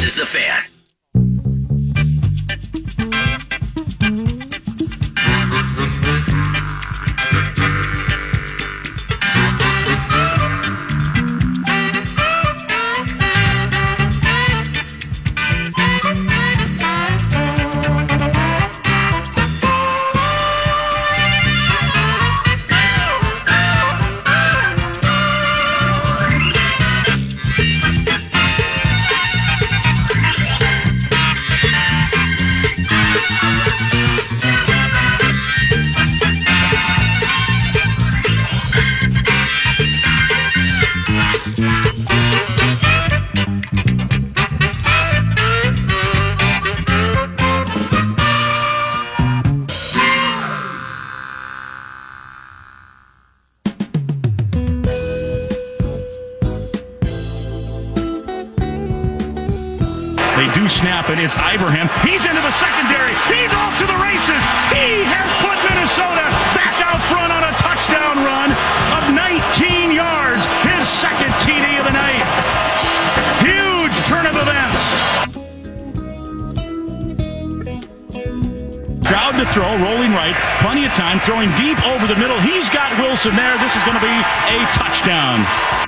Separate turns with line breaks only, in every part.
This is The Fan.
Snap, and it's Ibrahim. He's into the secondary. He's off to the races. He has put Minnesota back out front on a touchdown run of 19 yards. His second TD of the night. Huge turn of events. Stroud to throw, rolling right. Plenty of time, throwing deep over the middle. He's got Wilson there. This is going to be a touchdown.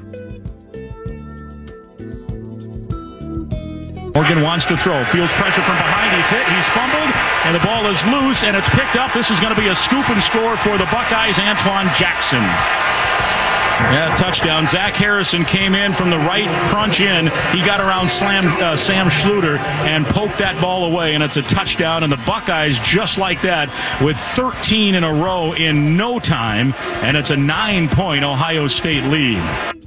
Morgan wants to throw, feels pressure from behind, he's hit, he's fumbled, and the ball is loose, and it's picked up. This is going to be a scoop and score for the Buckeyes, Antoine Jackson. Yeah, touchdown. Zach Harrison came in from the right, crunch in. He got around Sam Schluter and poked that ball away, and it's a touchdown. And the Buckeyes, just like that, with 13 in a row in no time, and it's a 9-point Ohio State lead.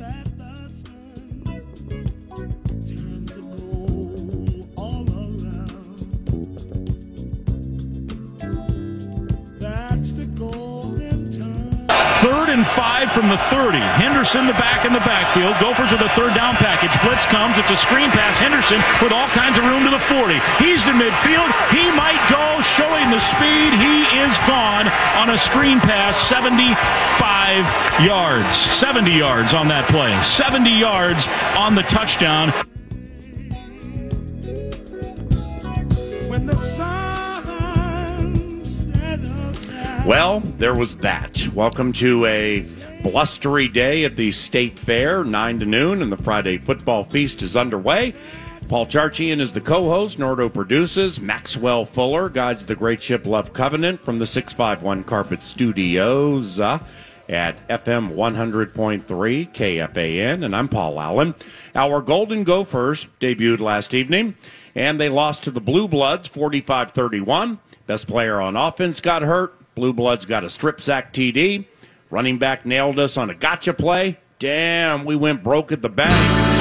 Third and 5 from the 30. Henderson the back in the backfield. Gophers with a third down package. Blitz comes. It's a screen pass. Henderson with all kinds of room to the 40. He's to midfield. He might go, showing the speed. He is gone on a screen pass. 75 yards. 70 yards on that play. 70 yards on the touchdown.
When the sun
Well, there was that. Welcome to a blustery day at the State Fair, 9 to noon, and the Friday football feast is underway. Paul Charchian is the co-host. Nordo produces. Maxwell Fuller guides the great ship Love Covenant from the 651 Carpet Studios at FM 100.3 KFAN, and I'm Paul Allen. Our Golden Gophers debuted last evening, and they lost to the Blue Bloods 45-31. Best player on offense got hurt. Blue Bloods got a strip sack TD. Running back nailed us on a gotcha play. Damn, we went broke at the bank.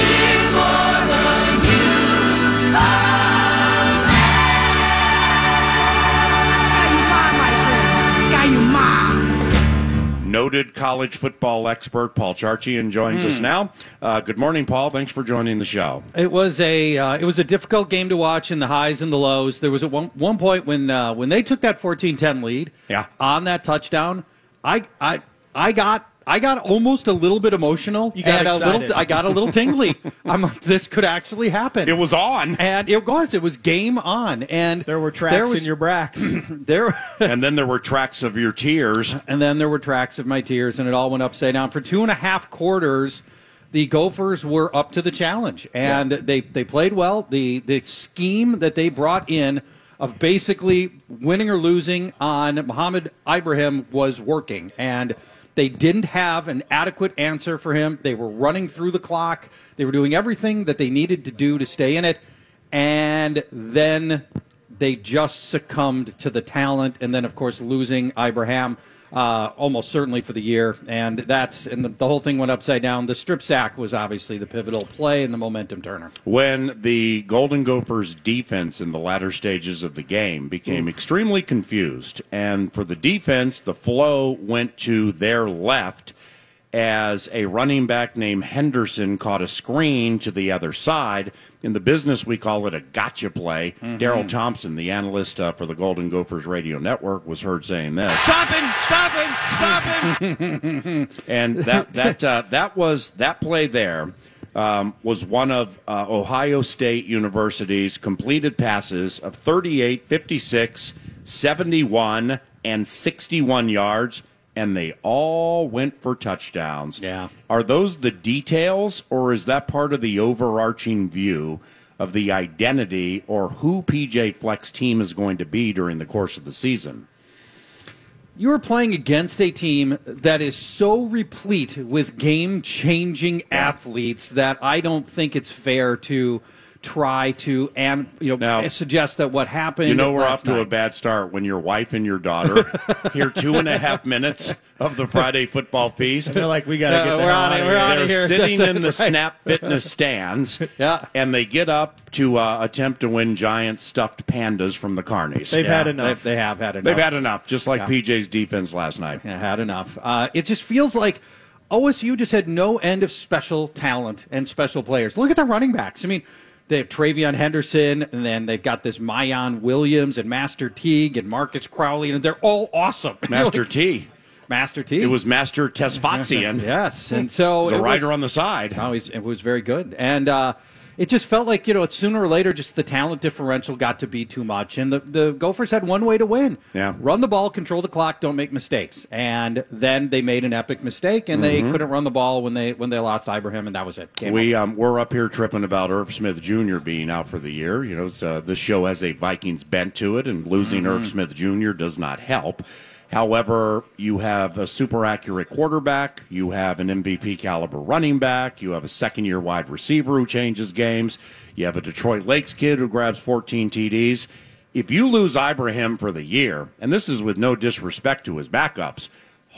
Noted college football expert Paul Charchian joins us now. Good morning, Paul. Thanks for joining the show.
It was a difficult game to watch in the highs and the lows. There was at one point when they took that 14-10 lead on that touchdown. I got almost a little bit emotional. I got a little tingly. I'm like, this could actually happen.
It was on.
And it was game on. And
there were tracks in your bracks.
And then there were tracks of your tears.
And then there were tracks of my tears, and it all went upside down. For 2.5 quarters, the Gophers were up to the challenge. And they played well. The scheme that they brought in of basically winning or losing on Mohamed Ibrahim was working. And they didn't have an adequate answer for him. They were running through the clock. They were doing everything that they needed to do to stay in it. And then they just succumbed to the talent. And then, of course, losing Ibrahim almost certainly for the year. And the whole thing went upside down. The strip sack was obviously the pivotal play and the momentum turner.
When the Golden Gophers defense in the latter stages of the game became extremely confused, and for the defense, the flow went to their left as a running back named Henderson caught a screen to the other side. In the business, we call it a gotcha play. Mm-hmm. Daryl Thompson, the analyst for the Golden Gophers Radio Network, was heard saying this.
Stop him!
And that play there was one of Ohio State University's completed passes of 38, 56, 71, and 61 yards, and they all went for touchdowns.
Yeah.
Are those the details, or is that part of the overarching view of the identity or who PJ Fleck's team is going to be during the course of the season?
You're playing against a team that is so replete with game-changing athletes that I don't think it's fair to try to suggest that what happened.
We're
last
off to
night.
a bad start when your wife and your daughter hear 2.5 minutes of the Friday football feast.
And they're like, we got to get
we're
out of
outta
here.
here.
They're sitting
That's
in the
right.
Snap Fitness stands,
Yeah.
and they get up to attempt to win giant stuffed pandas from the carnies.
They've had enough.
They have had enough.
They've had enough, just like PJ's defense last night.
Yeah, had enough. It just feels like OSU just had no end of special talent and special players. Look at the running backs. I mean, they have Travion Henderson, and then they've got this Mayan Williams and Master Teague and Marcus Crowley, and they're all awesome.
Master T.
Master Teague.
It was Master Tesfatzian.
Yes, and so
He was a
it
rider on the side.
it was very good, and it just felt like sooner or later, just the talent differential got to be too much, and the Gophers had one way to win: run the ball, control the clock, don't make mistakes. And then they made an epic mistake, and they couldn't run the ball when they lost Ibrahim, and that was it.
We're up here tripping about Irv Smith Jr. being out for the year. This show has a Vikings bent to it, and losing Irv Smith Jr. does not help. However, you have a super accurate quarterback, you have an MVP caliber running back, you have a second-year wide receiver who changes games, you have a Detroit Lakes kid who grabs 14 TDs. If you lose Ibrahim for the year, and this is with no disrespect to his backups,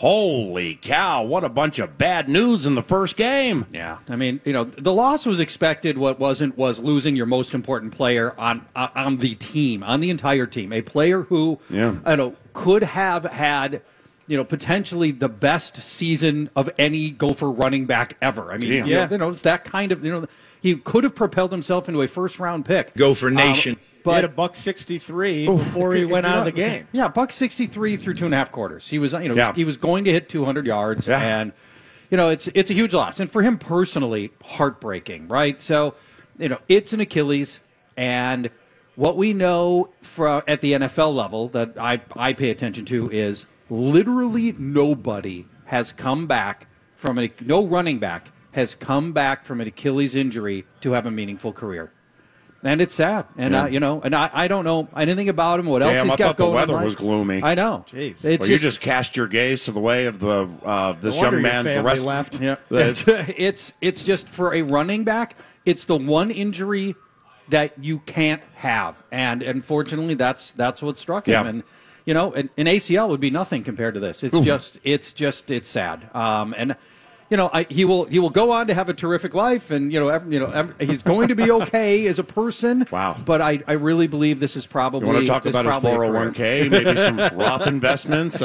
holy cow, what a bunch of bad news in the first game.
Yeah, I mean, the loss was expected. What wasn't was losing your most important player on the team, on the entire team, a player who could have had potentially the best season of any Gopher running back ever. I mean, it's that kind of he could have propelled himself into a first-round pick.
Gopher Nation.
He had a $163 before he went out of the game.
Yeah, $163 through 2.5 quarters. He was, he was going to hit 200 yards, and it's a huge loss, and for him personally, heartbreaking, right? So, it's an Achilles, and what we know at the NFL level that I pay attention to is literally nobody has come back from no running back has come back from an Achilles injury to have a meaningful career. And it's sad, and I don't know anything about him. What else he's got going?
The weather
in life.
was gloomy.
I know.
Jeez.
You just cast your gaze to the way of this young man's the rest.
Left.
Yeah, it's just for a running back. It's the one injury that you can't have, and unfortunately, that's what struck him.
Yeah.
And an ACL would be nothing compared to this. It's sad. And. He will go on to have a terrific life, and he's going to be okay as a person.
Wow!
But I really believe this is probably.
You want to talk about his 401k, maybe some Roth investments.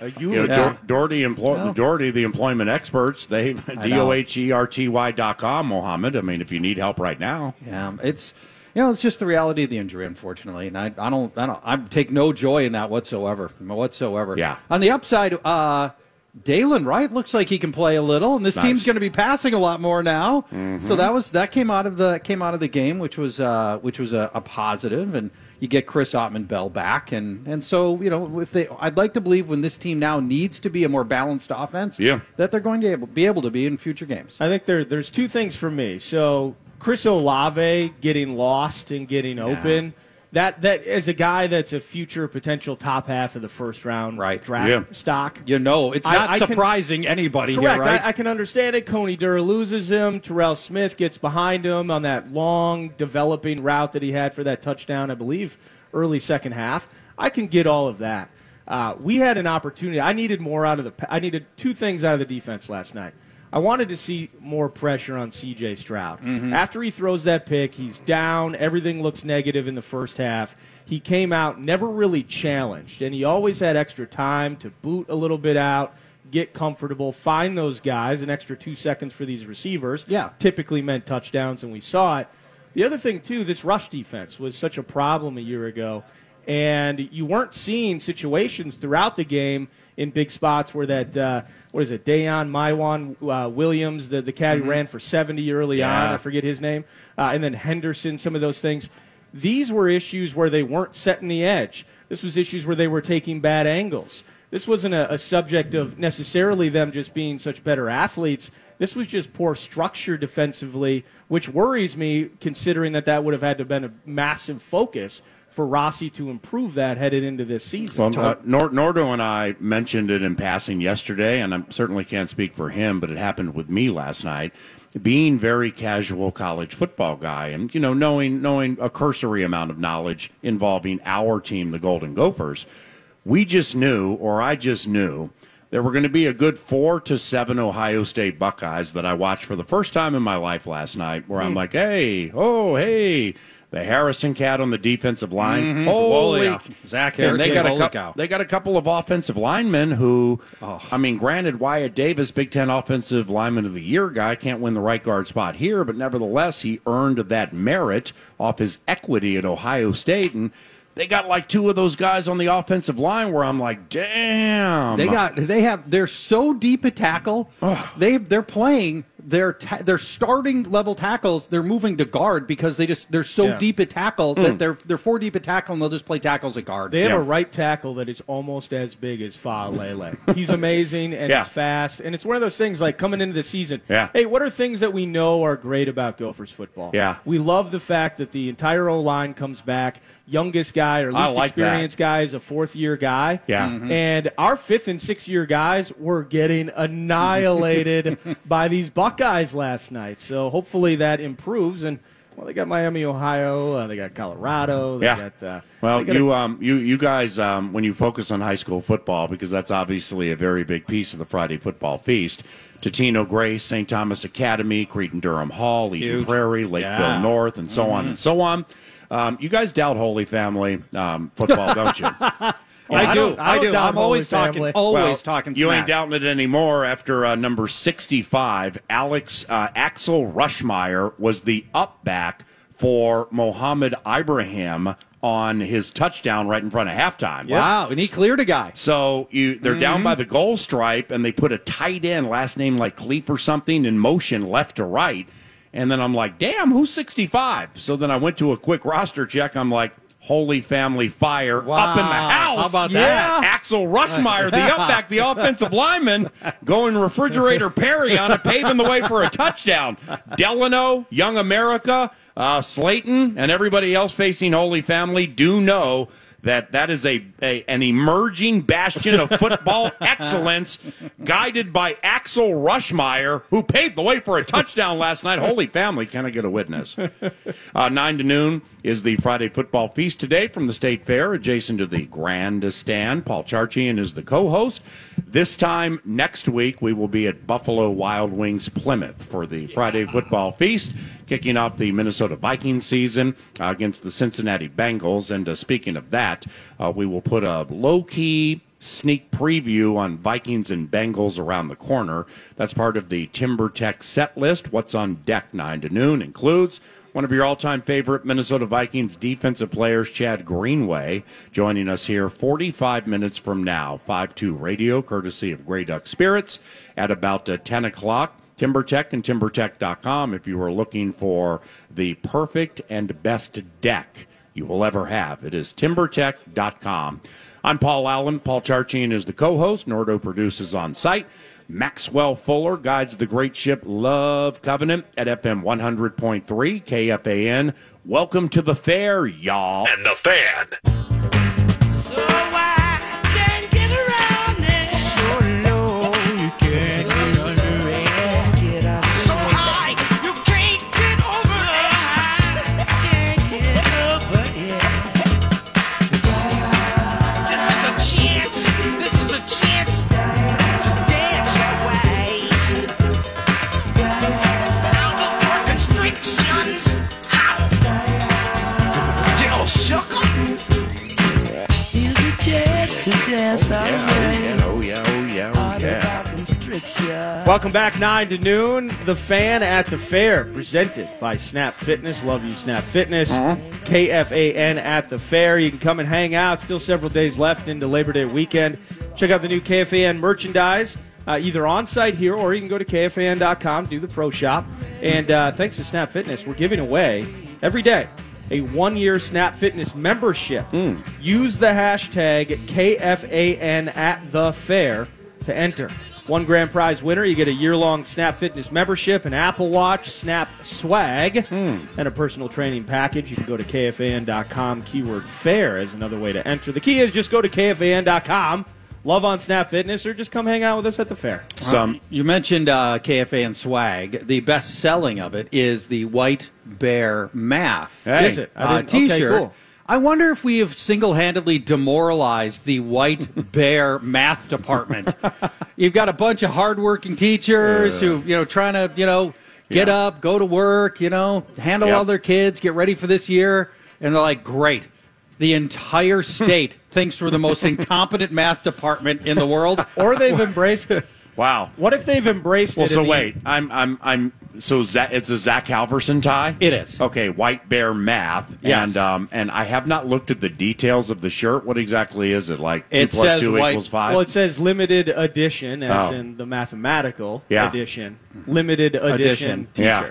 Doherty, the employment experts, they DOHERTY.com. Mohammed, I mean, if you need help right now,
yeah, it's just the reality of the injury, unfortunately, and I take no joy in that whatsoever.
Yeah.
On the upside, Dalen Wright looks like he can play a little, and this team's going to be passing a lot more now. Mm-hmm. So that came out of the game, which was a positive, and you get Chris Ottman-Bell back, and so I'd like to believe when this team now needs to be a more balanced offense, that they're going to be able to be in future games.
I think there's two things for me. So Chris Olave getting lost and getting open. That as a guy that's a future potential top half of the first round draft stock.
It's not surprising anybody
correct,
here, right?
I can understand it. Coney Durr loses him. Terrell Smith gets behind him on that long developing route that he had for that touchdown, I believe, early second half. I can get all of that. We had an opportunity. I needed two things out of the defense last night. I wanted to see more pressure on C.J. Stroud. Mm-hmm. After he throws that pick, he's down. Everything looks negative in the first half. He came out never really challenged, and he always had extra time to boot a little bit out, get comfortable, find those guys. An extra 2 seconds for these receivers typically meant touchdowns, and we saw it. The other thing, too, this rush defense was such a problem a year ago. And you weren't seeing situations throughout the game in big spots where that, Dayon Maiwan Williams, the cat who ran for 70 early on, I forget his name, and then Henderson, some of those things. These were issues where they weren't setting the edge. This was issues where they were taking bad angles. This wasn't a subject of necessarily them just being such better athletes. This was just poor structure defensively, which worries me considering that would have had to have been a massive focus for Rossi to improve that headed into this season.
Well, Nordo and I mentioned it in passing yesterday, and I certainly can't speak for him, but it happened with me last night. Being very casual college football guy and, knowing a cursory amount of knowledge involving our team, the Golden Gophers, I just knew, there were going to be a good 4 to 7 Ohio State Buckeyes that I watched for the first time in my life last night, where I'm like, hey, the Harrison cat on the defensive line. Holy
Zach Harrison.
They got a couple of offensive linemen who, granted, Wyatt Davis, Big Ten Offensive Lineman of the Year guy, can't win the right guard spot here, but nevertheless, he earned that merit off his equity at Ohio State. And they got like 2 of those guys on the offensive line where I'm like, damn.
They're so deep at tackle. They're playing their starting level tackles. They're moving to guard because they're so deep at tackle that they're 4 deep at tackle and they'll just play tackles at guard.
They have a right tackle that is almost as big as Faalele. He's amazing and he's fast, and it's one of those things like coming into the season. Hey, what are things that we know are great about Gophers football? We love the fact that the entire O-line comes back. Youngest guy or least experienced guy is a 4th-year guy. And our 5th and 6th-year guys were getting annihilated by these Buckeyes last night. So hopefully that improves. And they got Miami, Ohio. They got Colorado.
You guys, when you focus on high school football, because that's obviously a very big piece of the Friday football feast. Totino Grace, St. Thomas Academy, Cretin-Durham Hall, Eden Prairie, Lakeville North, and so on and so on. You guys doubt Holy Family football, don't you?
I do. I'm always talking. Talking.
You ain't doubting it anymore. After number 65, Axel Rushmeyer was the up back for Mohammed Ibrahim on his touchdown right in front of halftime.
Wow, and he cleared a guy.
So they're down by the goal stripe, and they put a tight end, last name like Cleef or something, in motion left to right. And then I'm like, damn, who's 65? So then I went to a quick roster check. I'm like, Holy Family Fire up in the house.
How about that?
Axel Rushmeyer, the upback, the offensive lineman, going Refrigerator Perry on it, paving the way for a touchdown. Delano, Young America, Slayton, and everybody else facing Holy Family do know that is an emerging bastion of football excellence, guided by Axel Rushmeyer, who paved the way for a touchdown last night. Holy Family, can I get a witness? 9 to noon is the Friday football feast today from the State Fair, adjacent to the grandstand. Paul Charchian is the co-host. This time next week, we will be at Buffalo Wild Wings Plymouth for the Friday football feast, kicking off the Minnesota Vikings season against the Cincinnati Bengals. And speaking of that, we will put a low-key sneak preview on Vikings and Bengals around the corner. That's part of the Timber Tech set list. What's on deck 9 to noon includes one of your all-time favorite Minnesota Vikings defensive players, Chad Greenway, joining us here 45 minutes from now. 5-2 radio, courtesy of Grey Duck Spirits, at about 10 o'clock. TimberTech and TimberTech.com if you are looking for the perfect and best deck you will ever have. It is TimberTech.com. I'm Paul Allen. Paul Charchian is the co-host. Nordo produces on site. Maxwell Fuller guides the great ship Love Covenant at FM 100.3 KFAN. Welcome to the fair, y'all.
And the Fan. So I can't get around it. So low, you can't get under it. So high, you can't get over it. So high, can't get over it. This is a chance. This is a chance to dance your way out of your constrictions. How? Dill shook 'em. Is it just to dance our way?
Oh, yeah.
picture.
Welcome back, 9 to noon. The Fan at the Fair, presented by Snap Fitness. Love you, Snap Fitness. KFAN at the Fair. You can come and hang out. Still several days left into Labor Day weekend. Check out the new KFAN merchandise, either on site here or you can go to KFAN.com, do the pro shop. And thanks to Snap Fitness, we're giving away every day a 1-year Snap Fitness membership. Use the hashtag KFAN at the Fair to enter. One grand prize winner, you get a year-long Snap Fitness membership, an Apple Watch, Snap Swag, and a personal training package. You can go to KFAN.com, keyword fair as another way to enter. The key is just go to KFAN.com, love on Snap Fitness, or just come hang out with us at the fair.
You mentioned KFAN Swag. The best selling of it is the White Bear Math
Hey.
Is it? I didn't-
T-shirt.
okay, cool.
I wonder if we have single-handedly demoralized the White Bear Math department. You've got a bunch of hardworking teachers who, trying to, get up, go to work, handle
Yep.
all their kids, get ready for this year, and they're like, great. The entire state thinks we're the most incompetent math department in the world.
Or they've embraced it.
Wow.
What if they've embraced
Well,
it?
so
in the-
wait, so it's a Zach Halverson tie?
It is.
Okay, White Bear Math.
Yes.
And I have not looked at the details of the shirt. What exactly is it? Like 2
It
plus
says
2
white-
equals 5?
Well, it says limited edition, as
Oh.
in the mathematical
Yeah.
edition. Limited edition T-shirt.
Yeah.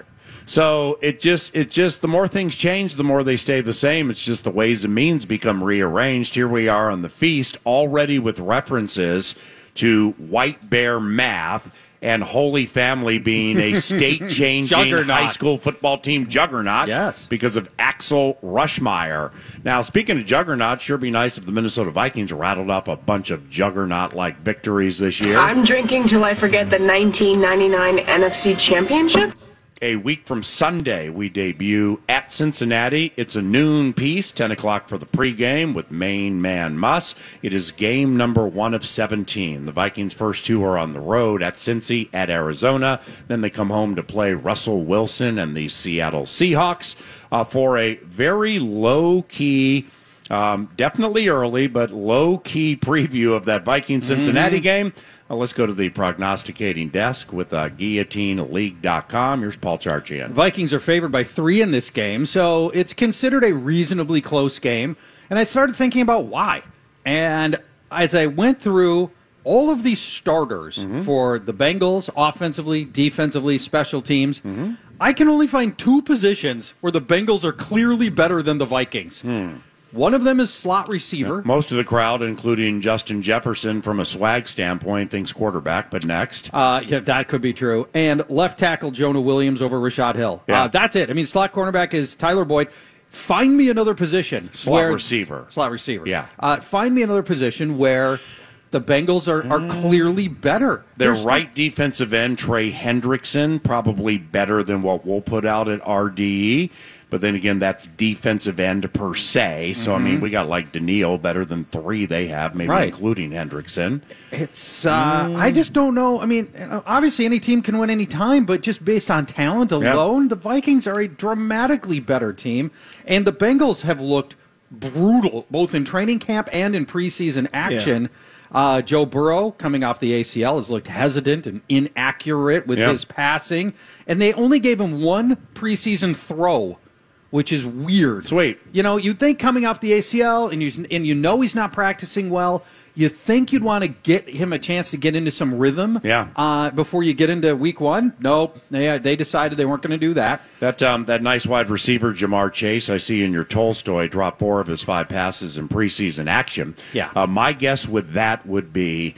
So it just the more things change, the more they stay the same. It's just the ways and means become rearranged. Here we are on the feast already with references to White Bear Math and Holy Family being a state-changing
Juggernaut.
high school football team juggernaut.
Yes.
Because of Axel Rushmeyer. Now, speaking of juggernaut, sure be nice if the Minnesota Vikings rattled up a bunch of juggernaut-like victories this year.
I'm drinking till I forget the 1999 NFC Championship.
A week from Sunday, we debut at Cincinnati. It's a noon piece, 10 o'clock for the pregame with main man Muss. It is game number 1 of 17. The Vikings' first 2 are on the road at Cincy, at Arizona. Then they come home to play Russell Wilson and the Seattle Seahawks for a very low-key, definitely early, but low-key preview of that Vikings-Cincinnati game. Let's go to the prognosticating desk with GuillotineLeague.com. Here's Paul Charchian.
Vikings are favored by 3 in this game, so it's considered a reasonably close game. And I started thinking about why. And as I went through all of these starters for the Bengals, offensively, defensively, special teams, I can only find 2 positions where the Bengals are clearly better than the Vikings. One of them is slot receiver.
Most of the crowd, including Justin Jefferson from a swag standpoint, thinks quarterback, but next.
Yeah, that could be true. And left tackle Jonah Williams over Rashad Hill.
Yeah.
That's it. I mean, slot cornerback is Tyler Boyd. Find me another position.
Slot receiver.
Slot receiver.
Yeah.
Find me another position where the Bengals are clearly better.
Their
There's-
right defensive end, Trey Hendrickson, probably better than what we'll put out at RDE. But then again, that's defensive end per se. So, I mean, we got like Daniil better than 3 they have, maybe
Right.
including Hendrickson.
It's I just don't know. I mean, obviously any team can win any time, but just based on talent alone, the Vikings are a dramatically better team, and the Bengals have looked brutal both in training camp and in preseason action. Joe Burrow, coming off the ACL, has looked hesitant and inaccurate with his passing, and they only gave him 1 preseason throw, which is weird.
Sweet.
You'd think coming off the ACL and you know he's not practicing well, you think you'd want to get him a chance to get into some rhythm before you get into week 1. Nope. They decided they weren't going to do that.
That nice wide receiver, Jamar Chase, I see in your Tolstoy, dropped 4 of his 5 passes in preseason action.
Yeah.
My guess with that would be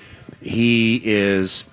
he's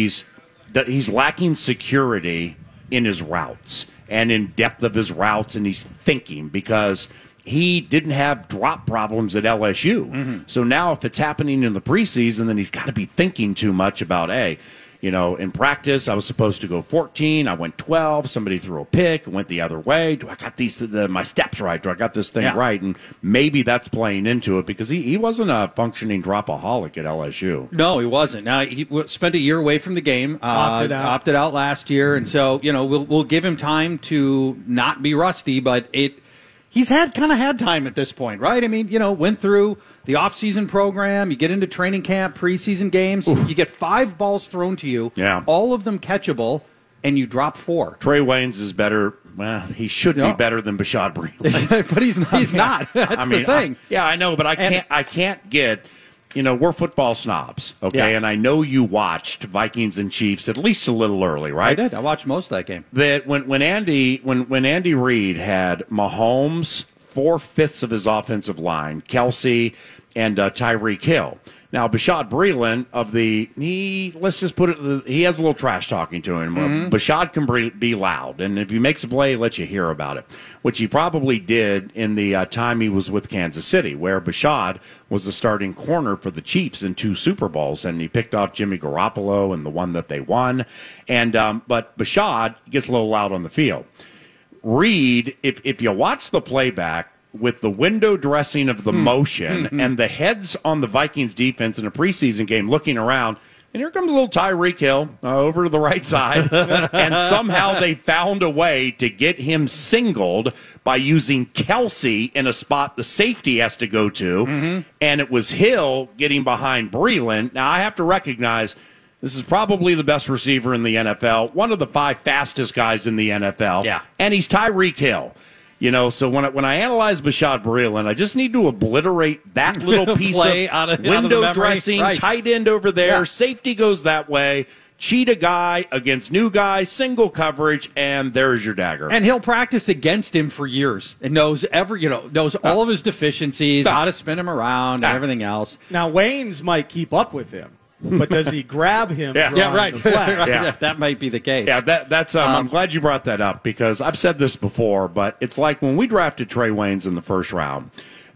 lacking security in his routes and in depth of his routes, and he's thinking because he didn't have drop problems at LSU. So now if it's happening in the preseason, then he's got to be thinking too much about, in practice, I was supposed to go 14. I went 12. Somebody threw a pick. Went the other way. Do I got my steps right? Do I got this thing right? And maybe that's playing into it because he wasn't a functioning dropaholic at LSU.
No, he wasn't. Now he spent a year away from the game. Opted out last year, and so we'll give him time to not be rusty. But he's had time at this point, right? I mean, went through the offseason program, you get into training camp, preseason games, you get 5 balls thrown to you, all of them catchable, and you drop 4.
Trey Waynes is better. Well, he should be better than Bashaud Breeland.
But he's not. That's the thing.
I know, but I can't get. We're football snobs, okay?
Yeah.
And I know you watched Vikings and Chiefs at least a little early, right?
I did. I watched most of that game.
That when Andy Reid had Mahomes, 4/5 of his offensive line, Kelsey and Tyreek Hill. Now, Bashaud Breeland let's just put it, he has a little trash talking to him. Bashaud can be loud, and if he makes a play, he lets you hear about it, which he probably did in the time he was with Kansas City, where Bashaud was the starting corner for the Chiefs in 2 Super Bowls, and he picked off Jimmy Garoppolo in the one that they won. And but Bashaud gets a little loud on the field. Reed, if you watch the playback, with the window dressing of the motion and the heads on the Vikings defense in a preseason game looking around, and here comes a little Tyreek Hill over to the right side, and somehow they found a way to get him singled by using Kelsey in a spot the safety has to go to, and it was Hill getting behind Breeland. Now, I have to recognize this is probably the best receiver in the NFL, one of the 5 fastest guys in the NFL, and he's Tyreek Hill. So when I analyze Bashaud Breeland, I just need to obliterate that little piece of window dressing, tight end over there, safety goes that way, cheetah guy against new guy, single coverage, and there's your dagger.
And he'll practice against him for years and knows all of his deficiencies, how to spin him around, and everything else.
Now, Waynes might keep up with him. But does he grab him?
Right.
The flag?
Yeah, that might be the case.
Yeah, that's. I'm glad you brought that up because I've said this before, but it's like when we drafted Trey Waynes in the first round.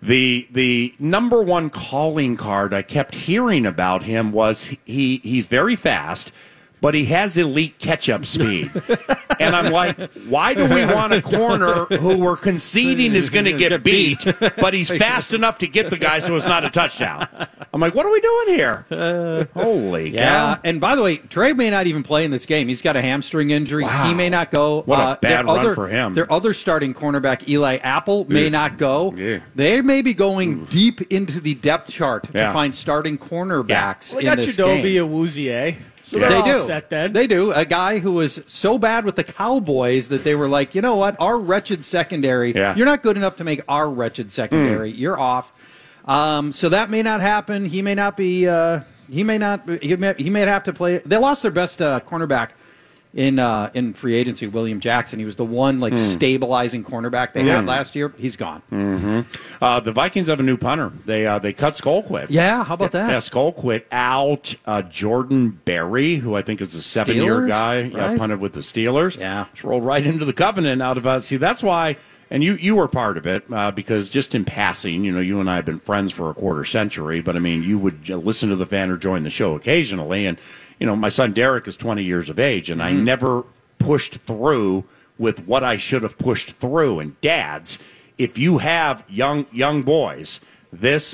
The number one calling card I kept hearing about him was he's very fast, but he has elite catch-up speed. And I'm like, why do we want a corner who we're conceding is going to get beat, but he's fast enough to get the guy so it's not a touchdown? I'm like, what are we doing here? Holy cow.
And by the way, Trey may not even play in this game. He's got a hamstring injury.
Wow.
He may not go.
What a bad run for him.
Their other starting cornerback, Eli Apple, may not go.
Yeah.
They may be going deep into the depth chart to find starting cornerbacks
Well,
in
got
this
Jadobi
game.
Awuzie. So
They
they're
do.
all set then.
They do. A guy who was so bad with the Cowboys that they were like, you know what, our wretched secondary, you're not good enough to make our wretched secondary. You're off. So that may not happen. He may not be. He may have to play. They lost their best cornerback in free agency, William Jackson. He was the one stabilizing cornerback they had last year. He's gone.
The Vikings have a new punter. They cut Skolquit.
Yeah, how about that?
Yeah, Skolquit out. Jordan Berry, who I think is a 7-year guy,
right?
punted with the Steelers.
Yeah,
just rolled right into the Covenant out of. See, that's why. And you were part of it because just in passing, you and I have been friends for a quarter century. But I mean, you would listen to the fan or join the show occasionally, and my son Derek is 20 years of age, and I never pushed through with what I should have pushed through. And dads, if you have young boys, it's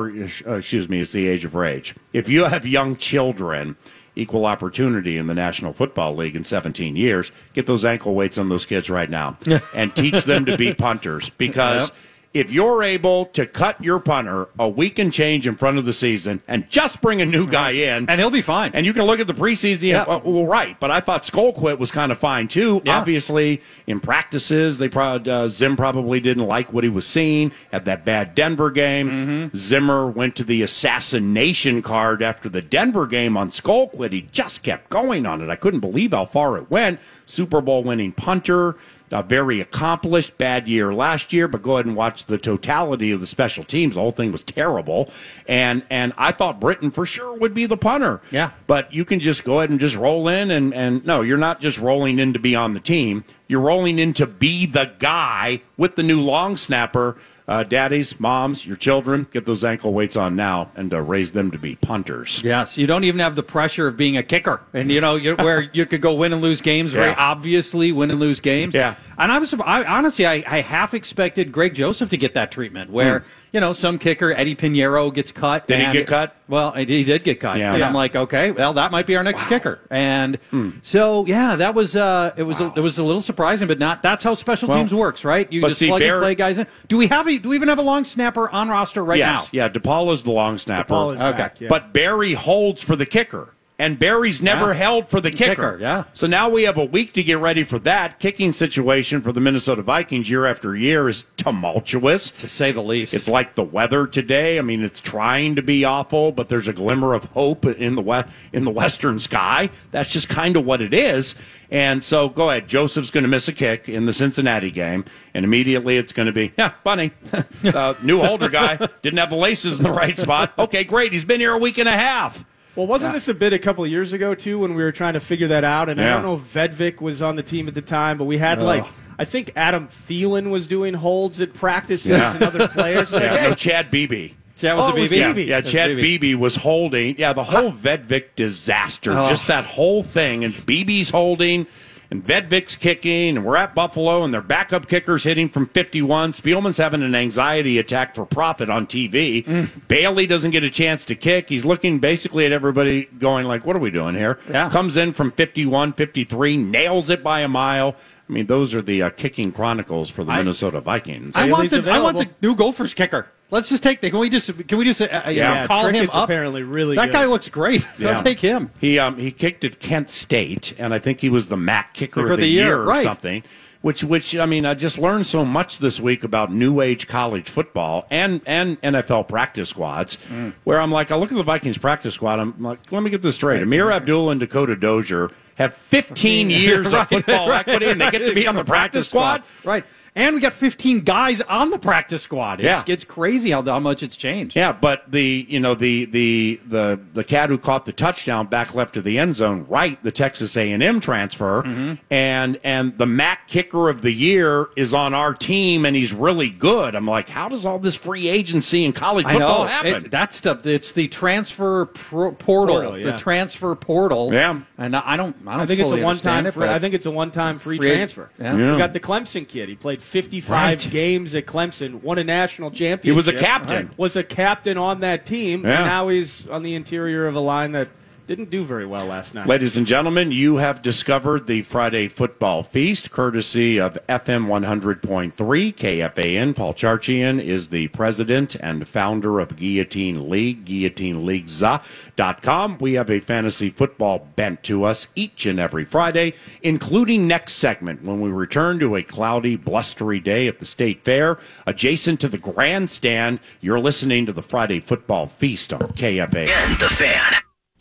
the age of rage. If you have young children, equal opportunity in the National Football League in 17 years, get those ankle weights on those kids right now and teach them to be punters because if you're able to cut your punter a week and change in front of the season and just bring a new guy in.
And he'll be fine.
And you can look at the preseason. Well, right. But I thought Skolquit was kind of fine, too. Yeah. Obviously, in practices, Zim probably didn't like what he was seeing. Had that bad Denver game. Zimmer went to the assassination card after the Denver game on Skolquit. He just kept going on it. I couldn't believe how far it went. Super Bowl winning punter. Very accomplished, bad year last year, but go ahead and watch the totality of the special teams. The whole thing was terrible. And I thought Britton for sure would be the punter.
Yeah.
But you can just go ahead and just roll in. And no, you're not just rolling in to be on the team. You're rolling in to be the guy with the new long snapper daddies, moms, your children, get those ankle weights on now and raise them to be punters.
Yes, you don't even have the pressure of being a kicker, and where you could go win and lose games. Very
Yeah.
obviously, win and lose games.
Yeah.
And honestly, I half expected Greg Joseph to get that treatment, where some kicker, Eddie Pinheiro, gets cut.
Did he get cut?
Well, he did get cut,
Yeah.
and
Yeah.
I'm like, okay, well, that might be our next kicker. And so, yeah, that was it was a little surprising, but not. That's how special teams works, right? You
but
just
see,
plug
Bear-
and play guys in. Do we even have a long snapper on roster right
Yes,
now?
yeah, DePaula's the long snapper.
DePaul is
Okay.
back, yeah.
But Barry holds for the kicker. And Barry's never
Yeah.
held for the kicker.
Kicker, yeah.
So now we have a week to get ready for that. Kicking situation for the Minnesota Vikings year after year is tumultuous.
To say the least.
It's like the weather today. I mean, it's trying to be awful, but there's a glimmer of hope in the western sky. That's just kind of what it is. And so, go ahead. Joseph's going to miss a kick in the Cincinnati game, and immediately it's going to be, funny. New holder guy didn't have the laces in the right spot. Okay, great. He's been here a week and a half.
Well, wasn't this a bit a couple of years ago, too, when we were trying to figure that out? And I
Yeah.
don't know if Vedvik was on the team at the time, but we had, I think Adam Thielen was doing holds at practices
Yeah.
and other players. Like,
Yeah,
hey,
no, Chad Beebe.
That was
Oh,
a
it was
BB.
Beebe.
Yeah,
That's
Chad
Beebe.
Beebe was holding. Yeah, the whole Vedvik disaster.
Oh.
Just that whole thing. And Beebe's holding, and Vedvik's kicking, and we're at Buffalo, and their backup kicker's hitting from 51. Spielman's having an anxiety attack for profit on TV. Bailey doesn't get a chance to kick. He's looking basically at everybody going like, what are we doing here?
Yeah.
Comes in from 51, 53, nails it by a mile. I mean, those are the kicking chronicles for the Minnesota Vikings.
I want
Bailey's
the
available.
new Gophers kicker. Let's just take the. Can we just
Yeah,
call him
Trickett's
up?
apparently really
that
good.
guy looks great.
Yeah.
I'll take him.
He kicked at Kent State, and I think he was the MAC kicker of the year or
right.
something. Which I mean, I just learned so much this week about new age college football and NFL practice squads. Where I'm like, I look at the Vikings practice squad. I'm like, let me get this straight. Amir Abdul and Dakota Dozier have 15 years of football equity, and they get to be on the practice squad.
Right. And we got 15 guys on the practice squad. It's crazy how much it's changed.
Yeah, but the cat who caught the touchdown back left of the end zone, right, the Texas A&M transfer, and the MAC kicker of the year is on our team, and he's really good. I'm like, how does all this free agency in college football happen?
That stuff. It's the transfer portal.
Portal, yeah.
The transfer portal.
Yeah.
And I don't.
I think it's a
fully
one-time.
understand it, but
I think it's a one-time free
Free-
transfer.
Yeah.
Yeah.
We got the Clemson kid. He played 55
Right.
games at Clemson, won a national championship.
He was a captain.
Was a captain on that team.
Yeah.
And now he's on the interior of a line that didn't do very well last night.
Ladies and gentlemen, you have discovered the Friday Football Feast, courtesy of FM 100.3 KFAN. Paul Charchian is the president and founder of Guillotine League, guillotineleagues.com. We have a fantasy football bent to us each and every Friday, including next segment when we return to a cloudy, blustery day at the State Fair. Adjacent to the grandstand, you're listening to the Friday Football Feast on KFAN.
And the Fan.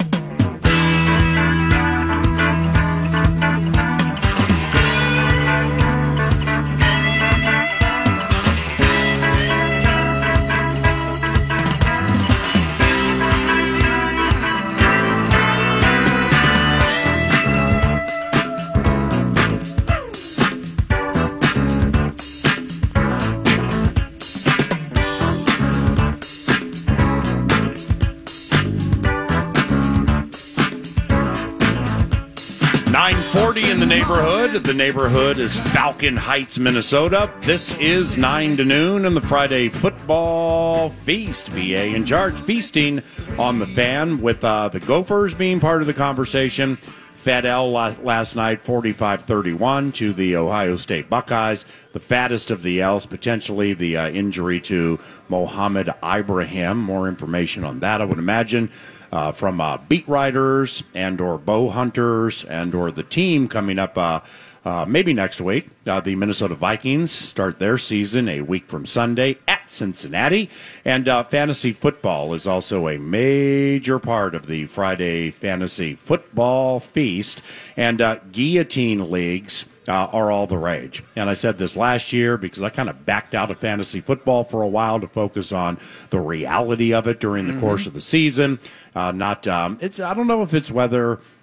.40 in the neighborhood. The neighborhood is Falcon Heights, Minnesota. This is 9 to noon and the Friday Football Feast. VA in charge, feasting on the Fan with the Gophers being part of the conversation. Fed L last night, 45-31 to the Ohio State Buckeyes. The fattest of the L's, potentially the injury to Mohamed Ibrahim. More information on that, I would imagine, from beat writers and or bow hunters and or the team coming up maybe next week. The Minnesota Vikings start their season a week from Sunday at Cincinnati. And fantasy football is also a major part of the Friday Fantasy Football Feast. And guillotine leagues are all the rage. And I said this last year because I kind of backed out of fantasy football for a while to focus on the reality of it during the course of the season. I don't know if it's whether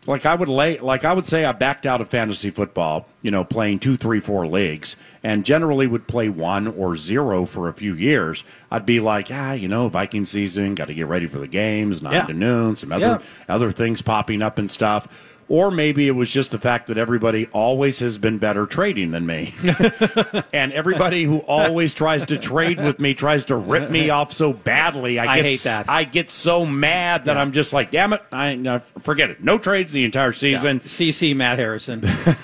Like I would say I backed out of fantasy football, playing 2, 3, 4 leagues, and generally would play 1 or 0 for a few years. I'd be like, Viking season, got to get ready for the games, 9 to noon, some other things popping up and stuff. Or maybe it was just the fact that everybody always has been better trading than me. And everybody who always tries to trade with me tries to rip me off so badly. I
hate that.
I get so mad that I'm just like, damn it, forget it. No trades the entire season.
CC Matt Harrison.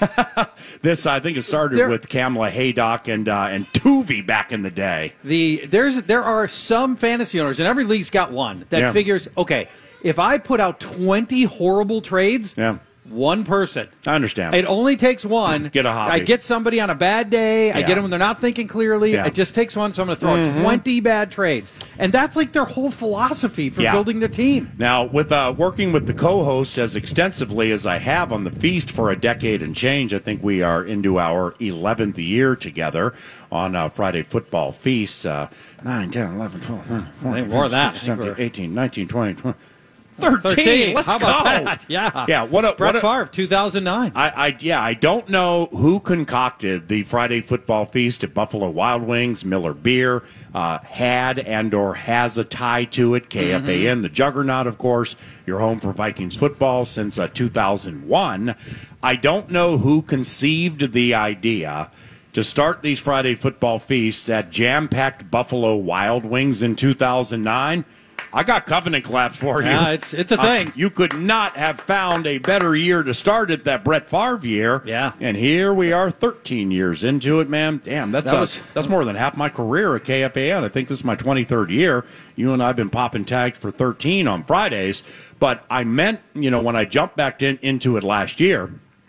This, I think, it started with Kamala Haydock and Tuvey back in the day.
There are some fantasy owners, and every league's got one, that figures, okay, if I put out 20 horrible trades, one person.
I understand.
It only takes one.
Get a hobby.
I get somebody on a bad day. I get them when they're not thinking clearly.
Yeah.
It just takes one, so I'm going to throw out 20 bad trades. And that's like their whole philosophy for building their team.
Now, with working with the co-host as extensively as I have on the Feast for a decade and change, I think we are into our 11th year together on Friday Football Feast. 9, 10, 11, 12, 14,
more of that.
17, 18, 19, 20, 20. 13. Let's
How
go.
about that? Yeah.
Yeah.
Brett Favre, 2009.
I don't know who concocted the Friday Football Feast at Buffalo Wild Wings. Miller Beer had and or has a tie to it. KFAN, the Juggernaut, of course, your home for Vikings football since 2001. I don't know who conceived the idea to start these Friday Football Feasts at jam-packed Buffalo Wild Wings in 2009. I got covenant claps for you.
Yeah, it's a thing.
You could not have found a better year to start it, that Brett Favre year.
Yeah.
And here we are 13 years into it, man. Damn, that's more than half my career at KFAN. I think this is my 23rd year. You and I have been popping tags for 13 on Fridays. But I meant, when I jumped back into it last year,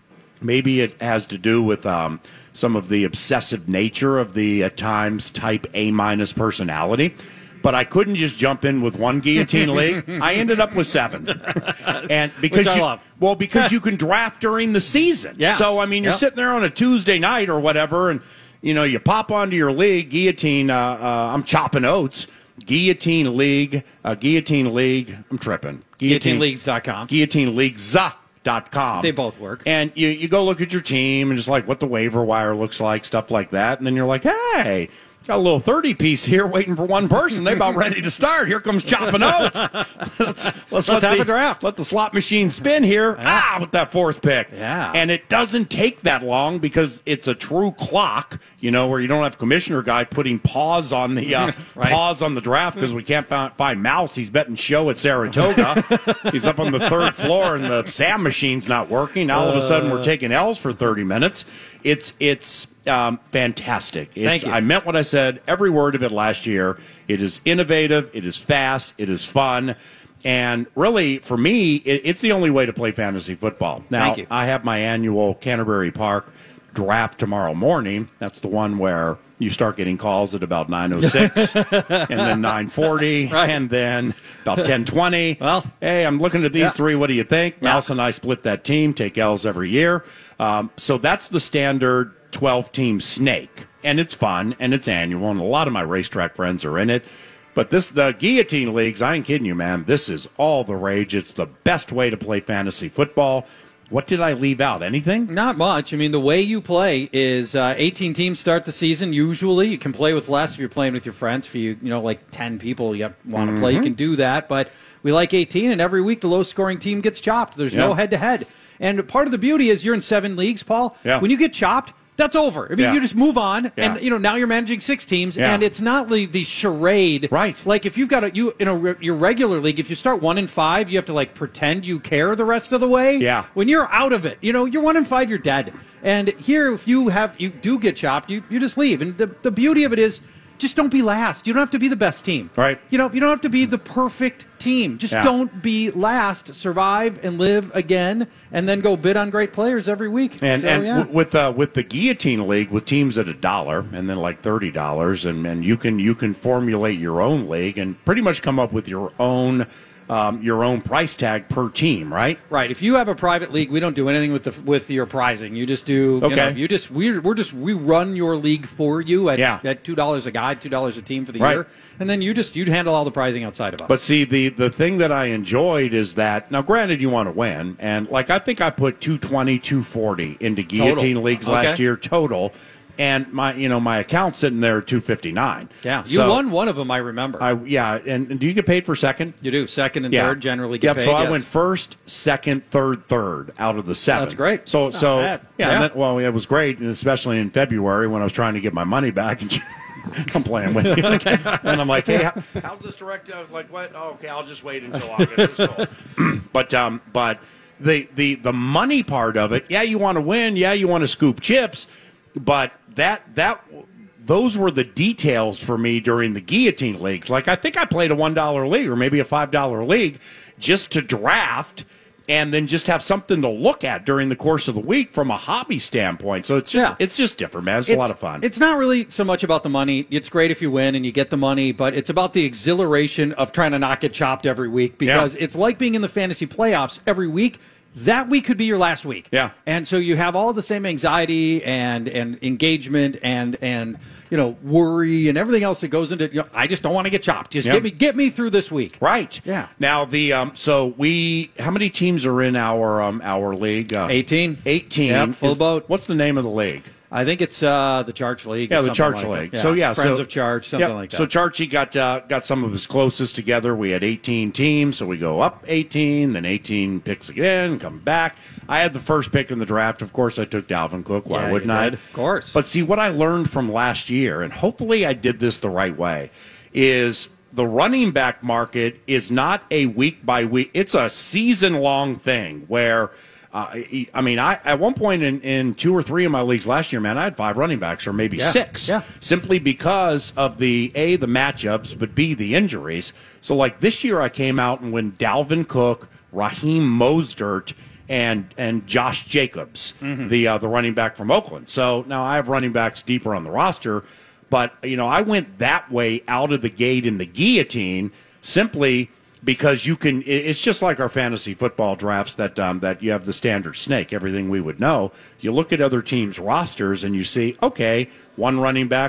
maybe it has to do with some of the obsessive nature of the, at times, type A- personality. But I couldn't just jump in with one guillotine league. I ended up with 7, and because because you can draft during the season.
Yes.
So you're sitting there on a Tuesday night or whatever, and you pop onto your league guillotine. I'm chopping oats. Guillotine league. I'm tripping.
GuillotineLeagues.com.
GuillotineLeagues.com.
They both work.
And you go look at your team and just like what the waiver wire looks like, stuff like that, and then you're like, hey. Got a little 30-piece here waiting for one person. They're about ready to start. Here comes chopping oats. Let's
have a draft.
Let the slot machine spin here. With that 4th pick.
Yeah.
And it doesn't take that long because it's a true clock, where you don't have commissioner guy putting pause on the pause on the draft because we can't find Mouse. He's betting show at Saratoga. He's up on the 3rd floor and the SAM machine's not working. Now all of a sudden we're taking L's for 30 minutes. It's fantastic.
Thank you.
I meant what I said, every word of it last year. It is innovative, it is fast, it is fun, and really, for me, it's the only way to play fantasy football. Now,
Thank you.
I have my annual Canterbury Park draft tomorrow morning. That's the one where you start getting calls at about 9:06, and then 9:40, and then about 10:20.
Well,
hey, I'm looking at these 3. What do you think? Mouse and I split that team, take L's every year. So that's the standard 12-team snake, and it's fun, and it's annual, and a lot of my racetrack friends are in it. But the guillotine leagues, I ain't kidding you, man. This is all the rage. It's the best way to play fantasy football. What did I leave out? Anything?
Not much. The way you play is 18 teams start the season. Usually, you can play with less if you're playing with your friends. For you, like 10 people you want to play, you can do that. But we like 18, and every week the low-scoring team gets chopped. There's no head-to-head. And part of the beauty is you're in 7 leagues, Paul.
Yeah.
When you get chopped, that's over. You just move on,
Yeah.
and now you're managing 6 teams,
Yeah.
and it's not the charade.
Right.
Like if you've got your regular league, if you start 1-5, you have to pretend you care the rest of the way.
Yeah.
When you're out of it, you're 1-5, you're dead. And here, if you do get chopped, you just leave. And the beauty of it is, just don't be last. You don't have to be the best team.
Right.
You don't have to be the perfect team. Just don't be last. Survive and live again, and then go bid on great players every week.
With the guillotine league, with teams at $1 and then like $30, and you can formulate your own league and pretty much come up with your own your own price tag per team, right?
Right. If you have a private league, we don't do anything with your pricing. You just do.
Okay.
We run your league for you at
Yeah.
at $2 a guy, $2 a team for the
Right.
year, and then you'd handle all the pricing outside of us.
But see, the thing that I enjoyed is that, now granted you want to win, and like I think I put 220, 240 into guillotine leagues last
Okay.
year total, and my account's sitting there at 259.
yeah, you
So
won one of them, I remember.
and do you get paid for second?
You do. Second and third generally get
Yep,
paid.
so I
yes.
went first, second, third out of the 7.
That's great.
So
bad.
yeah,
Yeah.
and then, it was great, and especially in February when I was trying to get my money back and I'm playing with you. And I'm like, hey, how's this direct? Like what? Oh, okay, I'll just wait until August. It's cool. But the money part of it, yeah, you want to win, yeah, you want to scoop chips, but those were the details for me during the guillotine leagues. Like I think I played a $1 league or maybe a $5 league just to draft and then just have something to look at during the course of the week from a hobby standpoint. So it's just different, man. It's a lot of fun.
It's not really so much about the money. It's great if you win and you get the money, but it's about the exhilaration of trying to not get chopped every week because it's like being in the fantasy playoffs every week. That week could be your last week.
Yeah.
And so you have all the same anxiety and engagement and worry and everything else that goes into I just don't want to get chopped. Just get me through this week.
Right.
Yeah.
Now how many teams are in our league?
18.
18.
Yep, full boat.
What's the name of the league?
I think it's the Charge League.
Yeah,
or
the
something
Charge
like
League.
that.
So
Friends of Charge, something like that.
So Chargey got some of his closest together. We had 18 teams, so we go up 18, then 18 picks again, come back. I had the first pick in the draft. Of course, I took Dalvin Cook. Why
Yeah,
wouldn't
you
I?
did. Of course.
But see, what I learned from last year, and hopefully I did this the right way, is the running back market is not a week by week. It's a season long thing where. I at one point in 2 or 3 of my leagues last year, man, I had 5 running backs or maybe 6.
Yeah.
Simply because of the matchups, but B, the injuries. So, like this year, I came out and went Dalvin Cook, Raheem Mostert, and Josh Jacobs, the running back from Oakland. So now I have running backs deeper on the roster, but I went that way out of the gate in the guillotine simply because it's just like our fantasy football drafts that you have the standard snake, everything we would know. You look at other teams' rosters and you see, okay, one running back,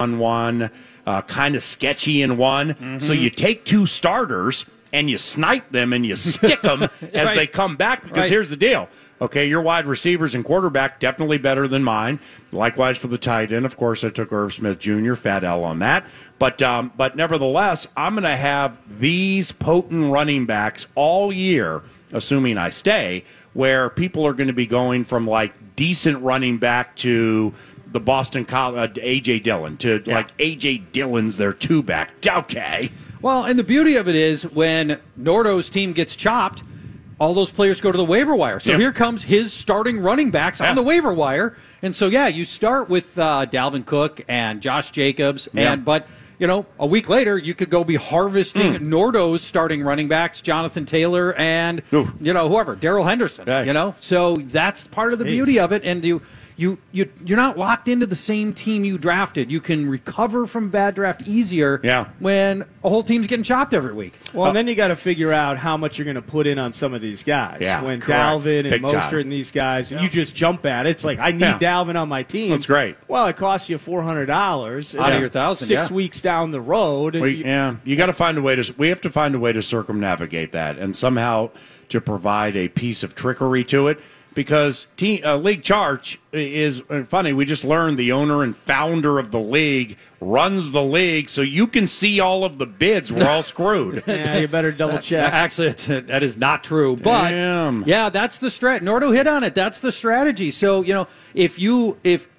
one, kind of sketchy in one. Mm-hmm. So you take 2 starters and you snipe them and you stick them as they come back because here's the deal. Okay, your wide receivers and quarterback definitely better than mine. Likewise for the tight end. Of course, I took Irv Smith Jr., fat L on that. But nevertheless, I'm going to have these potent running backs all year, assuming I stay, where people are going to be going from like decent running back to the Boston A.J. Dillon to like A.J. Dillon's their 2-back. Okay.
Well, and the beauty of it is when Nordo's team gets chopped, all those players go to the waiver wire. So here comes his starting running backs on the waiver wire. And so, you start with Dalvin Cook and Josh Jacobs. But a week later, you could go be harvesting Nordo's starting running backs, Jonathan Taylor and, whoever, Darrell Henderson.
Right.
So that's part of the beauty of it. And you're not locked into the same team you drafted. You can recover from a bad draft easier when a whole team's getting chopped every week.
Well, and then you got to figure out how much you're going to put in on some of these guys.
Yeah,
when
correct.
Dalvin and
Big
Mostert
time.
and these guys, you just jump at it. It's like, I need Dalvin on my team.
That's great.
Well, it costs you $400
Out of your 1,000,
6 weeks down the road.
You got to find a way to. We have to find a way to circumnavigate that and somehow to provide a piece of trickery to it. Because League Charge is funny. We just learned the owner and founder of the league runs the league, so you can see all of the bids. We're all screwed.
You better double check.
Actually, that is not true. But that's the strat. Nordo hit on it. That's the strategy. So if you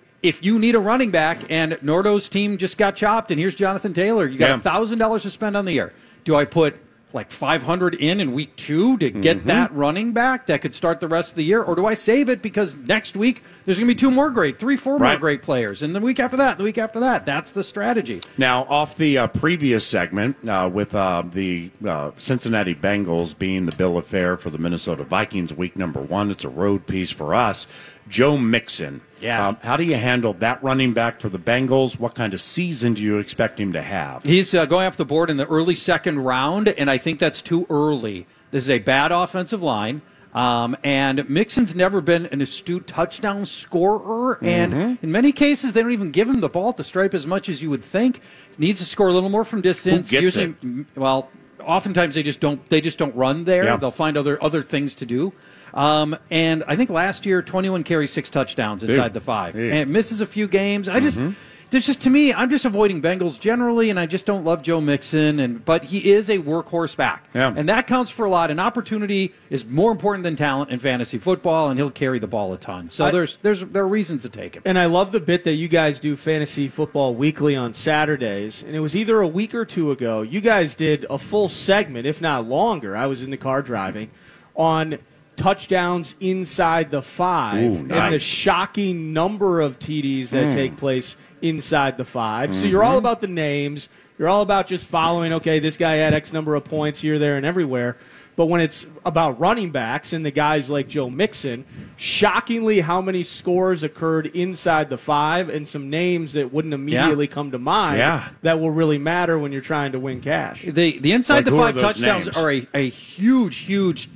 need a running back and Nordo's team just got chopped, and here's Jonathan Taylor, you got $1,000 to spend on the year. Do I put like $500 in week 2 to get that running back that could start the rest of the year? Or do I save it because next week there's going to be 2 more great, 3-4 more great players, and the week after that, that's the strategy.
Now, off the previous segment with the Cincinnati Bengals being the bill of fare for the Minnesota Vikings week number 1, it's a road piece for us. Joe Mixon.
Yeah.
How do you handle that running back for the Bengals? What kind of season do you expect him to have?
He's going off the board in the early second round, and I think that's too early. This is a bad offensive line. And Mixon's never been an astute touchdown scorer, and in many cases they don't even give him the ball at the stripe as much as you would think. Needs to score a little more from distance.
Who gets
Usually, well, oftentimes they just don't run there.
Yeah.
They'll find other things to do. And I think last year 21 carries, 6 touchdowns inside the 5, and misses a few games. There's just, to me, I'm just avoiding Bengals generally, and I just don't love Joe Mixon. But he is a workhorse back, and that counts for a lot. And opportunity is more important than talent in fantasy football, and he'll carry the ball a ton. So there are reasons to take him.
And I love the bit that you guys do Fantasy Football Weekly on Saturdays. And it was either a week or two ago, you guys did a full segment, if not longer. I was in the car driving, on touchdowns inside the 5
Ooh, nice.
and the shocking number of TDs that take place inside the 5. So you're all about the names. You're all about just following, okay, this guy had X number of points here, there, and everywhere. But when it's about running backs and the guys like Joe Mixon, shockingly how many scores occurred inside the 5 and some names that wouldn't immediately come to mind that will really matter when you're trying to win cash.
The inside the
Who are
5
those
touchdowns
names?
are a huge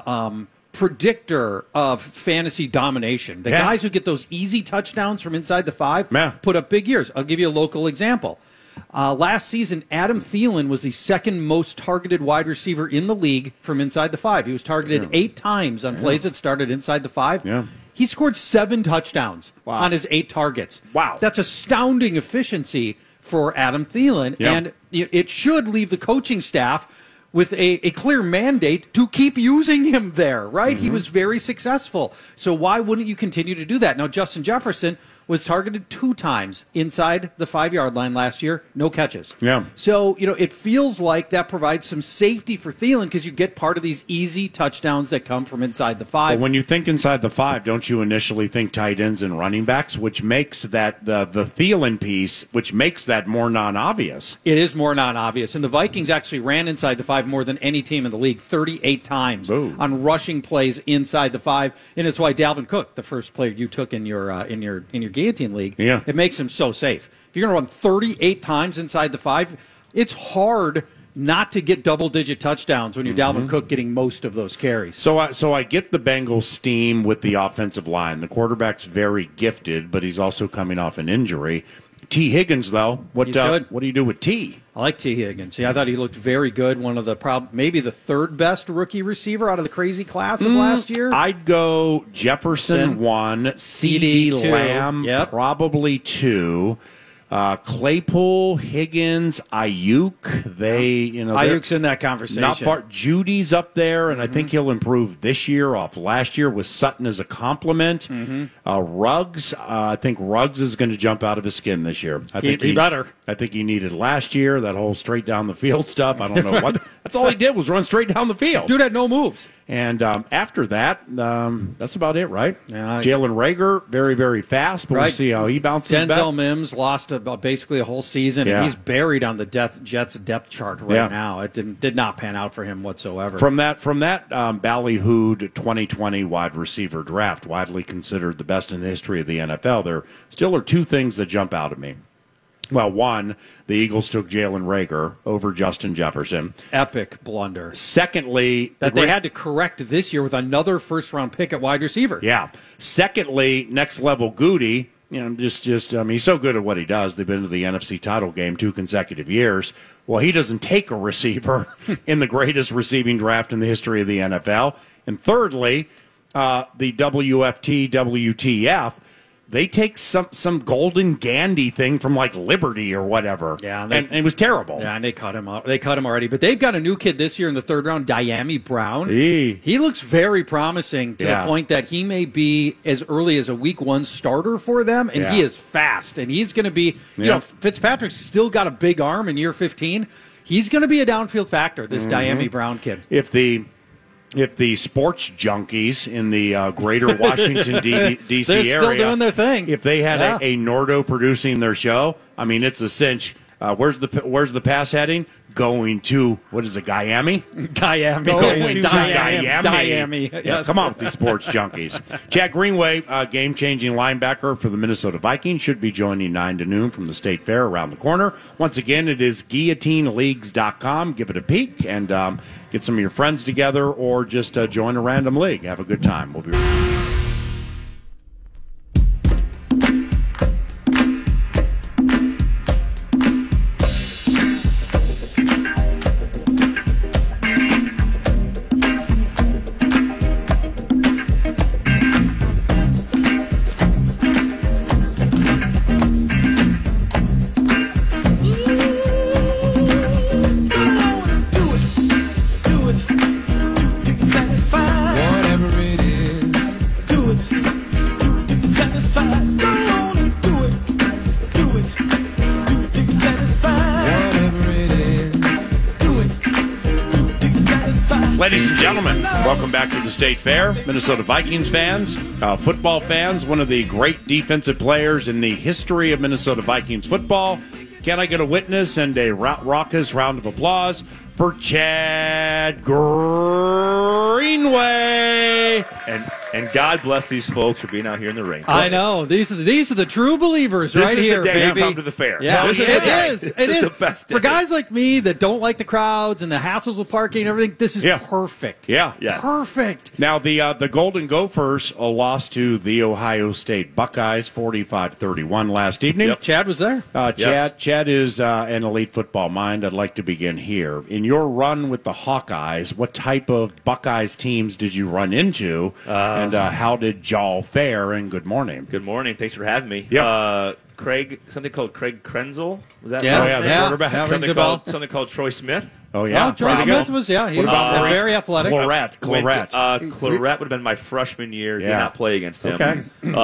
predictor of fantasy domination. The guys who get those easy touchdowns from inside the 5 put up big years. I'll give you a local example. Last season, Adam Thielen was the second most targeted wide receiver in the league from inside the 5. He was targeted 8 times on plays that started inside the 5. He scored 7 touchdowns on his 8 targets.
Wow.
That's astounding efficiency for Adam Thielen, and it should leave the coaching staff with a clear mandate to keep using him there, right? He was very successful. So why wouldn't you continue to do that? Now, Justin Jefferson was targeted 2 times inside the 5-yard line last year, no catches. So, it feels like that provides some safety for Thielen because you get part of these easy touchdowns that come from inside the 5.
But when you think inside the 5, don't you initially think tight ends and running backs, which makes that the Thielen piece, which makes that more non-obvious?
It is more non-obvious. And the Vikings actually ran inside the 5 more than any team in the league, 38 times on rushing plays inside the 5. And it's why Dalvin Cook, the first player you took in your Guillotine League, it makes him so safe. If you're going to run 38 times inside the 5, it's hard not to get double-digit touchdowns when you're Dalvin Cook getting most of those carries.
So I get the Bengals' steam with the offensive line. The quarterback's very gifted, but he's also coming off an injury. T. Higgins, though, what do you do with T?
I like T. Higgins. I thought he looked very good. One of the maybe the 3rd best rookie receiver out of the crazy class of last year.
I'd go Jefferson 1, CD
2.
Lamb probably 2. Claypool, Higgins, Ayuk.
Ayuk's in that conversation.
Not far. Judy's up there, and I think he'll improve this year off last year with Sutton as a compliment. Ruggs, I think Ruggs is going to jump out of his skin this year. I think
he better.
I think he needed last year, that whole straight down the field stuff. I don't know what. That's all he did was run straight down the field.
Dude had no moves.
And after that, that's about it, right?
Yeah,
Jalen Reagor, very, very fast, but we'll see how he bounces back.
Denzel Mims lost basically a whole season, and he's buried on the Jets depth chart right now. It did not pan out for him whatsoever.
From that ballyhooed 2020 wide receiver draft, widely considered the best in the history of the NFL, there still are 2 things that jump out at me. Well, one, the Eagles took Jalen Reagor over Justin Jefferson.
Epic blunder.
Secondly,
that they had to correct this year with another first-round pick at wide receiver.
Yeah. Secondly, next level Goody. He's so good at what he does. They've been to the NFC title game 2 consecutive years. Well, he doesn't take a receiver in the greatest receiving draft in the history of the NFL. And thirdly, the WFT, WTF. They take some golden Gandy thing from like Liberty or whatever. Yeah, and it was terrible.
Yeah, and they cut him out. They cut him already. But they've got a new kid this year in the 3rd round, Diami Brown. He looks very promising to the point that he may be as early as a week 1 starter for them, and he is fast. And he's going to be, Fitzpatrick's still got a big arm in year 15. He's going to be a downfield factor, this Diami Brown kid.
If the sports junkies in the greater Washington, D.C.
They're
area...
still doing their thing.
If they had a Nordo producing their show, I mean, it's a cinch. Where's the pass heading? Going to, what is it, Miami?
Miami.
Going to Miami.
Miami.
Yeah,
Yes.
come on with these sports junkies. Chad Greenway, game-changing linebacker for the Minnesota Vikings, should be joining 9 to noon from the State Fair around the corner. Once again, it is guillotineleagues.com. Give it a peek and get some of your friends together or just join a random league. Have a good time. We'll be right back.
Whatever it is, do it. Do it, satisfied. Go on and do it. Do it. Do it, satisfied. Whatever it is, do it. Do it, satisfied.
Ladies and gentlemen, welcome back to the State Fair. Minnesota Vikings fans, football fans, one of the great defensive players in the history of Minnesota Vikings football. Can I get a witness and a raucous round of applause for Chad Greenway?
And God bless these folks for being out here in the rain.
I know. These are the true believers
This
right
is
here,
the day
baby.
to come to the fair.
Yeah,
This is
it
the day.
is.
This is the best day.
For guys like me that don't like the crowds and the hassles with parking and everything, this is perfect.
Yeah.
Yes.
Perfect.
Now, the Golden Gophers lost to the Ohio State Buckeyes 45-31 last evening.
Yep.
Chad was there.
Chad is an elite football mind. I'd like to begin here. In your run with the Hawkeyes, what type of Buckeyes teams did you run into, and how did y'all fare? And good morning.
Good morning. Thanks for having me.
Yep.
Something called Craig Krenzel. Was that
Yeah.
right?
Oh, yeah, the
quarterback.
That rings
Something
a bell.
called Troy Smith.
Oh, yeah.
Oh, Troy Smith was, he
What
was
about Maurice
very athletic.
Claret?
Claret would have been my freshman year. Did
Yeah.
not play against him.
Okay.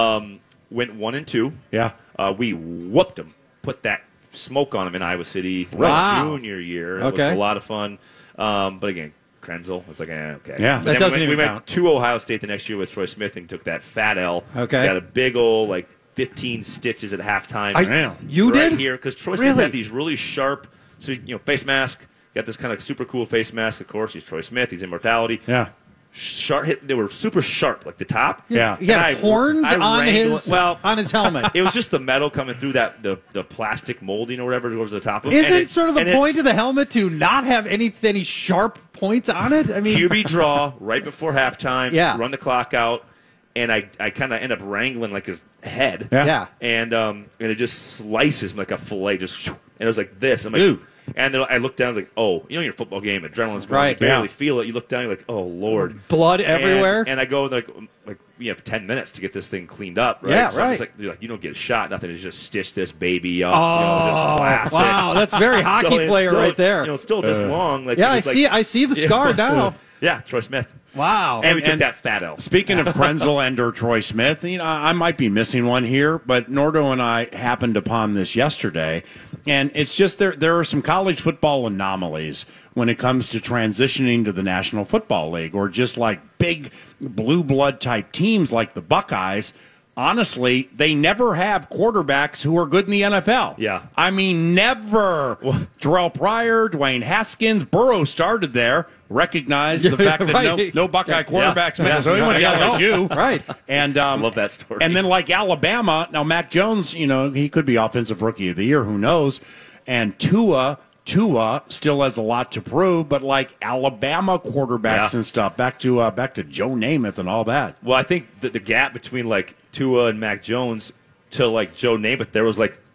Went 1-2.
Yeah.
We whooped him. Put that smoke on him in Iowa City
Wow.
junior year. It
Okay.
was a lot of fun. But again, Krenzel was like, okay.
Yeah.
But
That
then
doesn't
we
even
went
count.
to Ohio State the next year with Troy Smith and took that fat L.
Okay.
Got a big old 15 stitches at halftime.
Damn.
You
right
did?
here because Troy Smith
Really?
had these really sharp, face mask. Got this kind of super cool face mask. Of course, he's Troy Smith. He's immortality.
Yeah.
Sharp hit. They were super sharp, like the top.
Yeah.
He had
And
horns
I
on
wrangled-
on his helmet.
It was just the metal coming through the plastic molding or whatever goes to the top of it.
Isn't
And
sort of the
and
point
it's
of the helmet to not have any sharp points on it? I mean,
QB draw right before halftime.
Yeah.
Run the clock out, and I kind of end up wrangling like his head.
yeah.
And it just slices him like a fillet, and it was like this. I'm like,
Ooh.
and then I looked down, I was like, oh, in your football game, adrenaline's going,
Right.
you barely
Yeah.
feel it. You look down, you're like, oh Lord,
Blood everywhere.
And I go like we have 10 minutes to get this thing cleaned up, right?
Yeah,
so I'm
right.
just like, you're like, you don't get a shot, nothing. It's just stitch this baby up.
Oh,
just classic.
wow, that's very hockey
So it's
player
still,
right there.
Still this long. Like,
Yeah,
it
I
was like-
see. I see the scar
Yeah.
now.
Yeah, Troy Smith.
Wow.
And we took
and-
that fat L.
Speaking of Krenzel and or Troy Smith, I might be missing one here, but Nordo and I happened upon this yesterday, and it's just there are some college football anomalies when it comes to transitioning to the National Football League or just like big blue blood type teams like the Buckeyes. Honestly, they never have quarterbacks who are good in the NFL.
Yeah.
I mean, never. Terrell Pryor, Dwayne Haskins, Burrow started there. Recognized the fact that
Right.
no Buckeye quarterbacks
Yeah.
made it. So he went to LSU.
Right.
And
Love that story.
And then like Alabama, now Mac Jones, he could be offensive rookie of the year, who knows? And Tua still has a lot to prove, but like Alabama quarterbacks
Yeah.
and stuff, back to Joe Namath and all that.
Well, I think that the gap between like Tua and Mac Jones to like Joe Namath, there was like,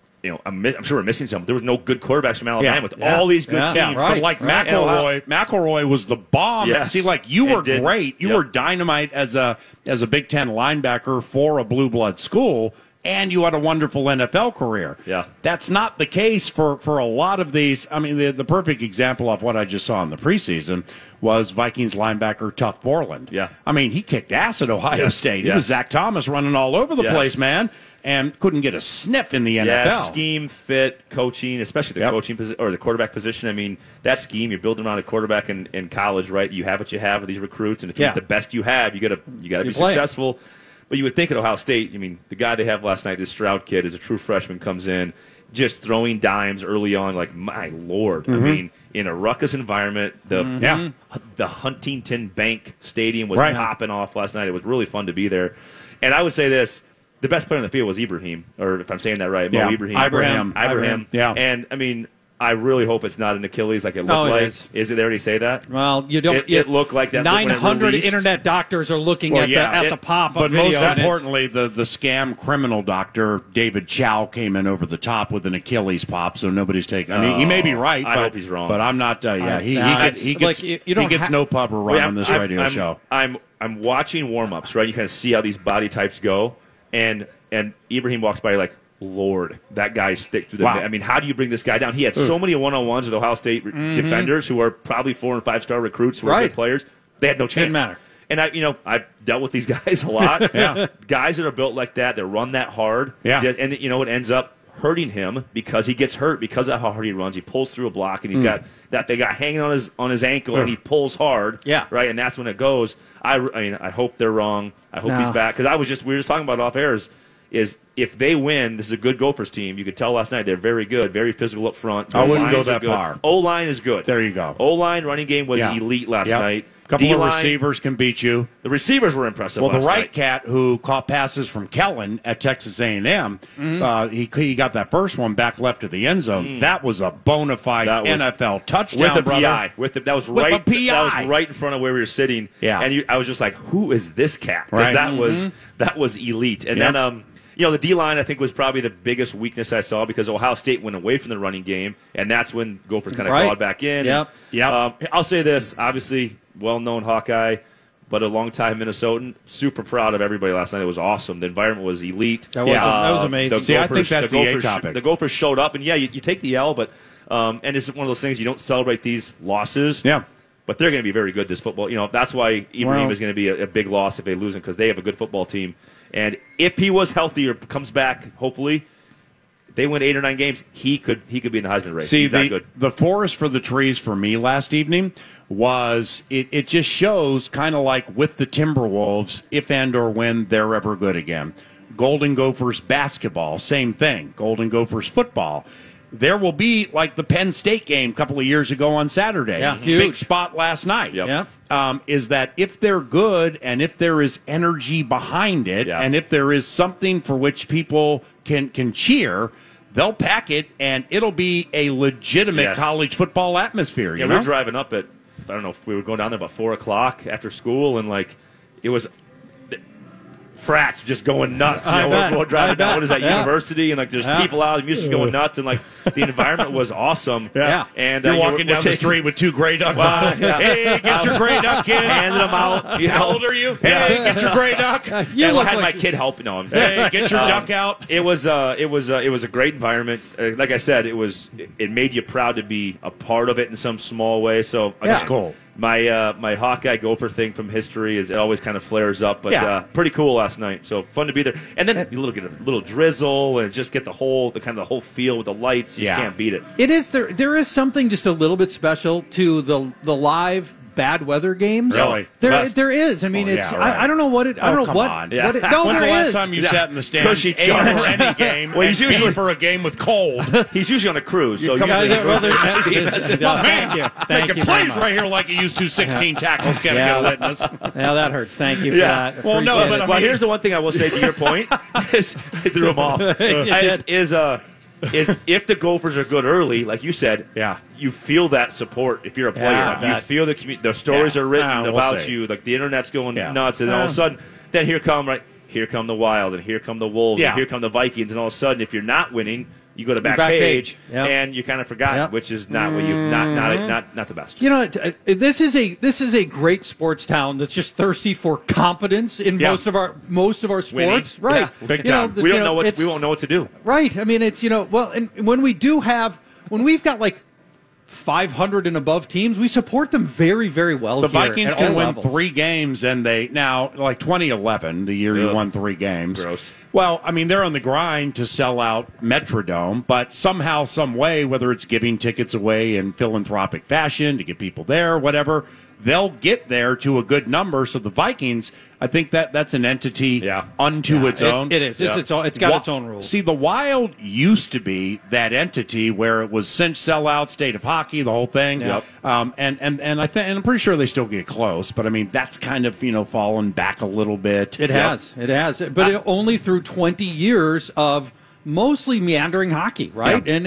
I'm sure we're missing some. There was no good quarterbacks from Alabama with all these good teams.
Yeah, but like
Right.
McElroy was the bomb.
Yes.
See, like you
And
were
did.
great. You
Yep.
were dynamite as a Big Ten linebacker for a blue blood school, and you had a wonderful NFL career.
Yeah.
That's not the case for a lot of these. I mean, the perfect example of what I just saw in the preseason was Vikings linebacker Tuff Borland.
Yeah.
I mean, he kicked ass at Ohio
Yes.
State. He
Yes.
was Zach Thomas running all over the
Yes.
place, man, and couldn't get a sniff in the NFL.
Yeah, scheme, fit, coaching, especially the
Yep.
coaching position or the quarterback position. I mean, that scheme you're building around a quarterback in college, right? You have what you have with these recruits, and if
Yeah.
he's the best you have, you got to be
play it.
successful. But you would think at Ohio State, I mean, the guy they have last night, this Stroud kid, is a true freshman, comes in. just throwing dimes early on. Like, my Lord. I mean, in a ruckus environment, the Huntington Bank Stadium was popping off last night. It was really fun to be there. And I would say this. The best player on the field was Ibrahim, or if I'm saying that right, Mo Ibrahim.
Ibrahim.
Yeah. And, I mean, I really hope it's not an Achilles like it looked like. Is it? They already say that?
Well, you don't.
It looked like that.
900 internet doctors are looking at the pop.
But
video,
most importantly, the scam criminal doctor David Chow came in over the top with an Achilles pop, so nobody's taking. I mean, he may be right.
I hope he's wrong.
But I'm not. He gets no pub or run on this radio show.
I'm watching warm-ups, right? You kind of see how these body types go, and Ibrahim walks by, you're like, Lord, that guy stick through the.
Wow.
I mean, how do you bring this guy down? He had so many one-on-ones with Ohio State defenders who are probably 4- and 5-star recruits who are good players. They had no chance.
Didn't matter.
And I've dealt with these guys a lot. Guys that are built like that run that hard. And it ends up hurting him because he gets hurt because of how hard he runs. He pulls through a block, and he's got that they got hanging on his ankle, and he pulls hard.
Yeah.
Right, and that's when it goes. I hope they're wrong. I hope he's back, because we were just talking about off air is if they win, this is a good Gophers team. You could tell last night they're very good, very physical up front.
I wouldn't go that far.
O-line is good.
There you go.
O-line running game was elite last night.
A couple
D-line,
of receivers can beat you.
The receivers were impressive.
Well, the
last
right
night.
cat who caught passes from Kellen at Texas A&M, he got that first one back left to the end zone. That was a bona fide NFL touchdown,
with a
brother.
PI. That was right. That was right in front of where we were sitting.
Yeah,
and I was just like, "Who is this cat?" Because that was elite. And then the D-line, I think, was probably the biggest weakness I saw, because Ohio State went away from the running game, and that's when Gophers kind of clawed back in. I'll say this, obviously, well-known Hawkeye, but a long-time Minnesotan. Super proud of everybody last night. It was awesome. The environment was elite.
That was amazing.
I think that's the A topic.
The Gophers showed up, and you take the L, but and it's one of those things, you don't celebrate these losses.
Yeah.
But they're going to be very good this football. That's why Ibrahim is going to be a big loss if they lose him, because they have a good football team. And if he was healthy or comes back, hopefully, if they win 8 or 9 games, he could be in the Heisman race.
See,
He's that good.
The forest for the trees for me last evening was it just shows, kind of like with the Timberwolves, if and or when they're ever good again. Golden Gophers basketball, same thing. Golden Gophers football. There will be, like the Penn State game a couple of years ago on Saturday.
Yeah,
big spot last night. Is that if they're good and if there is energy behind it and if there is something for which people can cheer, they'll pack it and it'll be a legitimate college football atmosphere.
We were driving up at, I don't know if we were going down there about 4 o'clock after school, and it was frats just going nuts. We're driving down. What is that, university? And there's people out. The music's going nuts, and the environment was awesome. And
you're walking down the street with 2 gray duck bottles. Hey, get your gray duck, kids.
Handing them out.
How old are you? Hey, get your gray duck.
I had my kid help. No, I'm saying.
Hey, get your duck out.
It was a great environment. Like I said, it made you proud to be a part of it in some small way. So
that's cool.
My Hawkeye Gopher thing from history it always kind of flares up, but pretty cool last night. So fun to be there, and then you get a little drizzle and just get the whole feel with the lights. You just can't beat it.
It is there is something just a little bit special to the live bad weather games.
Really?
There is. I mean, I don't know what it. I don't know what.
On.
What it, no,
When's
there
the last
is.
time you sat in the stands
Cushy
A for any game?
Well, he's usually
for a game with cold.
He's usually on a cruise. So
Thank you.
Making plays right here like he used to. 16 tackles. Can't get a witness.
Yeah, that hurts. Thank you for that.
Well, no,
Appreciate
but
it.
here's the one thing I will say to your point is I threw them off. Is if the Gophers are good early, like you said, you feel that support if you're a player. You feel the stories are written about you, like the internet's going nuts, and all of a sudden, then here come the Wild, and here come the Wolves, and here come the Vikings, and all of a sudden, if you're not winning, you go to back page. And you kind of forgot, which is not what you not the best.
This is a great sports town that's just thirsty for competence in most of our sports.
Winning.
Right.
Big time.
We won't know what to do.
Right. I mean, it's and when we've got 500 and above teams, we support them very, very well.
The
here
Vikings
at
can
all
win
levels.
3 games, and they now 2011, the year you won 3 games.
Gross.
Well, I mean, they're on the grind to sell out Metrodome, but somehow, some way, whether it's giving tickets away in philanthropic fashion to get people there, whatever, they'll get there to a good number. So the Vikings, I think that's an entity unto its own.
It is. It's got its own rules.
See, the Wild used to be that entity where it was cinch sellout, state of hockey, the whole thing.
Yep.
And I'm pretty sure they still get close, but I mean that's kind of fallen back a little bit.
It has, but only through 20 years of mostly meandering hockey, right?
Yeah.
And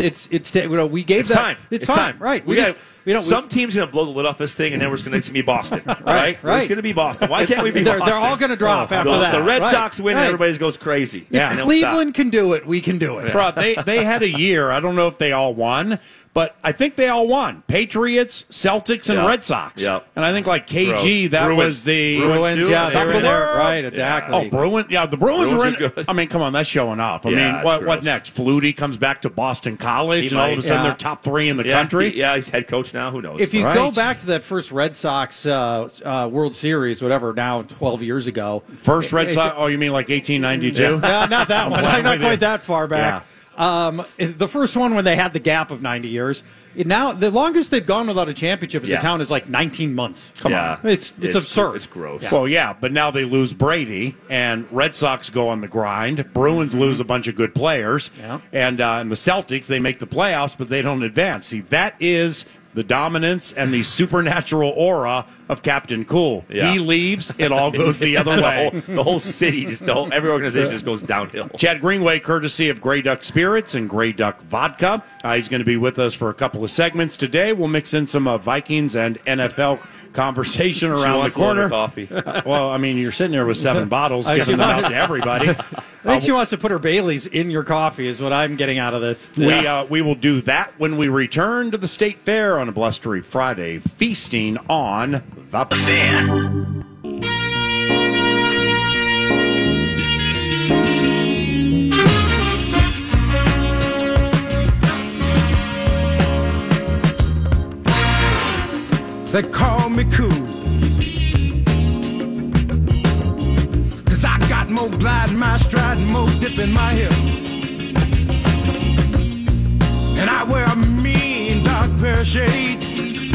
we gave
It's
that
time.
It's time, right?
Some team's going to blow the lid off this thing, and then we're just going to be Boston, right? It's going to be Boston. Why can't we be Boston?
They're all going to drop after that.
The Red Sox win, and
right.
everybody goes crazy.
If Cleveland can do it, we can do it.
Bro, they had a year. I don't know if they all won, but I think they all won. Patriots, Celtics, and Red Sox.
Yep.
And I think like KG, that
Bruins.
was the
Bruins,
yeah,
top
they
of
were
the
there.
world.
Right, exactly.
Oh, the Bruins were in.
good.
I mean, come on, that's showing up. I
Yeah,
mean,
it's
what
gross.
next? Flutie comes back to Boston College, and all of a sudden they're top 3 in the country.
He's head coach now. Who knows?
If you
Right.
go back to that first Red Sox World Series, whatever, now 12 years ago.
First Red Sox. Oh, you mean like 1892?
Not that one. Not quite that far back.
Yeah.
The first one when they had the gap of 90 years. Now, the longest they've gone without a championship as a town is like 19 months. Come on. It's absurd.
It's gross.
Yeah.
Well, but now they lose Brady, and Red Sox go on the grind. Bruins lose a bunch of good players, and the Celtics, they make the playoffs, but they don't advance. See, that is the dominance and the supernatural aura of Captain Cool.
Yeah.
He leaves, it all goes the other way.
The whole city, every organization just goes downhill.
Chad Greenway, courtesy of Grey Duck Spirits and Grey Duck Vodka. He's going to be with us for a couple of segments today. We'll mix in some Vikings and NFL conversation around the corner.
Coffee.
Well, I mean, you're sitting there with 7 bottles, giving them out to everybody.
I think she wants to put her Baileys in your coffee is what I'm getting out of this.
We will do that when we return to the State Fair on a blustery Friday, feasting on the Fan.
They call me cool, 'cause I got more glide in my stride and more dip in my hip. And I wear a mean dark pair of shades,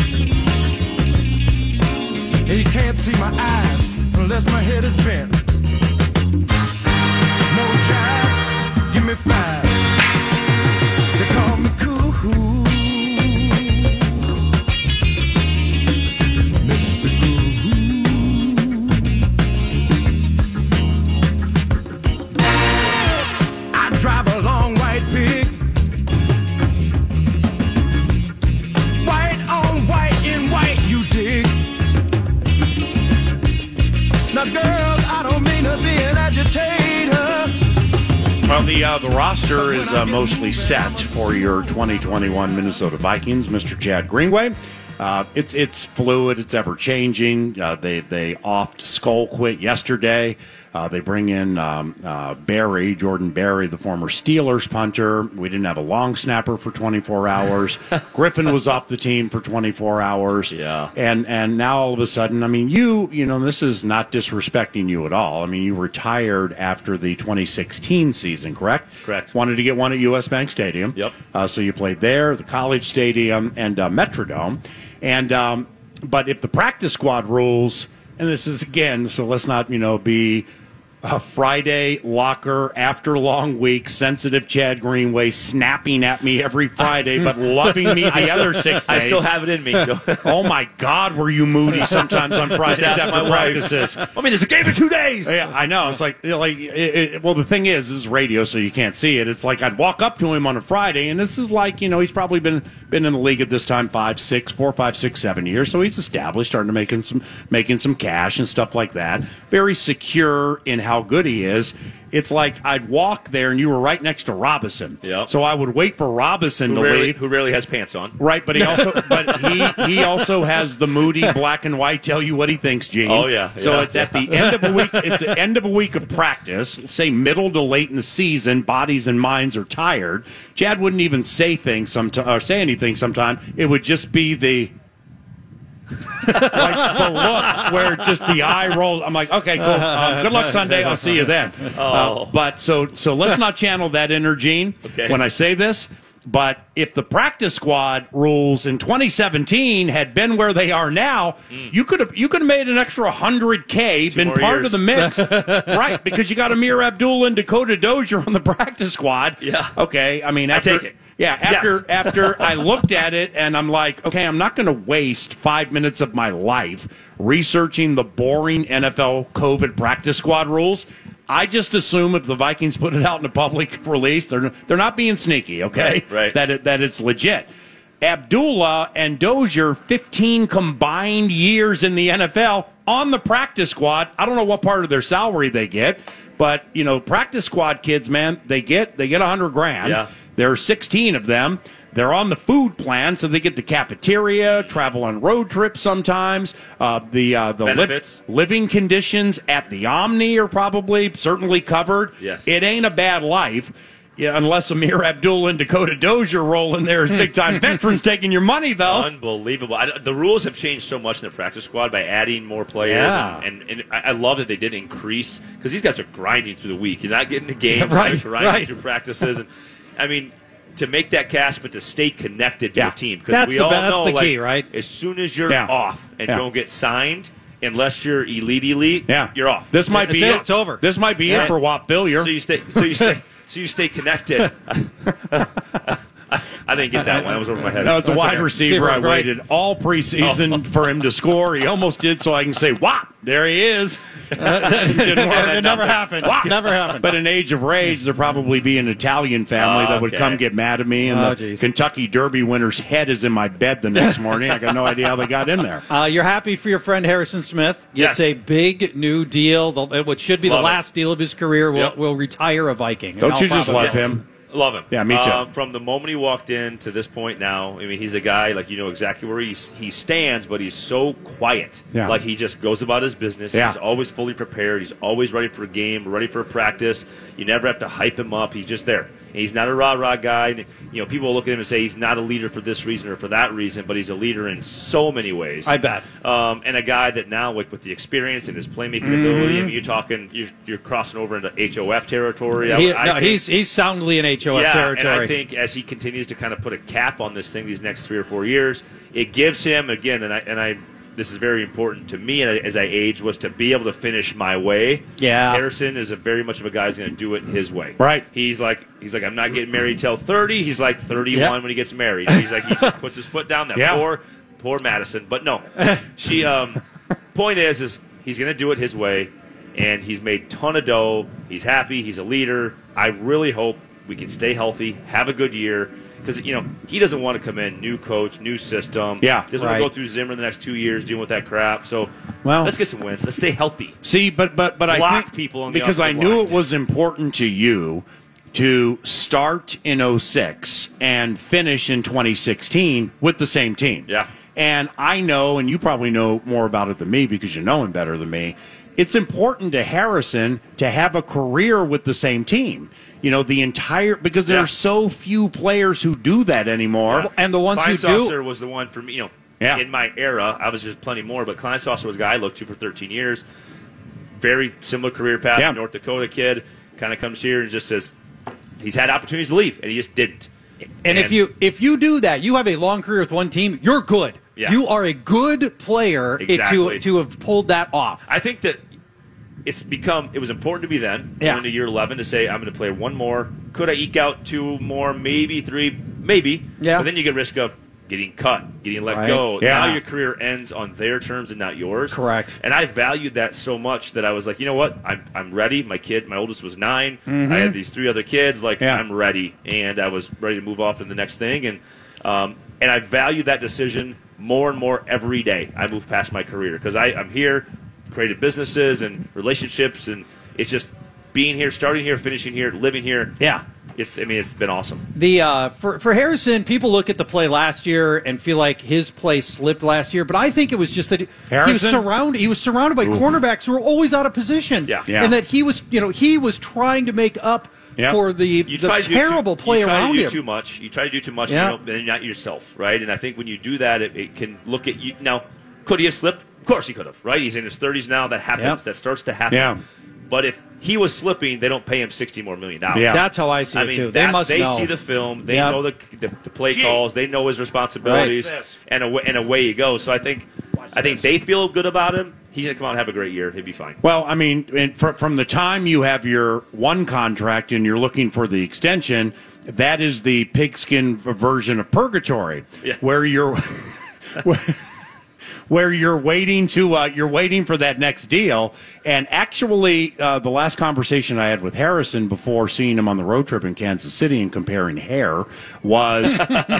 and you can't see my eyes unless my head is bent. No jive, give me 5. They call me cool. Mr. I drive a long white pig, white on white in white, you dig? Now, girls, I don't mean to be an agitator.
Well, the roster is mostly set for your 2021 Minnesota Vikings, Mr. Chad Greenway. It's fluid. It's ever changing. They offed Skull quit yesterday. They bring in Jordan Berry, the former Steelers punter. We didn't have a long snapper for 24 hours. Griffin was off the team for 24 hours.
Yeah.
And now all of a sudden, I mean, you know, this is not disrespecting you at all. I mean, you retired after the 2016 season, correct?
Correct.
Wanted to get one at U.S. Bank Stadium.
Yep.
So you played there, the College Stadium, and Metrodome. And but if the practice squad rules, and this is again, so let's not be a Friday locker after long week, sensitive Chad Greenway snapping at me every Friday, but loving me the other 6 days.
I still have it in me.
Oh my God, were you moody sometimes on Fridays
That's
after
my wife.
practices?
I mean, there's a game in 2 days.
Yeah, I know. It's like well, the thing is, this is radio, so you can't see it. It's like I'd walk up to him on a Friday, and this is like, he's probably been in the league at this time 4, 5, 6, 7 years, so he's established, starting to making some cash and stuff like that. Very secure in how good he is. It's like I'd walk there and you were right next to Robinson.
Yep.
So I would wait for Robinson to leave.
Who rarely has pants on.
Right, but he also has the moody black and white tell you what he thinks, Gene.
Oh, yeah.
So
Yeah.
it's at the end of a week. It's the end of a week of practice. Say middle to late in the season, bodies and minds are tired. Chad wouldn't even say anything sometime. It would just be the. like the look where just the eye rolls. I'm like, okay, cool. Good luck Sunday. I'll see you then. But so let's not channel that inner Gene when I say this. But if the practice squad rules in 2017 had been where they are now, you could have made an extra $100K, been part of the mix, right? Because you got Amir Abdullah and Dakota Dozier on the practice squad.
Yeah.
Okay. I mean, after,
I take it.
Yeah. After I looked at it and I'm like, okay, I'm not going to waste 5 minutes of my life researching the boring NFL COVID practice squad rules. I just assume if the Vikings put it out in a public release, they're not being sneaky, okay?
Right.
That it's legit. Abdullah and Dozier, 15 combined years in the NFL on the practice squad. I don't know what part of their salary they get, but practice squad kids, man, they get $100,000.
Yeah.
There are 16 of them. They're on the food plan, so they get the cafeteria, travel on road trips sometimes. The
benefits.
Living conditions at the Omni are certainly covered.
Yes.
It ain't a bad life, unless Amir Abdullah and Dakota Dozier roll in there as big-time veterans taking your money, though.
Unbelievable. The rules have changed so much in the practice squad by adding more players.
Yeah.
And I love that they did increase, because these guys are grinding through the week. You're not getting to games.
Right,
They're grinding
right.
through practices. And I mean, to make that cash, but to stay connected to
Yeah.
the team. Because
That's
we
the
all
be- that's
know,
the
like,
key, right?
as soon as you're
Yeah.
off and
Yeah.
don't get signed, unless you're elite,
Yeah.
you're off.
This might be
That's
it.
it. It's over.
This might be
Yeah.
it for Wap Billier.
So you stay connected. I didn't get that one. That was over my head.
No, it's a
That's
wide
okay.
receiver. I
Right.
waited all preseason for him to score. He almost did, so I can say, "Wop, there he is." Didn't work.
It never happened.
Wop.
Never happened.
But in Age of Rage, there'd probably be an Italian family that would
Okay.
come get mad at me, and
Oh,
the
geez.
Kentucky Derby winner's head is in my bed the next morning. I got no idea how they got in there.
You're happy for your friend Harrison Smith.
Yes.
It's a big new deal. What should be
Love
the
it.
last deal of his carear
Yep.
will retire a Viking.
Don't
And
you
I'll
just
probably-
love him?
Love him.
Yeah, me too.
From the moment he walked in to this point now, I mean, he's a guy, like, exactly where he stands, but he's so quiet.
Yeah.
Like, he just goes about his business.
Yeah.
He's always fully prepared. He's always ready for a game, ready for a practice. You never have to hype him up. He's just there. And he's not a rah-rah guy. And, people look at him and say he's not a leader for this reason or for that reason, but he's a leader in so many ways.
I bet.
And a guy that now, like, with the experience and his playmaking ability, I mean, you're talking, you're crossing over into HOF territory. I think-
He's soundly in HOF territory.
and I think as he continues to kind of put a cap on this thing these next 3 or 4 years, it gives him, again, and I this is very important to me as I age, was to be able to finish my way.
Yeah.
Harrison is very much of a guy who's going to do it his way.
Right.
He's like, I'm not getting married till 30. He's like 31
Yeah.
when he gets married. He's like, he just puts his foot down. That
Yeah.
poor Madison. But no, point is he's going to do it his way, and he's made a ton of dough. He's happy. He's a leader. I really hope we can stay healthy, have a good year. Because, he doesn't want to come in, new coach, new system.
Yeah,
doesn't want to go through Zimmer the next 2 years dealing with that crap. So,
Well-
let's get some wins. Let's stay healthy.
See, but I
Block
think
people on the
because I
offensive
knew
line.
it was important to you to start in 06 and finish in 2016 with the same team.
Yeah.
And I know, and you probably know more about it than me because you know him better than me, it's important to Harrison to have a career with the same team. Because there
Yeah.
are so few players who do that anymore.
And the ones who do-
Kleinsasser was the one for me,
Yeah.
in my era. Obviously, there's plenty more, but Kleinsasser was a guy I looked to for 13 years. Very similar career path.
Yeah.
North Dakota kid. Kind of comes here and just says he's had opportunities to leave, and he just didn't.
And if you do that, you have a long career with one team, you're good.
Yeah.
You are a good player
Exactly.
to have pulled that off.
I think that it was important to me then,
Yeah.
going to year 11, to say, I'm going to play one more. Could I eke out 2 more, maybe 3, maybe.
Yeah.
But then you get risk of getting cut, getting let
Right.
go.
Yeah.
Now your career ends on their terms and not yours.
Correct.
And I valued that so much that I was like, you know what? I'm ready. My oldest was 9. I had these 3 other kids. Like,
Yeah.
I'm ready. And I was ready to move off to the next thing. And I value that decision more and more every day I move past my career. Because I'm here, created businesses and relationships, and it's just being here, starting here, finishing here, living here.
Yeah.
It's been awesome.
For Harrison, people look at the play last year and feel like his play slipped last year, but I think it was just that he was
Harrison?
surrounded by cornerbacks who were always out of position.
Yeah.
Yeah.
And that he was trying to make up
Yep.
for the terrible play around
You
him.
try to do too much. You try to do too much,
Yeah.
and you're not yourself, right? And I think when you do that, it can look at you. Now, Could he have slipped? Of course he could have, right? He's in his 30s now. That happens.
Yep.
That starts to happen.
Yeah.
But if he was slipping, they don't pay him $60 more million.
Yeah.
That's how I see
I
it
mean,
too. They must
they
know.
see the film. They
Yep.
know the play calls. They know his responsibilities,
Right.
and away you go. So I think they feel good about him. He's gonna come out and have a great year. He'll be fine.
Well, I mean, from the time you have your one contract and you're looking for the extension, that is the pigskin version of purgatory,
Yeah.
where you're where you're waiting for that next deal. And actually, the last conversation I had with Harrison before seeing him on the road trip in Kansas City and comparing hair was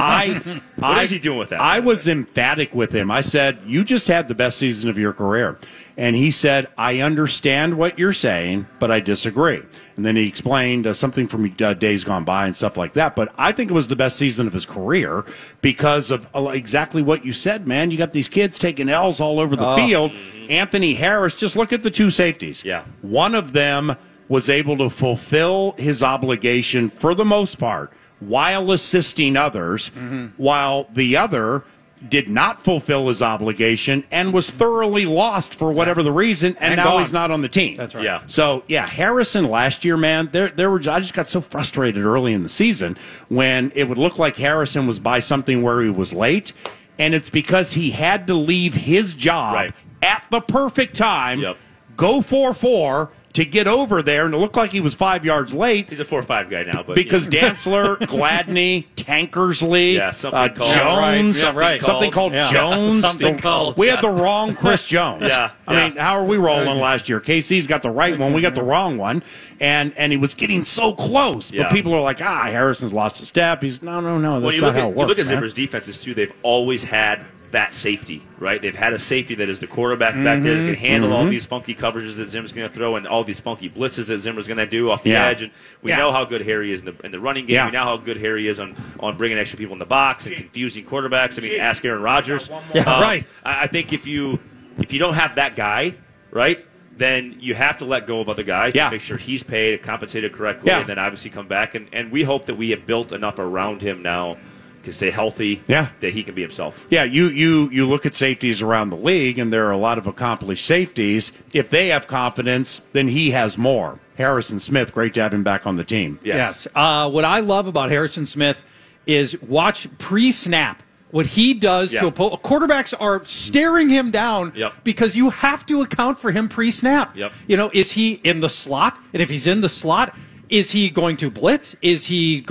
What is he doing with that?
I was emphatic with him. I said, "You just had the best season of your career." And he said, "I understand what you're saying, but I disagree." And then he explained something from days gone by and stuff like that. But I think it was the best season of his career because of exactly what you said, man. You got these kids taking L's all over the field. Anthony Harris, just look at the two safeties.
Yeah.
One of them was able to fulfill his obligation for the most part while assisting others, while the other did not fulfill his obligation and was thoroughly lost for whatever the reason, and now
gone.
he's not on the team.
That's right.
Yeah.
So Harrison last year, man, there were. I just got so frustrated early in the season when it would look like Harrison was by something where he was late, and it's because he had to leave his job
Right.
at the perfect time,
Yep.
go 4-4 to get over there, and it looked like he was 5 yards late.
He's a 4-5 guy now, but
Because Dantzler, Gladney, Tankersley,
Yeah, something called-
Jones,
Yeah, right.
something called
Yeah.
Jones.
Something called,
We had the wrong Chris Jones.
Yeah,
I mean, how are we rolling last year? KC's got the right one. We got the wrong one. And he was getting so close. But
Yeah.
people are like, Harrison's lost a step. He's, no, that's
when you
not
look
how
at,
it works,
you look at
man.
Zimmer's defenses too, they've always had that safety, right? They've had a safety that is the quarterback back there that can handle all these funky coverages that Zimmer's going to throw and all these funky blitzes that Zimmer's going to do off the
Yeah.
edge. And we know how good Harry is in the running game.
Yeah.
We know how good Harry is on bringing extra people in the box and confusing quarterbacks. I mean, ask Aaron Rodgers.
Yeah, right.
I think if you don't have that guy, right, then you have to let go of other guys
Yeah.
to make sure he's paid and compensated correctly,
Yeah.
and then obviously come back. And we hope that we have built enough around him now to stay healthy,
Yeah.
that he can be himself.
Yeah, you look at safeties around the league, and there are a lot of accomplished safeties. If they have confidence, then he has more. Harrison Smith, great to have him back on the team.
Yes.
What I love about Harrison Smith is watch pre-snap. What he does
Yeah.
to quarterbacks are staring him down
Yep.
because you have to account for him pre-snap.
Yep.
You know, is he in the slot? And if he's in the slot, is he going to blitz? Is he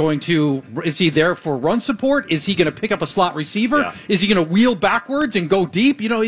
there for run support? Is he going to pick up a slot receiver?
Yeah.
Is he going to wheel backwards and go deep? You know,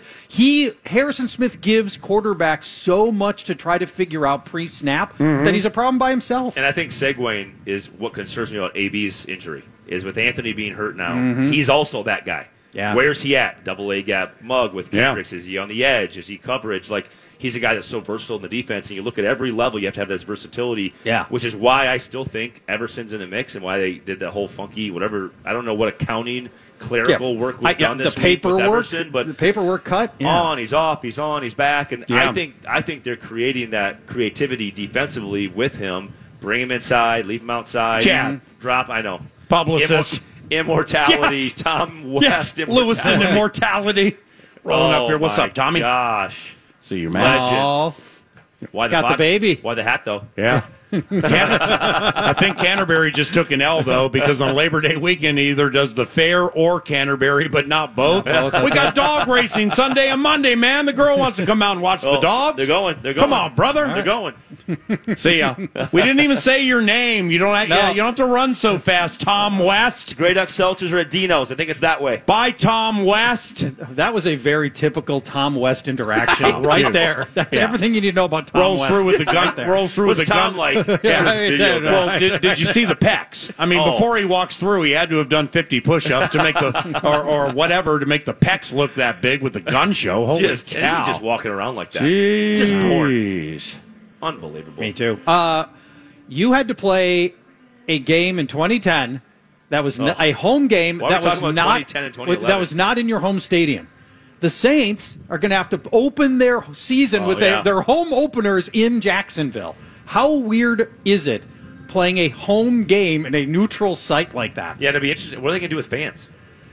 Harrison Smith gives quarterbacks so much to try to figure out pre-snap that he's a problem by himself.
And I think segueing is what concerns me about AB's injury, is with Anthony being hurt now, he's also that guy.
Yeah.
Where's he at? Double A gap mug with
Yeah.
Kendricks. Is he on the edge? Is he coverage? Like, he's a guy that's so versatile in the defense, and you look at every level, you have to have this versatility.
Yeah.
Which is why I still think Everson's in the mix and why they did that whole funky whatever. I don't know what accounting clerical work was done this
the
week with
paperwork,
Everson, but
the paperwork cut. Yeah.
on, he's off, he's on, he's back, and
Yeah.
I think they're creating that creativity defensively with him. Bring him inside, leave him outside,
Chad.
drop. I know
Publicist.
immortality.
Yes.
Tom West,
Yes, Lewiston
immortality.
immortality. Rolling up here. What's
my
up, Tommy?
Gosh,
See you, man.
Legend.
Oh,
Why
Got the
box?
baby.
Why the hat though?
Yeah. I think Canterbury just took an L, though, because on Labor Day weekend, he either does the fair or Canterbury, but not both. We got dog racing Sunday and Monday, man. The girl wants to come out and watch the dogs.
They're going. They're going.
Come on, brother.
They're going.
See ya. We didn't even say your name. You don't have to run so fast, Tom West.
Grey Duck Seltzers are at Dino's. I think it's that way.
Bye, Tom West.
that was a very typical Tom West interaction right there. That's
Yeah.
everything you need to know about Tom
Rolls
West.
through with the gun. Rolls through with
What's
the
Tom
gun.
like?
Yeah, right,
Video.
right.
Well, did you see the pecs? I mean,
Oh.
before he walks through, he had to have done 50 push-ups to make the or whatever to make the pecs look that big with the gun show. Holy
Just, and
cow!
he's just walking around like that. Just bored.
Jeez.
Unbelievable.
Me too. You had to play a game in 2010 that was a home game
Why are we
that was
talking about
not
2010 and 2011?
that was not in your home stadium. The Saints are going to have to open their season with
yeah.
their home openers in Jacksonville. How weird is it playing a home game in a neutral site like that?
Yeah, it'd be interesting. What are they going to do with fans?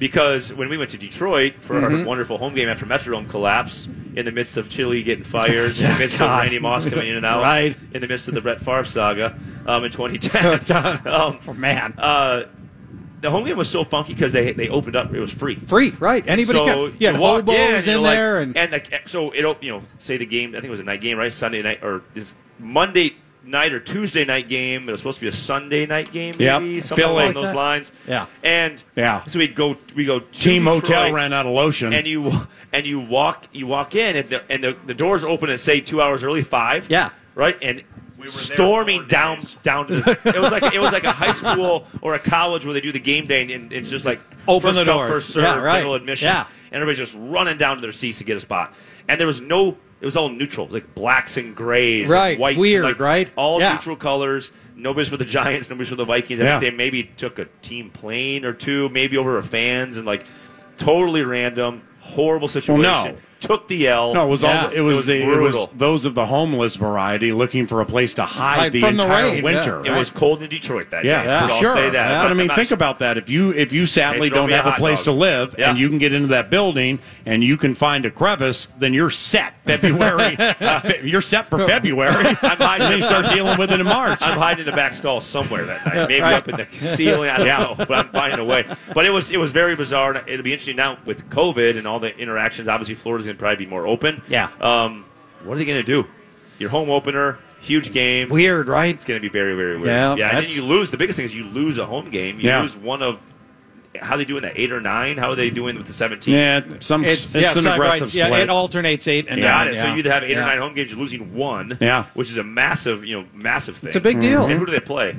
Because when we went to Detroit for our wonderful home game after Metrodome collapse, in the midst of Chile getting fired, in the midst of Randy Moss coming in and out,
Right.
in the midst of the Brett Favre saga in 2010.
Man.
The home game was so funky because they opened up. It was free.
Free, right? Anybody
So
can. Yeah,
you walk
hobos in
you're like-
there. And
so it say the game. I think it was a night game, right? Sunday night or is Monday night or Tuesday night game. It was supposed to be a Sunday night game, maybe
Yep.
something
Philly.
along those lines.
Yeah.
And
Yeah.
so we go. To
Team
Detroit,
Motel ran out of lotion.
and you walk in, and the doors open at say 2 hours early, 5.
Yeah.
Right, and we were storming down to the. It was like a high school or a college where they do the game day, and it's just like
Open
first
the
come,
doors.
first serve,
Yeah, right.
general admission,
Yeah.
and everybody's just running down to their seats to get a spot. And there was no. It was all neutral, like blacks and grays,
Right.
and whites,
Weird,
like
right?
All
Yeah.
neutral colors. Nobody's for the Giants, nobody's for the Vikings. I
Yeah.
think they maybe took a team plane or two, maybe over a fans, and like totally random, horrible situation.
no.
Took the L.
No, it was
Yeah.
all. It was
brutal.
those of the homeless variety looking for a place to hide
Hide
the
from the
entire
rain,
winter.
It was cold in Detroit that
Yeah,
day.
for
I'll
sure.
say that.
Yeah.
But I mean,
I'm not
think
sure.
about that. If you sadly
Hey, throw
don't
me a
have a
hot
place
dog.
to live
Yeah.
and you can get into that building and you can find a crevice, then you're set. February, you're set for February.
I'm hiding.
And then you start dealing with it in March.
I'm hiding in the back stall somewhere that night. Maybe
Right.
up in the ceiling. I don't know. But I'm finding a way. But it was very bizarre. And it'll be interesting now with COVID and all the interactions. Obviously, Florida's going to probably be more open.
Yeah.
What are they going to do? Your home opener, huge game.
weird, right?
It's going to be very, very weird.
Yeah,
And then
that's-
you lose. The biggest thing is you lose a home game. You
Yeah.
lose one of. How are they doing that? 8 or 9? How are they doing with the 17?
Yeah, it's an
right.
aggressive
Yeah,
split.
it alternates 8 and
Got
9.
it.
Yeah.
So you either have 8 or
Yeah.
9 home games. You're losing one.
Yeah.
Which is a massive, massive thing.
It's a big deal.
And who do they play?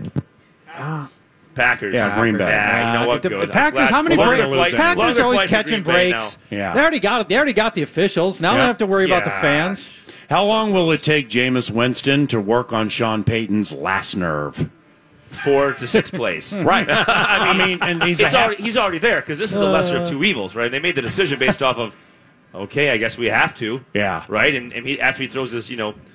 Packers.
Yeah, Green Bay.
Yeah, you know what?
The
Good. I'm
Packers,
glad-
how many
Well,
breaks?
they're losing.
Long
Packers
they're
always
playing for
catching
Green Bay
breaks.
now.
Yeah.
They already got the officials. Now
Yeah.
they have to worry about the
Yeah.
fans.
How long will it take Jameis Winston to work on Sean Payton's last nerve?
4 to 6 plays.
Right. I mean, and he's
He's already there because this is the lesser of two evils, right? They made the decision based off of, okay, I guess we have to.
Yeah.
Right? And after he throws this,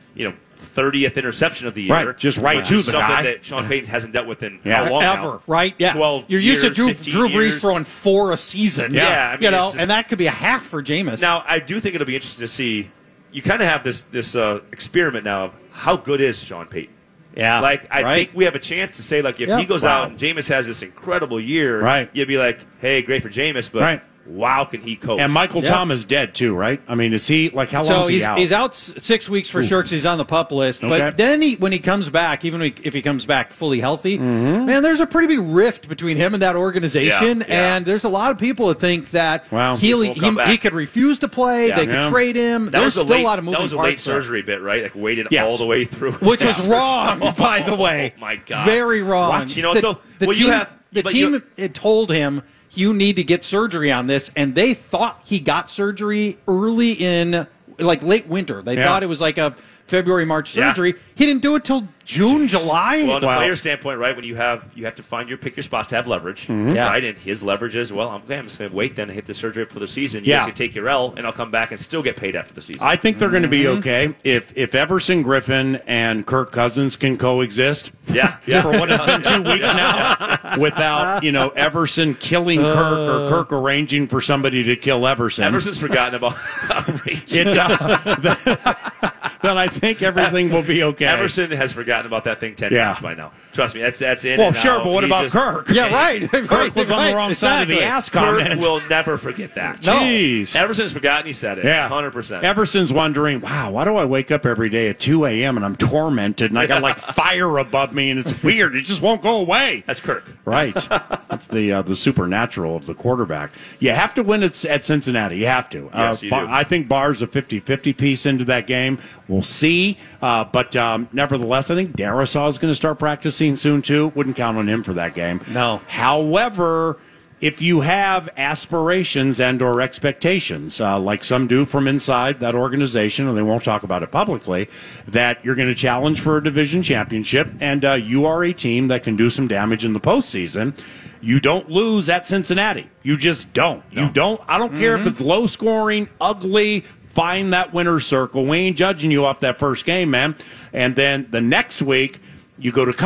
30th interception of the year.
Right, just right to the
something
guy.
that Sean Payton hasn't dealt with in
Yeah.
how long
Ever,
now?
right? Yeah.
12
You're used
years,
to
15
Drew Brees
years.
throwing 4 a season.
Yeah, I mean, it's just-
and that could be a half for Jameis.
Now, I do think it'll be interesting to see. You kind of have this experiment now of how good is Sean Payton.
yeah,
Like, I
right?
think we have a chance to say, like, if
Yeah.
he goes
Wow.
out and Jameis has this incredible year,
Right.
you'd be like, hey, great for Jameis, but
Right.
wow, can he coach?
And Michael
Yeah.
Thomas dead too, right? I mean, is he like how long
So
is he out?
he's out 6 weeks for sure because he's on the PUP list.
Okay.
But then when he comes back, even if he comes back fully healthy, man, there's a pretty big rift between him and that organization.
Mm-hmm. Yeah.
And there's a lot of people that think that
Wow.
he
won't come back.
could refuse to play.
Yeah.
They could
Yeah.
trade him.
that
There's
was
still a lot of moving
That was a
parts
late
there.
surgery bit, right? Like waited
Yes.
all the way through.
Which was wrong, by the way.
Oh, my God.
Very wrong.
What? You know,
the,
so-
the
well,
team,
you have-
the
but
team
you-
had told him you need to get surgery on this, and they thought he got surgery early in like late winter. They
Yeah.
thought it was like a February, March
Yeah.
surgery. He didn't do it till June, July.
Well, in a
Wow.
player standpoint, right, when you have to find your spots to have leverage,
Yeah.
right? And his leverage is, well, I'm just going to wait then and hit the surgery for the season. You
Yeah.
guys can take your L, and I'll come back and still get paid after the season.
I think they're going to be
Mm-hmm.
okay if Everson Griffin and Kirk Cousins can coexist.
yeah.
For what has been 2 weeks now, without Everson killing Kirk or Kirk arranging for somebody to kill Everson.
Everson's forgotten about
It, then I think everything will be okay.
Everson has forgotten about that thing 10
Yeah.
times by now. Trust me, that's in.
Well,
and
sure,
out.
but what
He
about
just-
Kirk?
Yeah, right.
Kirk was on the wrong side of the ass
Kirk
comment.
will never forget that.
No.
Jeez.
Everson's forgotten he said it.
Yeah,
100%.
Everson's wondering, wow, why do I wake up every day at 2 a.m. and I'm tormented and I got like fire above me and it's weird. It just won't go away.
That's Kirk.
Right. That's the supernatural of the quarterback. You have to win at Cincinnati. You have to.
Yes, you do.
I think Barr's a 50-50 piece into that game. We'll see. But nevertheless, I think Darisaw is going to start practicing soon, too. Wouldn't count on him for that game.
No.
However, if you have aspirations and or expectations, like some do from inside that organization, and they won't talk about it publicly, that you're going to challenge for a division championship, and you are a team that can do some damage in the postseason, you don't lose at Cincinnati. You just don't.
No.
You don't. I don't care if it's low scoring, ugly. Find that winner's circle. We ain't judging you off that first game, man. And then the next week, you go to Kyler.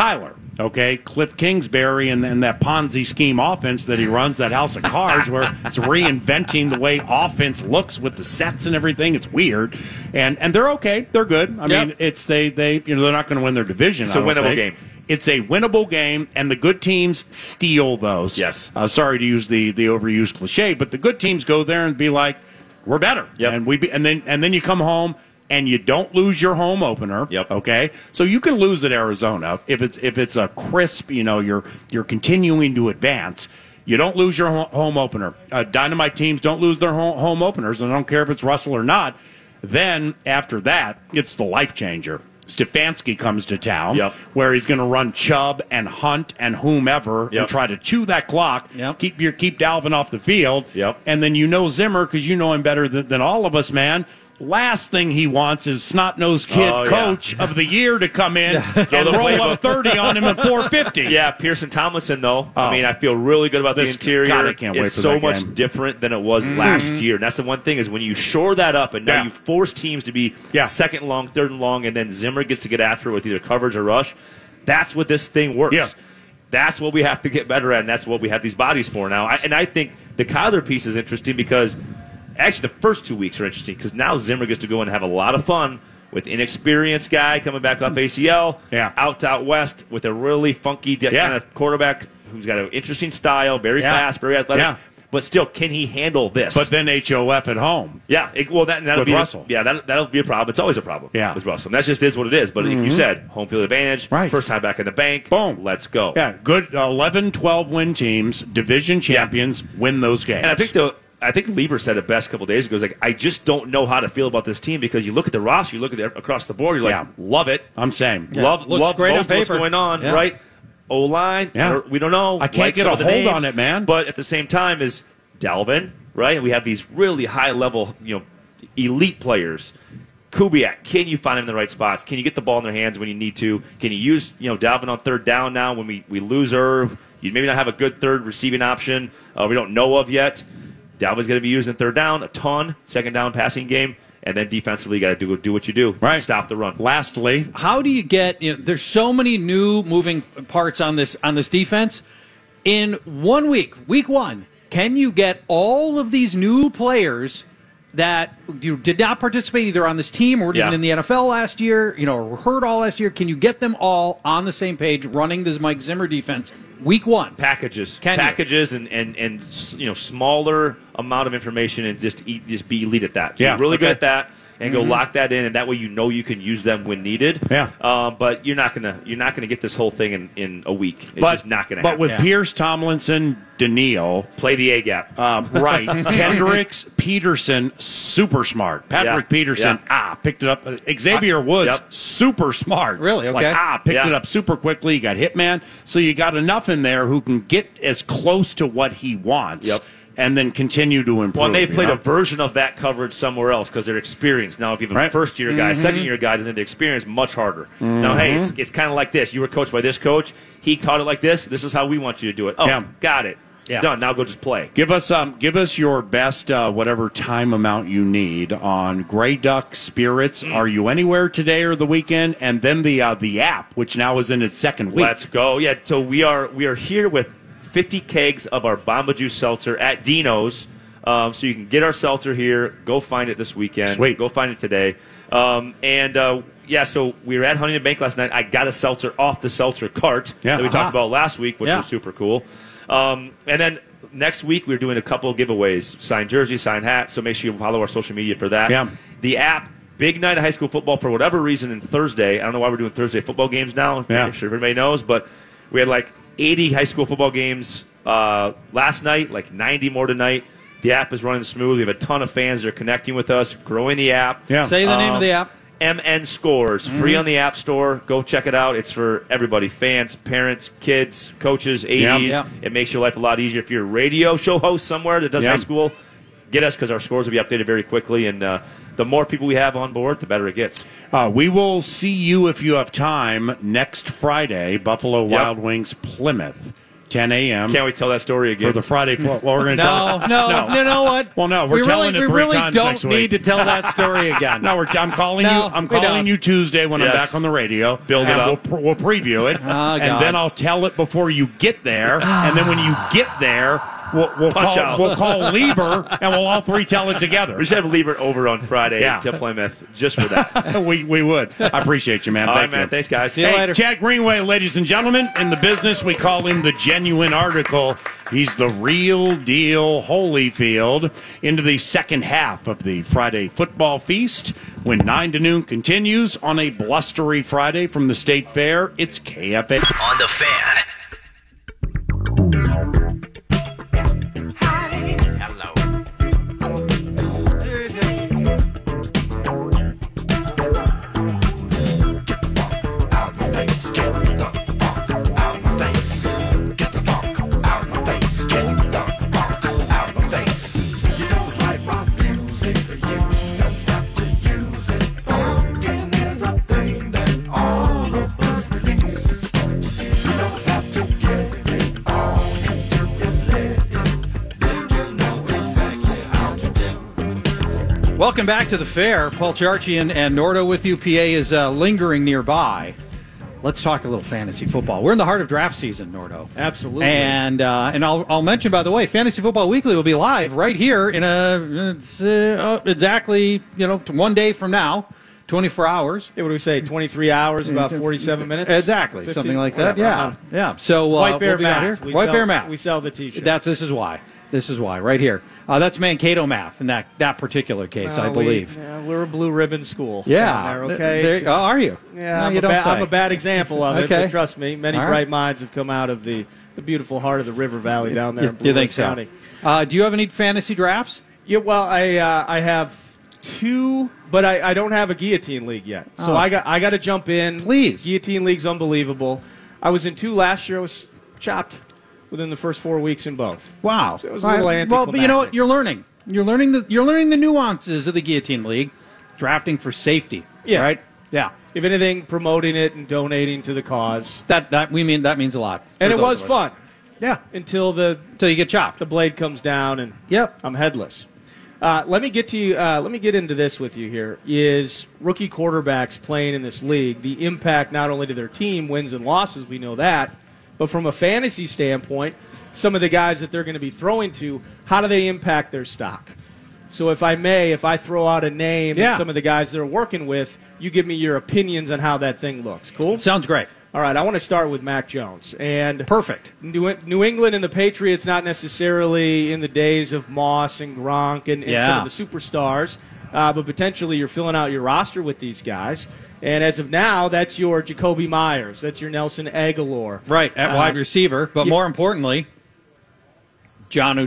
Okay, Cliff Kingsbury and that Ponzi scheme offense that he runs, that house of cards, where it's reinventing the way offense looks with the sets and everything. It's weird, and they're okay. They're good. I mean, it's they they're not going to win their division.
It's a winnable game.
It's a winnable game, and the good teams steal those.
Yes.
Sorry to use the overused cliche, but the good teams go there and be like, we're better.
Yep.
And then you come home and you don't lose your home opener.
Yep.
Okay. So you can lose at Arizona if it's a crisp. You're continuing to advance. You don't lose your home opener. Dynamite teams don't lose their home openers, and I don't care if it's Russell or not. Then after that, it's the life changer. Stefanski comes to town, where he's going to run Chubb and Hunt and whomever and try to chew that clock, keep Dalvin off the field, and then Zimmer, because you know him better than all of us, man. Last thing he wants is snot-nosed kid coach of the year to come in and roll up 30 on him at 450.
Yeah, Pearson Tomlinson, though. I mean, I feel really good about the interior.
God, I can't wait
it's
for
so
that
much
game.
different than it was last year. And that's the one thing is when you shore that up and now you force teams to be second and long, third and long, and then Zimmer gets to get after it with either coverage or rush, that's what this thing works.
Yeah.
That's what we have to get better at, and that's what we have these bodies for now. And I think the Kyler piece is interesting because actually the first 2 weeks are interesting because now Zimmer gets to go and have a lot of fun with inexperienced guy coming back up ACL, out west with a really funky kind of quarterback who's got an interesting style, very fast, very athletic. Yeah. But still, can he handle this?
But then HOF at home.
Yeah, that'll be
Russell.
That'll be a problem. It's always a problem with Russell. And that just is what it is. But like you said, home field advantage, first time back in the bank.
Boom.
Let's go.
Yeah, good 11, 12 win teams, division champions, win those games.
And I think Lieber said it best a couple days ago. He's like, I just don't know how to feel about this team because you look at the roster, you look at it across the board, you're like, love it.
I'm saying.
Love
great
most
on
of what's
paper.
going on, right? O-line, we don't know.
I can't get a hold on it, man.
But at the same time is Dalvin, right? And we have these really high-level, elite players. Kubiak, can you find him in the right spots? Can you get the ball in their hands when you need to? Can you use, Dalvin on third down now when we lose Irv? You maybe not have a good third receiving option we don't know of yet. Dalvin's going to be used in third down a ton, second down passing game, and then defensively you got to do what you do.
Right.
Stop the run.
Lastly,
how do you get? There's so many new moving parts on this defense. In 1 week, week one, can you get all of these new players that you did not participate either on this team or even in the NFL last year, or heard all last year? Can you get them all on the same page running this Mike Zimmer defense? Week one.
Packages and smaller amount of information and just be elite at that.
Yeah,
be really good at that and go lock that in, and that way you can use them when needed.
Yeah.
But you're not gonna get this whole thing in a week. It's just not gonna happen.
But with Pierce, Tomlinson, Daniil,
play the A gap.
Right. Kendricks, Peterson, super smart. Patrick Peterson, picked it up. Xavier Woods, super smart.
Really? Okay.
Picked it up super quickly. You got Hitman. So you got enough in there who can get as close to what he wants.
Yep.
And then continue to improve.
Well, and they've played a version of that coverage somewhere else because they're experienced. Now, if you have a first-year guy, second-year guy doesn't have the experience, much harder. Now, hey, it's kind of like this. You were coached by this coach. He taught it like this. This is how we want you to do it. Oh, got it. Yeah. Done. Now go just play.
Give us your best whatever time amount you need on Grey Duck Spirits. Are you anywhere today or the weekend? And then the app, which now is in its second week.
Let's go. Yeah. So we are here with 50 kegs of our Bomba Juice seltzer at Dino's. So you can get our seltzer here. Go find it this weekend.
Sweet.
Go find it today. So we were at Huntington Bank last night. I got a seltzer off the seltzer cart that we talked about last week, which was super cool. And then next week we're doing a couple of giveaways. Signed jersey, signed hats. So make sure you follow our social media for that.
Yeah.
The app, big night of high school football for whatever reason in Thursday. I don't know why we're doing Thursday football games now. I'm sure everybody knows. But we had like 80 high school football games last night, like 90 more tonight. The app is running smooth. We have a ton of fans that are connecting with us, growing the app.
Yeah.
Say the name of the app.
MN Scores, free on the App Store. Go check it out. It's for everybody, fans, parents, kids, coaches, ADs. It makes your life a lot easier. If you're a radio show host somewhere that does high school, get us because our scores will be updated very quickly. And the more people we have on board, the better it gets.
We will see you if you have time next Friday, Buffalo Wild Wings, Plymouth. 10 a.m.
Can't we tell that story again?
for the Friday football. Well, we're going to tell it.
No, you know what?
Well, no, we're telling it
we
three
really
times
don't
next week.
need to tell that story again.
No, I'm calling
No,
you. I'm
we
calling
don't.
you Tuesday when I'm
Yes.
back on the radio.
Build it
and
up.
We'll preview it,
God.
and then I'll tell it before you get there. And then when you get there, we'll
Punch out.
call Lieber, and we'll all three tell it together.
We should have Lieber over on Friday
Yeah.
to Plymouth just for that.
we would. I appreciate you, man.
All right,
Thank
man.
you.
Thanks, guys.
See you
Hey,
later.
Chad Greenway, ladies and gentlemen, in the business we call him the genuine article. He's the real deal Holyfield into the second half of the Friday football feast. When 9 to noon continues on a blustery Friday from the State Fair, it's KFA.
On the Fan.
Welcome back to the fair. Paul Charchian and Nordo with you. PA is lingering nearby. Let's talk a little fantasy football. We're in the heart of draft season, Nordo.
Absolutely.
And I'll mention, by the way, Fantasy Football Weekly will be live right here in exactly 1 day from now, 24 hours.
Yeah, what do we say? 23 hours, about 47 minutes?
Exactly,
50?
something like that.
Whatever.
Yeah. So
White Bear
we'll be out
Math.
here.
We
White
sell-
Bear Math.
We sell the T-shirts.
This is why. This is why, right here. That's Mankato math in that particular case, I believe.
We're a blue ribbon school.
Yeah.
down there, okay.
There- are you?
Yeah,
No,
I'm,
you
a
don't say.
I'm a bad example of it,
Okay.
but trust me, many
All right.
bright minds have come out of the beautiful heart of the River Valley down there in Blue
You think
Lake
so?
County.
Do you have any fantasy drafts?
Yeah, well, I have two, but I don't have a guillotine league yet. So
Oh.
I got to jump in.
Please.
Guillotine league's unbelievable. I was in two last year. I was chopped within the first 4 weeks in both.
Wow.
So it was a little
Well, but you know what?
anticlimactic.
You're learning. You're learning the nuances of the guillotine league. Drafting for safety.
Yeah.
Right? Yeah.
If anything, promoting it and donating to the cause.
That means a lot.
And
for
it
those
was
of us.
fun
Yeah.
until the
Until you get chopped.
blade comes down and
Yep.
I'm headless. Let me get to you. Let me get into this with you here. Is rookie quarterbacks playing in this league, the impact not only to their team, wins and losses, we know that, but from a fantasy standpoint, some of the guys that they're going to be throwing to, how do they impact their stock? So if I throw out a name
Yeah.
and some of the guys they're working with, you give me your opinions on how that thing looks. Cool?
Sounds great.
All right, I want to start with Mac Jones. And
Perfect.
New England and the Patriots, not necessarily in the days of Moss and Gronk and some of the superstars, but potentially you're filling out your roster with these guys. And as of now, that's your Jacoby Myers. That's your Nelson Aguilar.
Right, at wide receiver. But more importantly, Jonnu.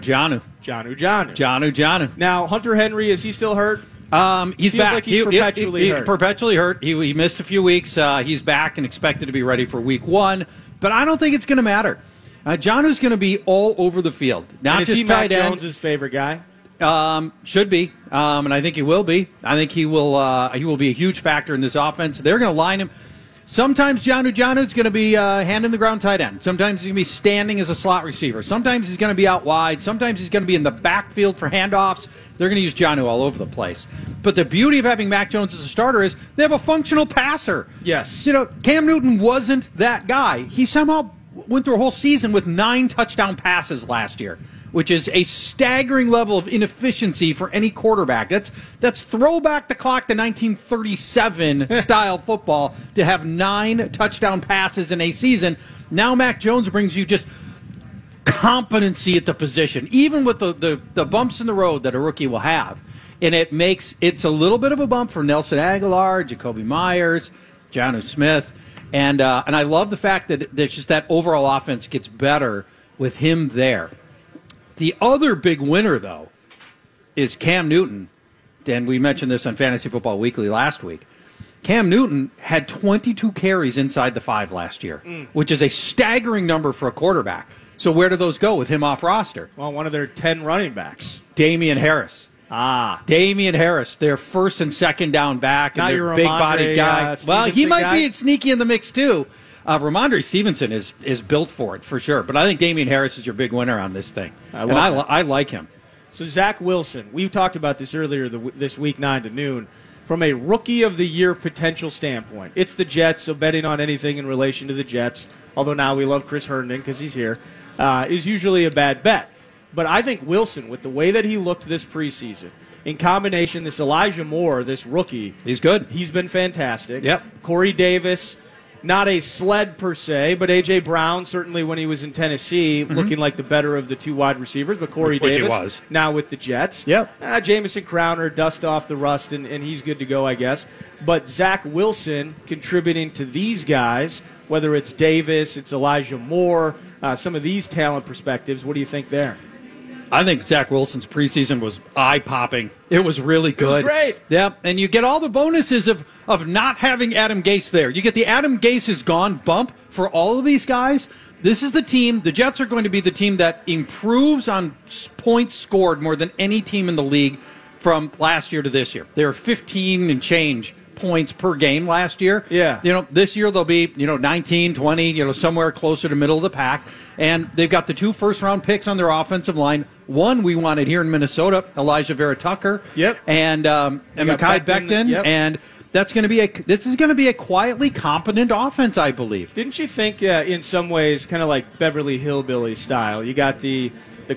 Jonnu. Now, Hunter Henry, is he still hurt?
He's
Feels
back.
like he's perpetually hurt.
Perpetually hurt. He missed a few weeks. He's back and expected to be ready for week 1. But I don't think it's going to matter. Jonnu's going to be all over the field. Not
And is
just
he Mac
tight end.
Jones' favorite guy?
Should be, and I think he will be. I think he will be a huge factor in this offense. They're going to line him. Sometimes Jonnu's going to be hand in the ground tight end. Sometimes he's going to be standing as a slot receiver. Sometimes he's going to be out wide. Sometimes he's going to be in the backfield for handoffs. They're going to use Jonnu all over the place. But the beauty of having Mac Jones as a starter is they have a functional passer.
Yes.
Cam Newton wasn't that guy. He somehow went through a whole season with 9 touchdown passes last year, which is a staggering level of inefficiency for any quarterback. That's throwback the clock to 1937 style football to have 9 touchdown passes in a season. Now Mac Jones brings you just competency at the position, even with the bumps in the road that a rookie will have. And it's a little bit of a bump for Nelson Aguilar, Jacoby Myers, Jonnu Smith. And I love the fact that it's just that overall offense gets better with him there. The other big winner, though, is Cam Newton. And we mentioned this on Fantasy Football Weekly last week. Cam Newton had 22 carries inside the 5 last year, which is a staggering number for a quarterback. So where do those go with him off roster?
Well, one of their 10 running backs.
Damian Harris. Damian Harris, their first and second down back,
Not
and
your
their big-bodied
Ramondre,
guy. Well, he
Stevenson
might
guy?
be sneaky in the mix, too. Ramondre Stevenson is built for it, for sure. But I think Damian Harris is your big winner on this thing. I like him.
So Zach Wilson, we talked about this earlier this week, 9 to noon. From a Rookie of the Year potential standpoint, it's the Jets, so betting on anything in relation to the Jets, although now we love Chris Herndon because he's here, is usually a bad bet. But I think Wilson, with the way that he looked this preseason, in combination, this Elijah Moore, this rookie,
he's good.
He's been fantastic.
Yep.
Corey Davis, not a sled per se, but A.J. Brown, certainly when he was in Tennessee, looking like the better of the two wide receivers. But Corey Davis,
was.
now with the Jets.
Yep.
Jamison Crowner, dust off the rust, and he's good to go, I guess. But Zach Wilson contributing to these guys, whether it's Davis, it's Elijah Moore, some of these talent perspectives. What do you think there?
I think Zach Wilson's preseason was eye-popping. It was really good.
It was great.
Yeah, and you get all the bonuses of not having Adam Gase there. You get the Adam Gase is gone bump for all of these guys. This is the team. The Jets are going to be the team that improves on points scored more than any team in the league from last year to this year. They were 15 and change points per game last year.
Yeah.
This year they'll be, 19, 20, somewhere closer to middle of the pack. And they've got the 2 first-round picks on their offensive line. One we wanted here in Minnesota, Elijah Vera Tucker.
Yep.
And Mekhi Becton.
Yep.
And this is going to be a quietly competent offense, I believe.
Didn't you think, in some ways, kind of like Beverly Hillbilly style? You got the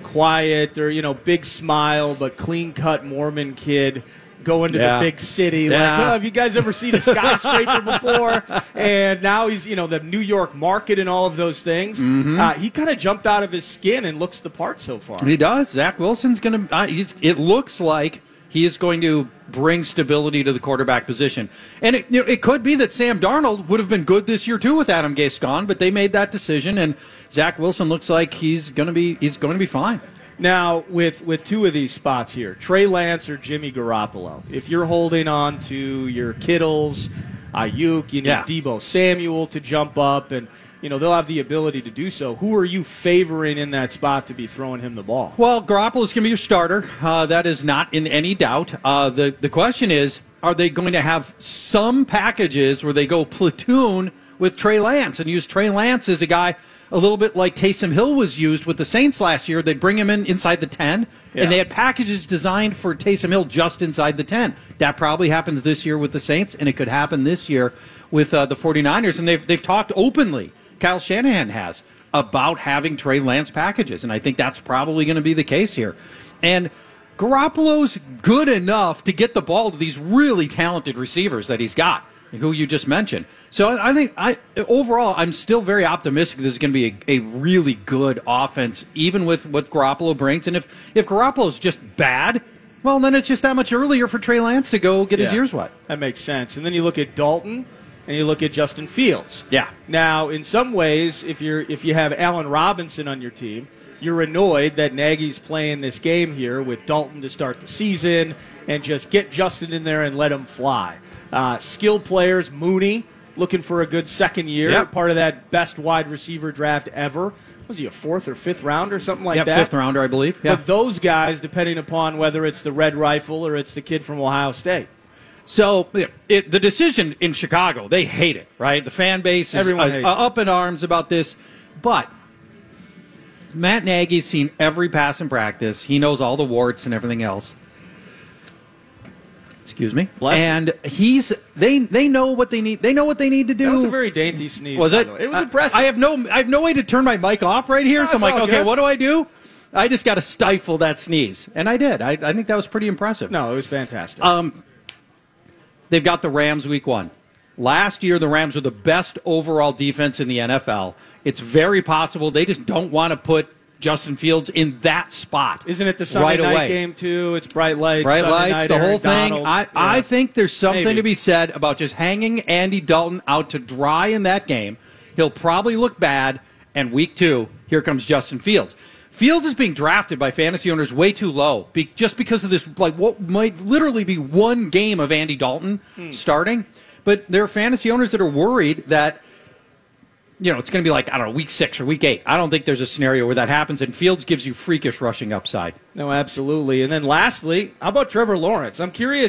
quiet or big smile but clean-cut Mormon kid going to the big city.
Yeah.
Like, have you guys ever seen a skyscraper before? And now he's, the New York market and all of those things.
Mm-hmm.
He kind of jumped out of his skin and looks the part so far.
He does. Zach Wilson's going to. It looks like he is going to bring stability to the quarterback position. And it could be that Sam Darnold would have been good this year too with Adam Gase gone, but they made that decision, and Zach Wilson looks like he's going to be fine.
Now, with two of these spots here, Trey Lance or Jimmy Garoppolo, if you're holding on to your Kittles, Ayuk, you need Deebo Samuel to jump up, and they'll have the ability to do so. Who are you favoring in that spot to be throwing him the ball?
Well, Garoppolo's going to be your starter. That is not in any doubt. The question is, are they going to have some packages where they go platoon with Trey Lance and use Trey Lance as a guy a little bit like Taysom Hill was used with the Saints last year? They'd bring him in inside the 10, and they had packages designed for Taysom Hill just inside the 10. That probably happens this year with the Saints, and it could happen this year with the 49ers. And they've talked openly, Kyle Shanahan has, about having Trey Lance packages, and I think that's probably going to be the case here. And Garoppolo's good enough to get the ball to these really talented receivers that he's got, who you just mentioned. So I think overall, I'm still very optimistic this is going to be a really good offense, even with what Garoppolo brings. And if Garoppolo's just bad, well, then it's just that much earlier for Trey Lance to go get his ears wet.
That makes sense. And then you look at Dalton, and you look at Justin Fields.
Yeah.
Now, in some ways, if you have Allen Robinson on your team, you're annoyed that Nagy's playing this game here with Dalton to start the season and just get Justin in there and let him fly. Skilled players, Mooney, looking for a good second year, part of that best wide receiver draft ever. Was he a 4th or 5th round or something like that?
5th rounder, I believe. Yeah.
But those guys, depending upon whether it's the Red Rifle or it's the kid from Ohio State.
So the decision in Chicago, they hate it, right? The fan base is up in arms about this. But Matt Nagy's seen every pass in practice. He knows all the warts and everything else. Excuse me. And they know what they need. They know what they need to do.
That was a very dainty sneeze.
Was it?
It was impressive.
I have no way to turn my mic off right here.
No,
so I'm like, okay,
good.
what do I do? I just got to stifle that sneeze, and I did. I think that was pretty impressive.
No, it was fantastic.
They've got the Rams week 1. Last year, the Rams were the best overall defense in the NFL. It's very possible they just don't want to put Justin Fields in that spot.
Isn't it the Sunday night game, too? It's bright lights. Sunday night,
the whole thing.
Donald.
I think there's something
Maybe.
to be said about just hanging Andy Dalton out to dry in that game. He'll probably look bad, and week 2, here comes Justin Fields. Fields is being drafted by fantasy owners way too low, just because of this, what might literally be one game of Andy Dalton starting. But there are fantasy owners that are worried that, it's going to be like, I don't know, week 6 or week 8. I don't think there's a scenario where that happens, and Fields gives you freakish rushing upside.
No, absolutely. And then lastly, how about Trevor Lawrence? I'm curious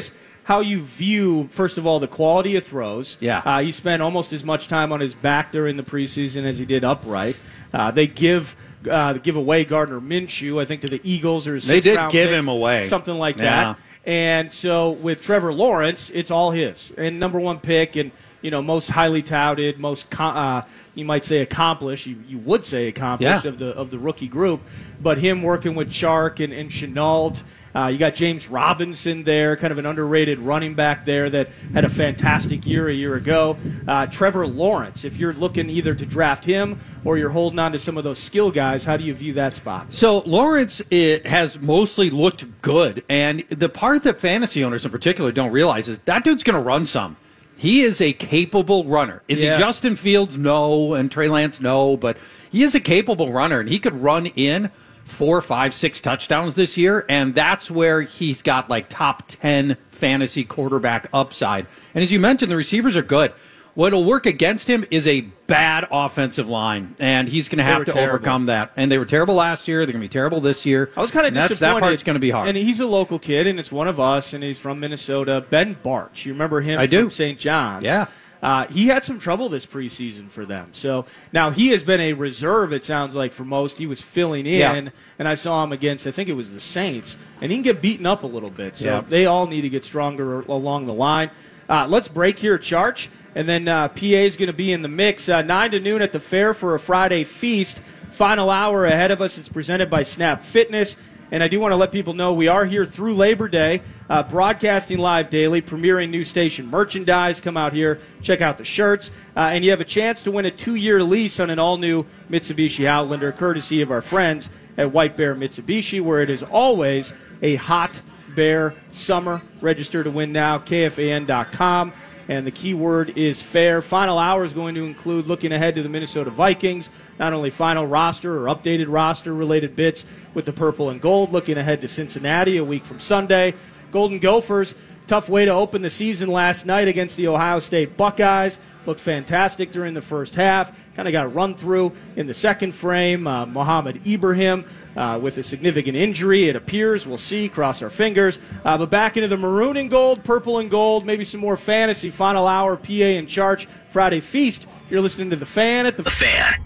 how you view, first of all, the quality of throws.
Yeah.
He spent almost as much time on his back during the preseason as he did upright. They give away Gardner Minshew, I think, to the Eagles. Or
they did give him away.
Something like
Yeah.
that. And so with Trevor Lawrence, it's all his. And number one pick and, most highly touted, most you might say accomplished. You would say accomplished
Yeah.
of the rookie group. But him working with Chark and Chenault. You got James Robinson there, kind of an underrated running back there that had a fantastic year a year ago. Trevor Lawrence, if you're looking either to draft him or you're holding on to some of those skill guys, how do you view that spot?
So Lawrence has mostly looked good, and the part that fantasy owners in particular don't realize is that dude's going to run some. He is a capable runner. Is he Justin Fields? No. And Trey Lance? No. But he is a capable runner, and he could run in 4, 5, 6 touchdowns this year, and that's where he's got like top 10 fantasy quarterback upside. And as you mentioned, the receivers are good. What'll work against him is a bad offensive line, and he's going to have to overcome that. And they were terrible last year. They're going to be terrible this year.
I was kind of disappointed.
That part's going to be hard.
And he's a local kid, and it's one of us, and he's from Minnesota. Ben Barch. You remember him from St. John's?
Yeah.
He had some trouble this preseason for them. So now he has been a reserve, it sounds like, for most. He was filling in, and I saw him against, I think it was the Saints, and he can get beaten up a little bit. So they all need to get stronger along the line. Let's break here at Charch, and then PA is going to be in the mix. 9 to noon at the fair for a Friday feast. Final hour ahead of us. It's presented by Snap Fitness. And I do want to let people know we are here through Labor Day, broadcasting live daily, premiering new station merchandise. Come out here, check out the shirts. And you have a chance to win a 2-year lease on an all-new Mitsubishi Outlander, courtesy of our friends at White Bear Mitsubishi, where it is always a hot bear summer. Register to win now, KFAN.com. And the key word is fair. Final hour is going to include looking ahead to the Minnesota Vikings, not only final roster or updated roster-related bits with the purple and gold, looking ahead to Cincinnati a week from Sunday. Golden Gophers, tough way to open the season last night against the Ohio State Buckeyes. Looked fantastic during the first half. Kind of got run through in the second frame. Mohamed Ibrahim with a significant injury, it appears. We'll see. Cross our fingers. But back into the maroon and gold, purple and gold, maybe some more fantasy. Final hour, PA and Charch, Friday Feast. You're listening to The Fan at The Fan.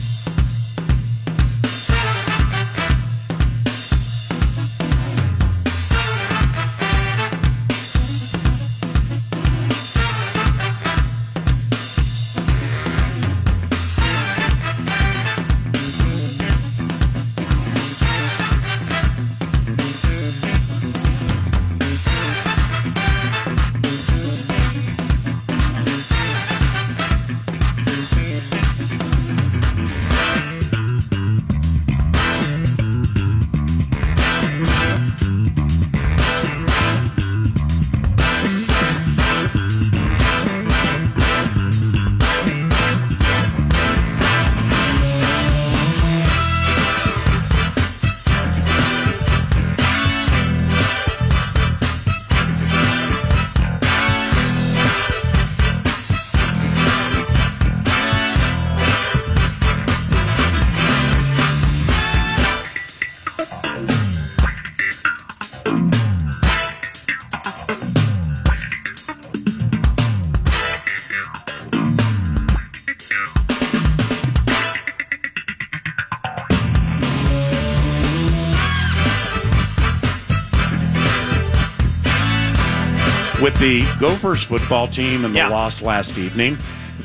With the Gophers football team and the loss last evening,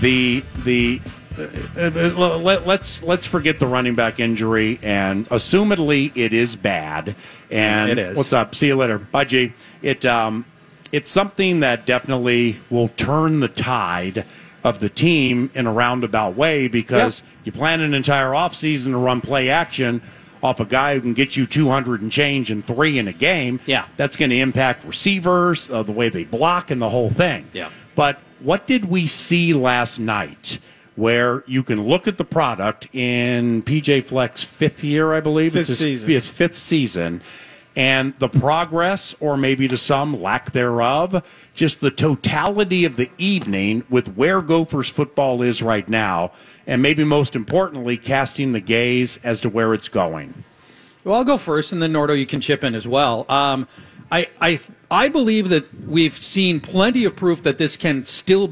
let's forget the running back injury, and assumedly it is bad. And
it is.
What's up? See you later. Bye, G. It's something that definitely will turn the tide of the team in a roundabout way, because you plan an entire offseason to run play action off a guy who can get you 200 and change and 3 in a game. That's going to impact receivers, the way they block, and the whole thing. But what did we see last night where you can look at the product in PJ Fleck's 5th year, I believe?
It's his
5th season. And the progress, or maybe to some, lack thereof, just the totality of the evening with where Gophers football is right now, and maybe most importantly, casting the gaze as to where it's going.
Well, I'll go first, and then Nordo, you can chip in as well. I believe that we've seen plenty of proof that this can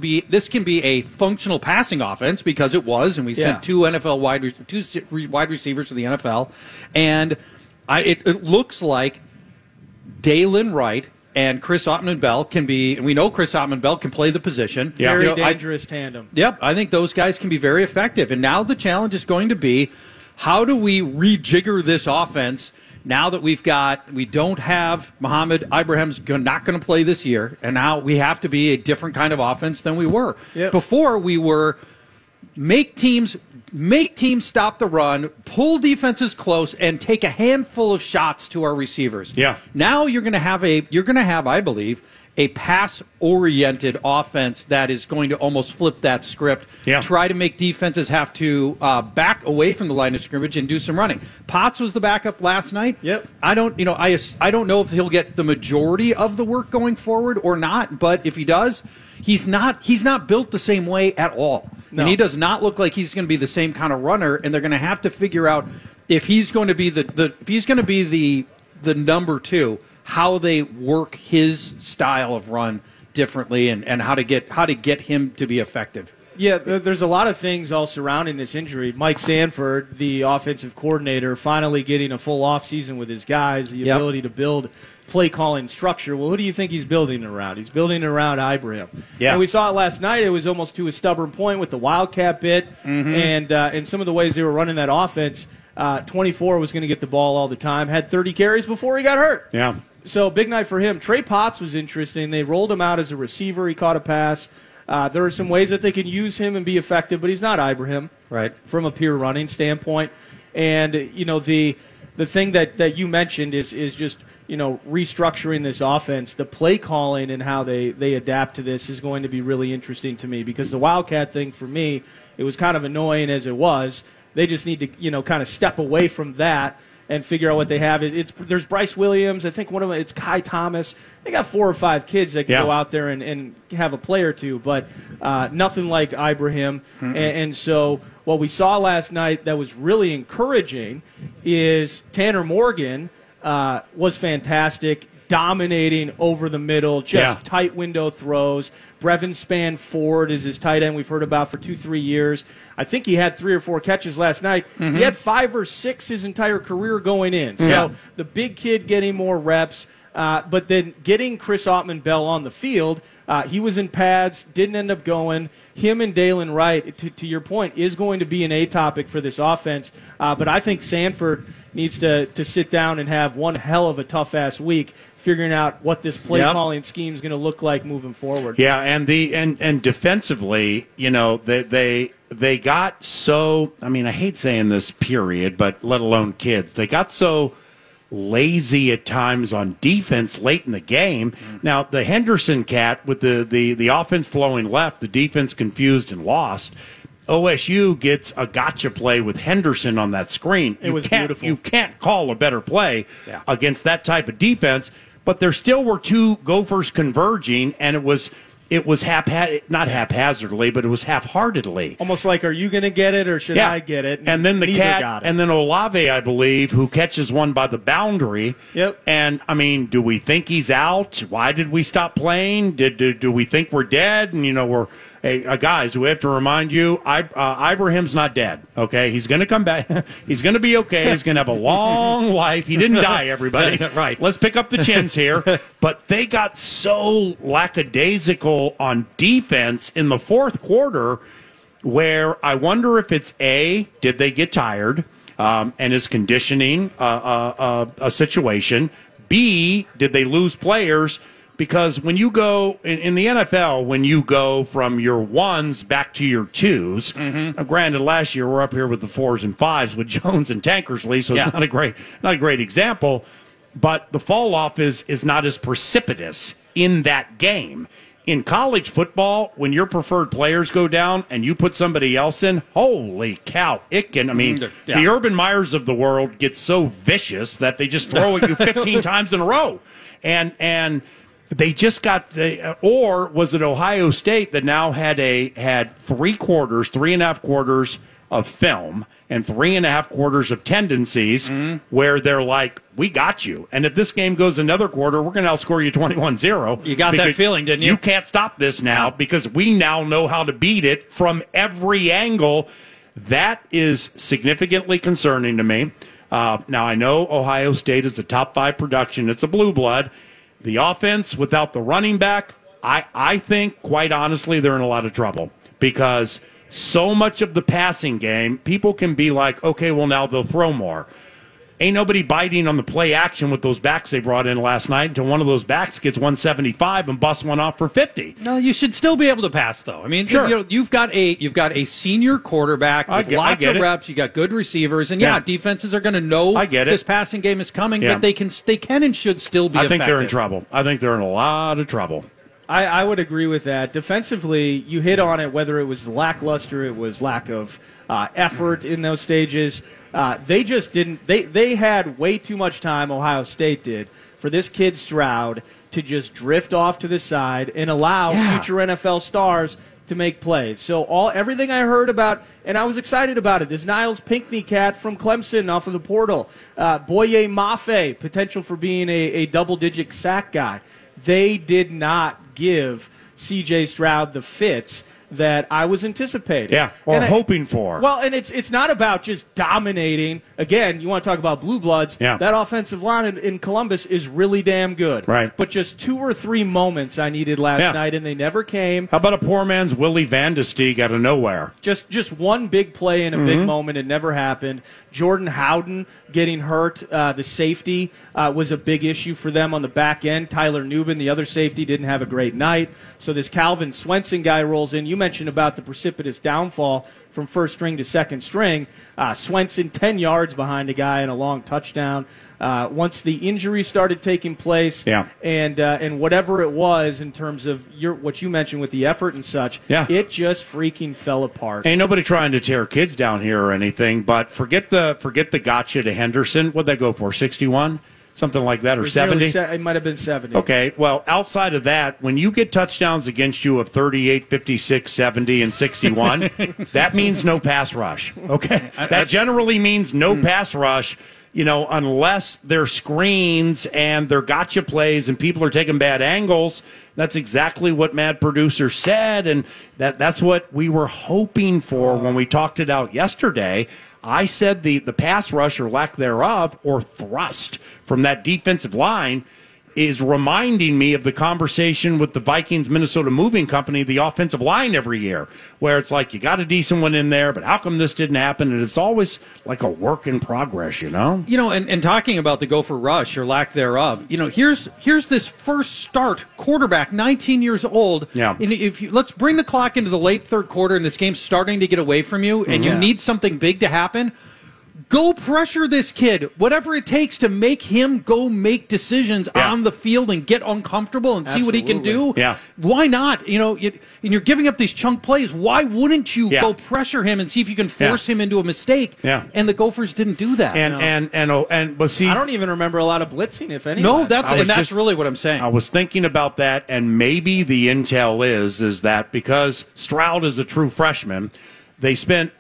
be a functional passing offense, because it was, and we sent two wide receivers to the NFL, and it looks like Dalen Wright and Chris Ottman-Bell can be, and we know Chris Ottman-Bell can play the position.
Very dangerous tandem.
Yep, I think those guys can be very effective. And now the challenge is going to be, how do we rejigger this offense now that we don't have Mohamed Ibrahim's not going to play this year, and now we have to be a different kind of offense than we were.
Yep.
Before, we were make teams stop the run, pull defenses close, and take a handful of shots to our receivers.
Yeah.
Now you're going to have, I believe, a pass-oriented offense that is going to almost flip that script.
Yeah.
Try to make defenses have to back away from the line of scrimmage and do some running. Potts was the backup last night.
Yep.
I don't know if he'll get the majority of the work going forward or not, but if he does, he's not built the same way at all.
No.
And he does not look like he's going to be the same kind of runner, and they're going to have to figure out if he's going to be the number two, how they work his style of run differently, and how to get him to be effective.
Yeah, there's a lot of things all surrounding this injury. Mike Sanford, the offensive coordinator, finally getting a full offseason with his guys, the ability to build play calling structure. Well, who do you think he's building around? He's building around Ibrahim.
Yeah.
And we saw it last night. It was almost to a stubborn point with the Wildcat bit and some of the ways they were running that offense. 24 was going to get the ball all the time, had 30 carries before he got hurt.
Yeah.
So big night for him. Trey Potts was interesting. They rolled him out as a receiver. He caught a pass. There are some ways that they can use him and be effective, but he's not Ibrahim,
right, from
a pure running standpoint. And the thing that you mentioned is just restructuring this offense. The play calling and how they adapt to this is going to be really interesting to me, because the Wildcat thing for me, it was kind of annoying as it was. They just need to kind of step away from that and figure out what they have. There's Bryce Williams. I think one of them, it's Kai Thomas. They got 4 or 5 kids that can go out there and have a play or two, but nothing like Ibrahim. And so what we saw last night that was really encouraging is Tanner Morgan was fantastic, dominating over the middle, just tight window throws. Brevin Spann-Ford is his tight end we've heard about for 2-3 years. I think he had 3 or 4 catches last night. He had 5 or 6 his entire career going in. So the big kid getting more reps, but then getting Chris Ottman-Bell on the field. He was in pads, didn't end up going. Him and Dalen Wright, to your point, is going to be an A topic for this offense. But I think Sanford needs to sit down and have one hell of a tough-ass week figuring out what this play-calling scheme is going to look like moving forward.
Yeah, and defensively, they got so, I hate saying this, period, but let alone kids. They got so lazy at times on defense late in the game. Now, the Henderson cat with the offense flowing left, the defense confused and lost. OSU gets a gotcha play with Henderson on that screen.
It was beautiful.
You can't call a better play against that type of defense, but there still were 2 Gophers converging, and it was not haphazardly, but it was half-heartedly.
Almost like, are you going to get it or should I get it?
And then the
neither
cat,
got it.
and then Olave, I believe, who catches one by the boundary.
Yep.
And, do we think he's out? Why did we stop playing? Do we think we're dead? And, we're... Hey, guys, we have to remind you, Ibrahim's not dead, okay? He's going to come back. He's going to be okay. He's going to have a long life. He didn't die, everybody.
Right.
Let's pick up the chins here. But they got so lackadaisical on defense in the fourth quarter where I wonder if it's A, did they get tired, and is conditioning a situation? B, did they lose players? Because when you go in the NFL, when you go from your 1s back to your 2s, now granted, last year we're up here with the 4s and 5s with Jones and Tankersley, so it's not a great example. But the fall off is not as precipitous in that game. In college football, when your preferred players go down and you put somebody else in, holy cow, it can. The Urban Meyers of the world get so vicious that they just throw at you 15 times in a row, and. They just got or was it Ohio State that now had 3 quarters, 3.5 quarters of film and 3.5 quarters of tendencies where they're like, we got you. And if this game goes another quarter, we're going to outscore you 21-0.
You got that feeling, didn't you?
You can't stop this now because we now know how to beat it from every angle. That is significantly concerning to me. Now, I know Ohio State is the top 5 production. It's a blue blood. The offense without the running back, I think, quite honestly, they're in a lot of trouble because so much of the passing game, people can be like, okay, well, now they'll throw more. Ain't nobody biting on the play action with those backs they brought in last night until one of those backs gets 175 and busts one off for 50.
No, you should still be able to pass, though. I mean,
Sure.
you've got a senior quarterback with lots of reps. You got good receivers, and defenses are going to know this passing game is coming, but they can and should still be.
I think
effective.
they're in trouble. I think they're in a lot of trouble.
I would agree with that. Defensively, you hit on it, whether it was lackluster, it was lack of effort in those stages. They just didn't. They had way too much time, Ohio State did, for this kid Stroud to just drift off to the side and allow future NFL stars to make plays. So everything I heard about, and I was excited about it, this Niles Pinckney cat from Clemson off of the portal, Boye Mafe, potential for being a double-digit sack guy. They did not give C.J. Stroud the fits that I was anticipating.
Yeah, or hoping for.
Well, and it's not about just dominating. Again, you want to talk about blue bloods.
Yeah.
That offensive line in Columbus is really damn good.
Right.
But just 2 or 3 moments I needed last night, and they never came.
How about a poor man's Willie Vandestieg out of nowhere?
Just one big play in a big moment. It never happened. Jordan Howden getting hurt, the safety, was a big issue for them on the back end. Tyler Newbin, the other safety, didn't have a great night. So this Calvin Swenson guy rolls in. You mentioned about the precipitous downfall from first string to second string. Swenson 10 yards behind a guy and a long touchdown. Once the injury started taking place, and whatever it was in terms of what you mentioned with the effort and such, it just freaking fell apart.
Ain't nobody trying to tear kids down here or anything, but forget the gotcha to Henderson. What'd that go for, 61? Something like that, or 70?
It might have been 70.
Okay, well, outside of that, when you get touchdowns against you of 38, 56, 70, and 61, that means no pass rush. Okay? That generally means no pass rush, unless they're screens and they're gotcha plays and people are taking bad angles. That's exactly what Mad Producer said, and that's what we were hoping for when we talked it out yesterday. I said the pass rush or lack thereof or thrust from that defensive line is reminding me of the conversation with the Vikings Minnesota Moving Company, the offensive line every year, where it's like you got a decent one in there, but how come this didn't happen? And it's always like a work in progress,
and talking about the Gopher rush or lack thereof, here's this first start quarterback, 19 years old.
Yeah.
And let's bring the clock into the late third quarter and this game's starting to get away from you, and you need something big to happen. Go pressure this kid, whatever it takes to make him go make decisions on the field and get uncomfortable and see what he can do.
Yeah.
Why not? And you're giving up these chunk plays. Why wouldn't you go pressure him and see if you can force him into a mistake?
Yeah.
And the Gophers didn't do that.
But see,
I don't even remember a lot of blitzing, if any.
No, that's really what I'm saying.
I was thinking about that, and maybe the intel is that because Stroud is a true freshman, they spent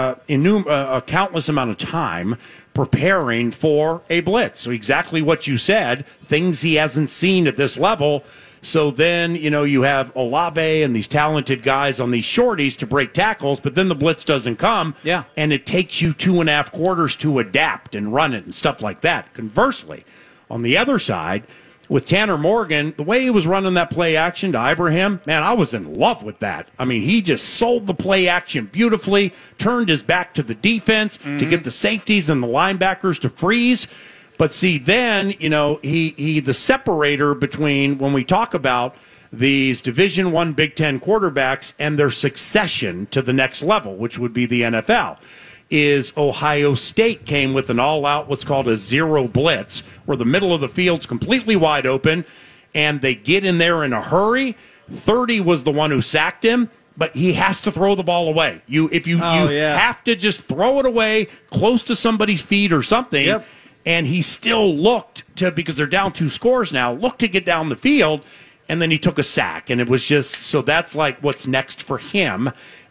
a countless amount of time preparing for a blitz. So exactly what you said, things he hasn't seen at this level. So then, you have Olave and these talented guys on these shorties to break tackles, but then the blitz doesn't come.
Yeah.
And it takes you 2.5 quarters to adapt and run it and stuff like that. Conversely, on the other side, with Tanner Morgan, the way he was running that play action to Ibrahim, man, I was in love with that. I mean, he just sold the play action beautifully, turned his back to the defense to get the safeties and the linebackers to freeze. But see, then, he the separator between when we talk about these Division I Big Ten quarterbacks and their succession to the next level, which would be the NFL, is Ohio State came with an all-out, what's called a zero blitz, where the middle of the field's completely wide open, and they get in there in a hurry. 30 was the one who sacked him, but he has to throw the ball away. You have to just throw it away close to somebody's feet or something.
Yep.
And he still looked to, because they're down 2 scores now, looked to get down the field, and then he took a sack. And it was just, so that's like what's next for him.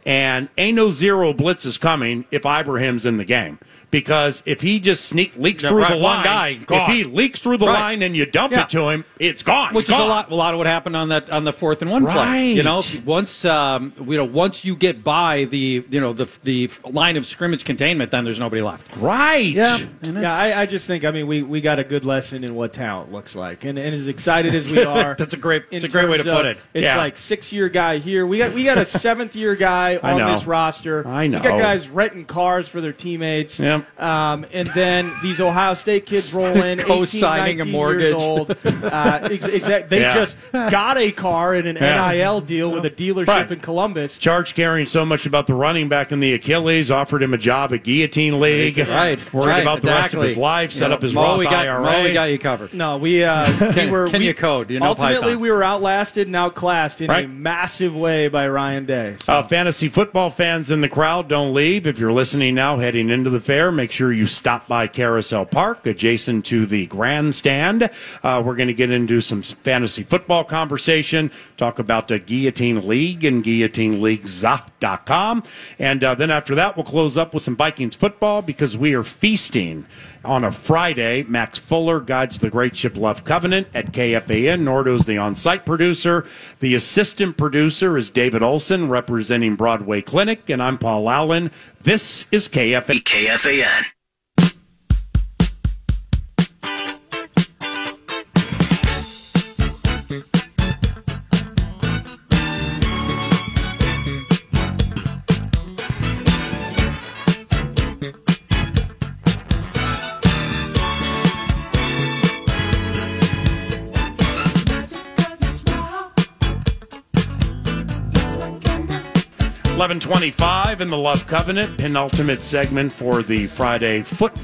And ain't no zero blitzes coming if Ibrahim's in the game. Because if he just leaks through the line, if he leaks through the line and you dump it to him, it's gone.
Which is a lot of what happened on the 4th and 1 play. You know, once you get by the line of scrimmage containment, then there's nobody left.
Right.
Yeah. I just think we got a good lesson in what talent looks like, and as excited as we are,
It's a great way to put it.
It's like 6-year guy here. We got a 7th-year guy on this roster.
I know.
We got guys renting cars for their teammates.
Yeah.
And then these Ohio State kids roll in,
Co-signing
18, 19
a mortgage.
years old. They just got a car in an NIL deal with a dealership in Columbus.
Charge caring so much about the running back in the Achilles, offered him a job at Guillotine League. Worried about the rest of his life, set up his Roth IRA.
We got you covered.
No, we were
Kenya Code. You know
ultimately,
Python.
we were outlasted and outclassed in a massive way by Ryan Day. So.
Fantasy football fans in the crowd, don't leave. If you're listening now, heading into the fair, make sure you stop by Carousel Park, adjacent to the grandstand. We're going to get into some fantasy football conversation, talk about the Guillotine League and guillotineleagues.com. And then after that, we'll close up with some Vikings football because we are feasting on a Friday. Max Fuller guides the Great Ship Love Covenant at KFAN. Nordo's the on-site producer. The assistant producer is David Olson, representing Broadway Clinic, and I'm Paul Allen. This is KFAN.
KFAN.
$11:25 in the Love Covenant, penultimate segment for the Friday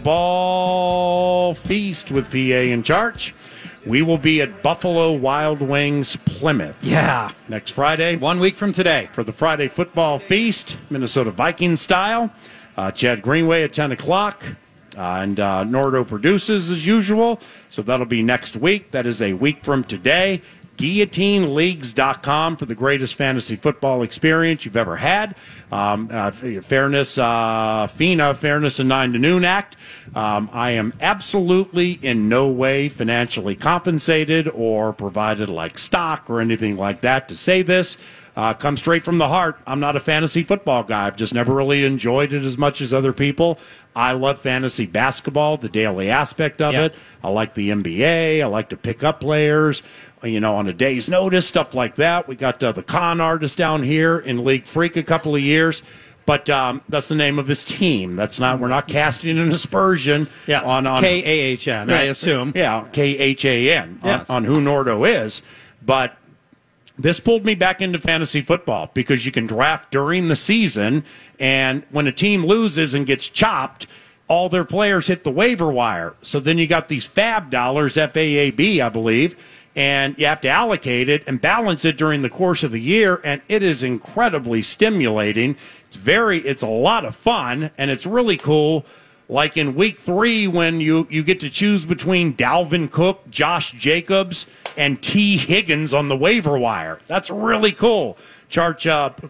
football feast with PA in charge. We will be at Buffalo Wild Wings Plymouth.
Yeah.
Next Friday.
1 week from today.
For the Friday football feast, Minnesota Vikings style. Chad Greenway at 10 o'clock. And Nordo produces as usual. So that'll be next week. That is a week from today. GuillotineLeagues.com for the greatest fantasy football experience you've ever had. Fairness, FINA, Fairness and 9 to Noon Act. I am absolutely in no way financially compensated or provided like stock or anything like that to say this. Come straight from the heart. I'm not a fantasy football guy. I've just never really enjoyed it as much as other people. I love fantasy basketball, the daily aspect of it. I like the NBA. I like to pick up players, on a day's notice, stuff like that. We got the con artist down here in League Freak a couple of years. But that's the name of his team. That's not. We're not casting an aspersion on
KAHN, I assume.
Yeah, KHAN on who Nordo is. But this pulled me back into fantasy football because you can draft during the season, and when a team loses and gets chopped, all their players hit the waiver wire. So then you got these FAB dollars, FAAB, I believe, and you have to allocate it and balance it during the course of the year, and it is incredibly stimulating. It's a lot of fun, and it's really cool. Like in week 3 when you get to choose between Dalvin Cook, Josh Jacobs, and T. Higgins on the waiver wire. That's really cool. Charch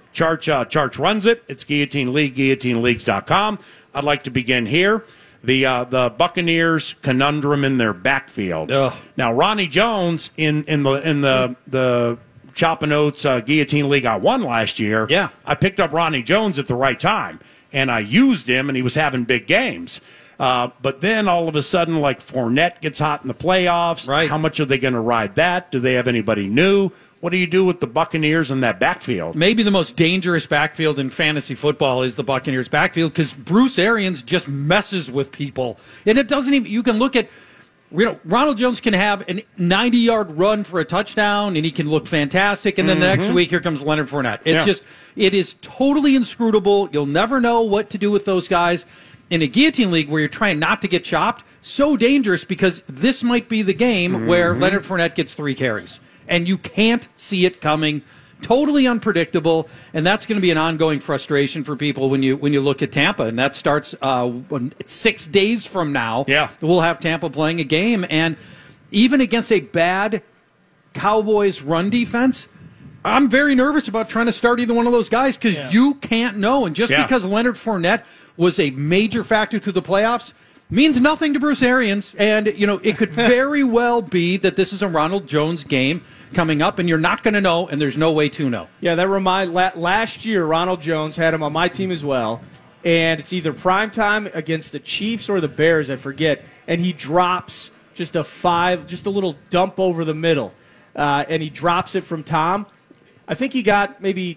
runs it. It's Guillotine League, guillotineleagues.com. I'd like to begin here. The Buccaneers conundrum in their backfield.
Ugh.
Now, Ronnie Jones in the Chop and Oats Guillotine League I won last year.
Yeah.
I picked up Ronnie Jones at the right time, and I used him, and he was having big games. But then all of a sudden, like Fournette gets hot in the playoffs.
Right.
How much are they going to ride that? Do they have anybody new? What do you do with the Buccaneers in that backfield?
Maybe the most dangerous backfield in fantasy football is the Buccaneers backfield because Bruce Arians just messes with people. And it doesn't even, you can look at, Ronald Jones can have a 90-yard run for a touchdown and he can look fantastic. And then the next week, here comes Leonard Fournette. It is totally inscrutable. You'll never know what to do with those guys. In a Guillotine League where you're trying not to get chopped, so dangerous because this might be the game where Leonard Fournette gets 3 carries. And you can't see it coming. Totally unpredictable, and that's going to be an ongoing frustration for people when you look at Tampa, and that starts 6 days from now.
Yeah,
we'll have Tampa playing a game, and even against a bad Cowboys run defense, I'm very nervous about trying to start either one of those guys because you can't know. And just because Leonard Fournette was a major factor through the playoffs means nothing to Bruce Arians. And, it could very well be that this is a Ronald Jones game coming up, and you're not going to know, and there's no way to know.
Yeah, that last year, Ronald Jones had him on my team as well. And it's either primetime against the Chiefs or the Bears, I forget. And he drops just a little dump over the middle. And he drops it from Tom. I think he got maybe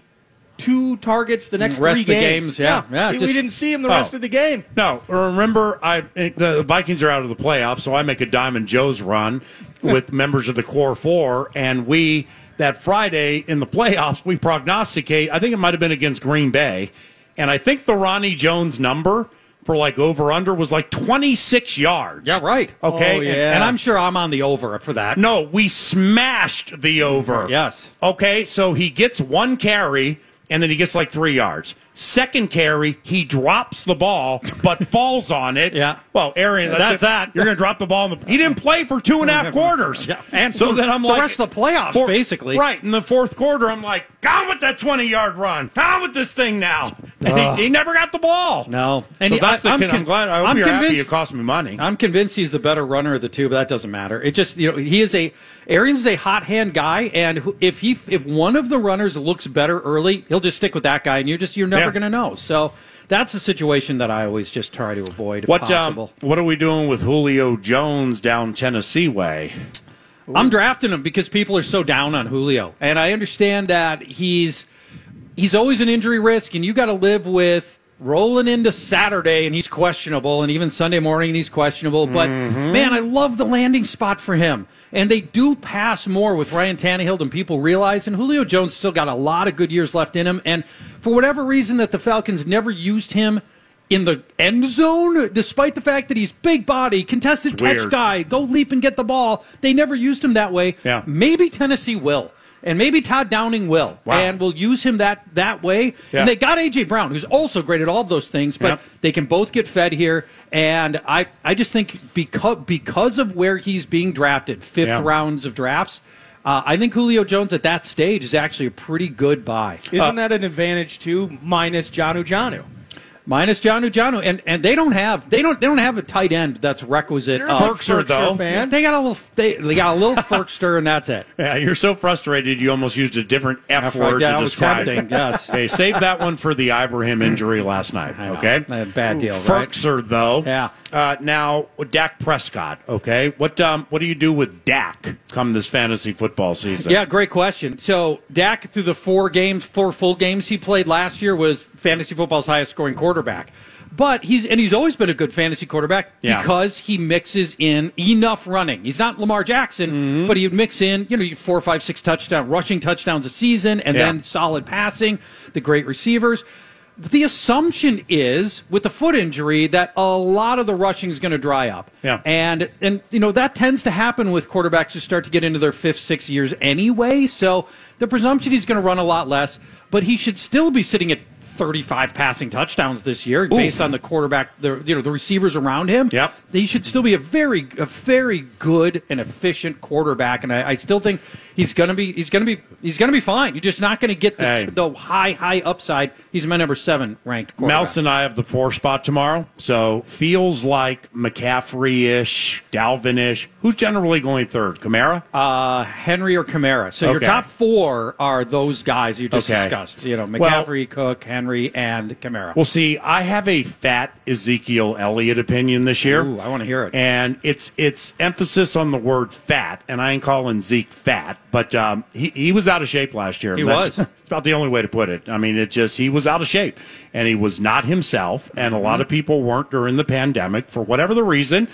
2 targets the next 3 games.
Yeah,
we didn't see him the rest of the game.
No, remember, the Vikings are out of the playoffs, so I make a Diamond Joe's run with members of the Core 4, and that Friday in the playoffs, we prognosticate, I think it might have been against Green Bay, and I think the Ronnie Jones number for over-under was 26 yards.
Yeah, right.
Okay?
Oh, yeah.
And I'm sure I'm on the over for that.
No, we smashed the over.
Yes.
Okay, so he gets 1 carry, and then he gets 3 yards. Second carry, he drops the ball, but falls on it.
Yeah.
Well, Arian, that's that. You're going to drop the ball. He didn't play for 2.5 quarters.
Yeah. And
so then I'm
the rest of the playoffs, basically.
Right. In the fourth quarter, I'm like, on with that 20-yard run. On with this thing now. And he never got the ball.
No.
And so I'm glad. I hope you're happy it cost me money.
I'm convinced he's the better runner of the two, but that doesn't matter. It just, Arians is a hot hand guy, and if one of the runners looks better early, he'll just stick with that guy, and you're never going to know. So that's a situation that I always just try to avoid if possible.
What are we doing with Julio Jones down Tennessee way?
I'm drafting him because people are so down on Julio, and I understand that he's always an injury risk, and you got to live with rolling into Saturday and he's questionable, and even Sunday morning he's questionable. But man, I love the landing spot for him. And they do pass more with Ryan Tannehill than people realize. And Julio Jones still got a lot of good years left in him. And for whatever reason that the Falcons never used him in the end zone, despite the fact that he's big body, contested catch guy, go leap and get the ball, they never used him that way.
Yeah.
Maybe Tennessee will. And maybe Todd Downing will.
Wow.
And will use him that way.
Yeah.
And they got A.J. Brown, who's also great at all of those things, but they can both get fed here. And I just think because of where he's being drafted, fifth rounds of drafts, I think Julio Jones at that stage is actually a pretty good buy.
Isn't that an advantage too? Minus Jonnu.
Minus Jonnu, and they don't have a tight end that's requisite.
Ferkser though,
fan. They got a little Ferkser, and that's it.
Yeah, you're so frustrated you almost used a different F word to describe.
Tempting, yes.
Okay, save that one for the Ibrahim injury last night. Okay,
bad deal.
Ferkser
right?
though.
Yeah.
Now Dak Prescott. Okay, what do you do with Dak come this fantasy football season?
Yeah, great question. So Dak, through the 4 full games he played last year, was fantasy football's highest scoring quarterback. But he's always been a good fantasy quarterback because he mixes in enough running. He's not Lamar Jackson, but he'd mix in 4, 5, 6 rushing touchdowns a season, and then solid passing. The great receivers. The assumption is, with the foot injury, that a lot of the rushing is going to dry up.
Yeah.
And that tends to happen with quarterbacks who start to get into their 5th, 6th years anyway. So the presumption he's going to run a lot less, but he should still be sitting at 35 passing touchdowns this year based on the quarterback, the receivers around him.
Yep.
He should still be a very good and efficient quarterback, and I still think he's going to be fine. You're just not going to get the high upside. He's my number 7 ranked quarterback.
Mouse and I have the 4 spot tomorrow, so feels like McCaffrey-ish, Dalvin-ish. Who's generally going third? Kamara?
Henry or Kamara. So your top 4 are those guys you just discussed. McCaffrey, Cook, Henry, and Kamara.
Well, see, I have a fat Ezekiel Elliott opinion this year.
Ooh, I want to hear it.
And it's emphasis on the word fat, and I ain't calling Zeke fat, but he was out of shape last year.
He was.
That's about the only way to put it. I mean, he was out of shape, and he was not himself, and a lot of people weren't during the pandemic for whatever the reason.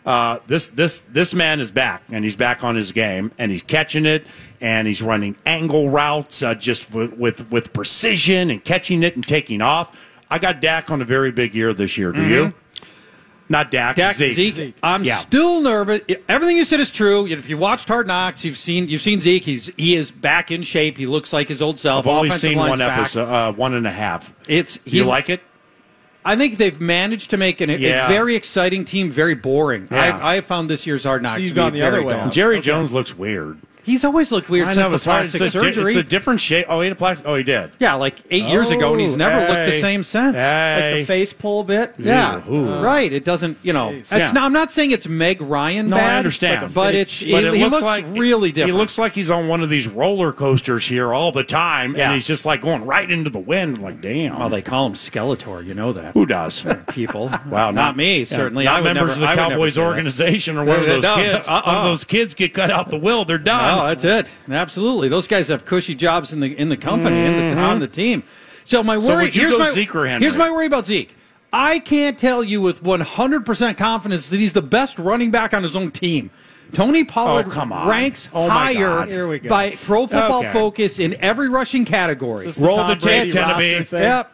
This man is back, and he's back on his game, and he's catching it, and he's running angle routes just with precision and catching it and taking off. I got Dak on a very big year this year. Do you? Not Dak.
Zeke. I'm still nervous. Everything you said is true. If you watched Hard Knocks, you've seen Zeke. He is back in shape. He looks like his old self.
I've only seen one episode, 1.5. Do you like it?
I think they've managed to make a very exciting team very boring.
Yeah.
I have found this year's Hard Knocks
So you've
to be
gone the other
very
way.
dull.
Jerry Jones looks weird.
He's always looked weird since the plastic surgery.
It's a different shape. Oh, he had a plastic. Oh, he did.
Yeah, like 8 years ago, and he's never looked the same since.
Like the face pull bit.
Yeah, right. It doesn't, it's not, I'm not saying it's Meg Ryan
No,
bad.
I understand.
But he looks really different.
He looks like he's on one of these roller coasters here all the time,
Yeah.
and he's just like going right into the wind. Like, damn.
Well, they call him Skeletor. You know that.
Who does?
People.
Wow,
not me, certainly.
Not
I would
members
never,
of the
I would never
Cowboys
say that.
organization or one of those
No.
kids. One of those kids get cut out the will, they're done.
No, that's it. Absolutely. Those guys have cushy jobs in the company, on the team. So my worry,
would you
here's
go
my,
Zeke or Henry?
Here's my worry about Zeke. I can't tell you with 100% confidence that he's the best running back on his own team. Tony Pollard ranks higher
Here we go.
by Pro Football
Okay.
Focus in every rushing category.
Roll
Tom
the tape,
Brady
Tennessee.
roster thing.
Yep,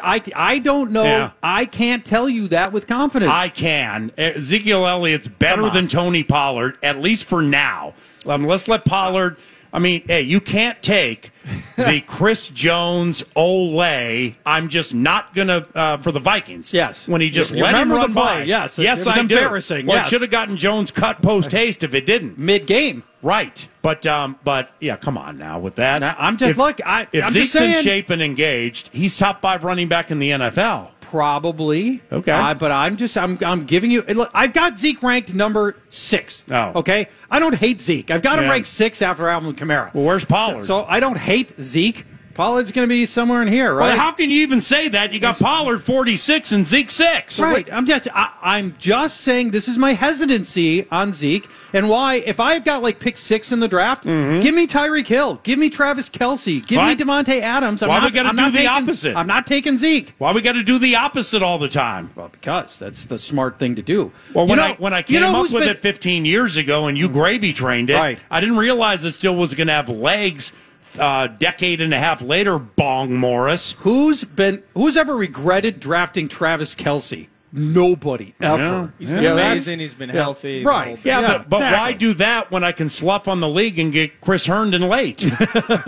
I don't know.
Yeah.
I can't tell you that with confidence.
I can. Ezekiel Elliott's better than Tony Pollard, at least for now. Let's let Pollard. I mean, hey, you can't take the Chris Jones Olay. I'm just not gonna for the Vikings.
Yes.
when he just
You
let him
remember
run
the play,
by.
yes.
yes,
It was
I do.
embarrassing,
Well,
yes.
it should have gotten Jones cut post haste if it didn't.
Mid-game.
Right, but yeah, come on now with that.
Now, I'm just look.
If
I'm
Zeke's
just saying.
in shape and engaged, he's top 5 running back in the NFL.
Probably.
Okay.
But I'm giving you. Look, I've got Zeke ranked number 6.
Oh.
Okay. I don't hate Zeke. I've got him
Yeah.
ranked 6 after Alvin Kamara.
Well, where's Pollard?
So I don't hate Zeke. Pollard's going to be somewhere in here, right?
Well, how can you even say that? You got Pollard 46 and Zeke 6.
Right. I'm just saying this is my hesitancy on Zeke and why if I've got like pick 6 in the draft, give me Tyreek Hill, give me Travis Kelce, give
Fine.
me Devontae Adams.
Why we gotta do the opposite?
I'm not taking Zeke.
Why we got to do the opposite all the time?
Well, because that's the smart thing to do.
Well,
You
when
know-
I came
you know
up
who's
with
been-
it 15 years ago and you gravy trained it,
Right.
I didn't realize it still was going to have legs. Decade and a half later, Bong Morris.
Who's ever regretted drafting Travis Kelce? Nobody ever.
He's been
that's-
amazing. He's been healthy.
Right.
the whole thing.
Yeah, but
exactly.
why do that when I can slough on the league and get Chris Herndon late? You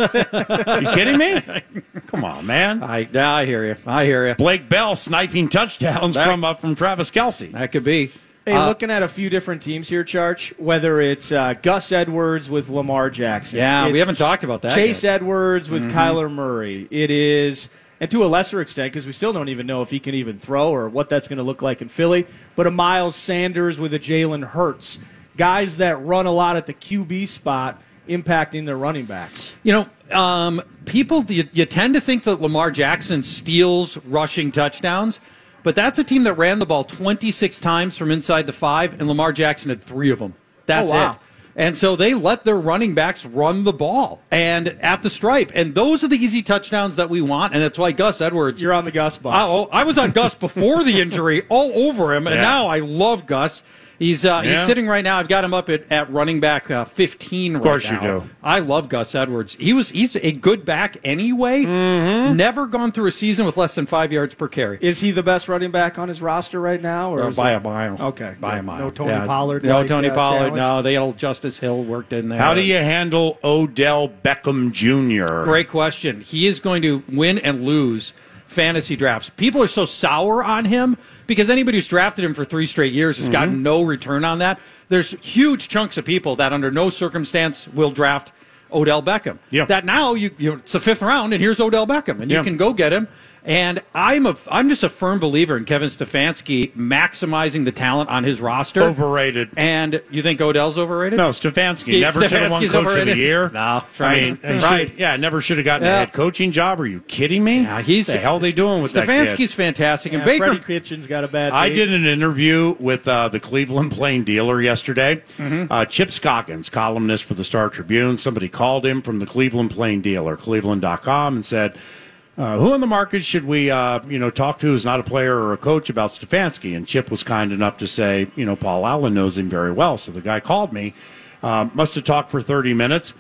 kidding me? Come on, man.
I hear you. I hear you.
Blake Bell sniping touchdowns from Travis Kelce.
That could be.
Hey, looking at a few different teams here, Charch, whether it's Gus Edwards with Lamar Jackson.
Yeah, we
it's
haven't talked about that
Chase
yet.
Edwards with Kyler Murray. It is, and to a lesser extent, because we still don't even know if he can even throw or what that's going to look like in Philly, but a Miles Sanders with a Jalen Hurts. Guys that run a lot at the QB spot, impacting their running backs.
People, you tend to think that Lamar Jackson steals rushing touchdowns, but that's a team that ran the ball 26 times from inside the 5, and Lamar Jackson had 3 of them. That's
wow.
it. And so they let their running backs run the ball and at the stripe. And those are the easy touchdowns that we want, and that's why Gus Edwards.
You're on the Gus bus.
I was on Gus before the injury, all over him, and
Yeah.
now I love Gus. He's sitting right now. I've got him up at running back 15 right now. Of
course you do.
I love Gus Edwards. He's a good back anyway. Never gone through a season with less than 5 yards per carry.
Is he the best running back on his roster right now? Or is
By
it-
a mile.
Okay.
By a
good.
mile.
No Tony
Yeah.
Pollard.
No
like,
Tony Pollard.
challenge?
No, they old Justice Hill worked in there.
How do you handle Odell Beckham Jr.?
Great question. He is going to win and lose fantasy drafts. People are so sour on him because anybody who's drafted him for 3 straight years has gotten no return on that. There's huge chunks of people that under no circumstance will draft Odell Beckham.
Yeah.
That now it's the 5th round and here's Odell Beckham and you
Yeah.
can go get him. And I'm just a firm believer in Kevin Stefanski maximizing the talent on his roster.
Overrated.
And you think Odell's overrated?
No, Stefanski never should have won
Stefanski's
Coach of
overrated.
the Year.
No,
I mean, he
right.
should- yeah, never should have gotten
Yeah.
a head coaching job. Are you kidding me?
Yeah,
what the hell are they doing with that
Stefanski's
kid?
fantastic. And
Yeah,
Baker
Freddie Kitchens got a bad
I
date.
did an interview with the Cleveland Plain Dealer yesterday. Chip Scoggins, columnist for the Star Tribune, somebody called him from the Cleveland Plain Dealer, cleveland.com, and said, who in the market should we talk to who's not a player or a coach about Stefanski? And Chip was kind enough to say, Paul Allen knows him very well. So the guy called me, must have talked for 30 minutes.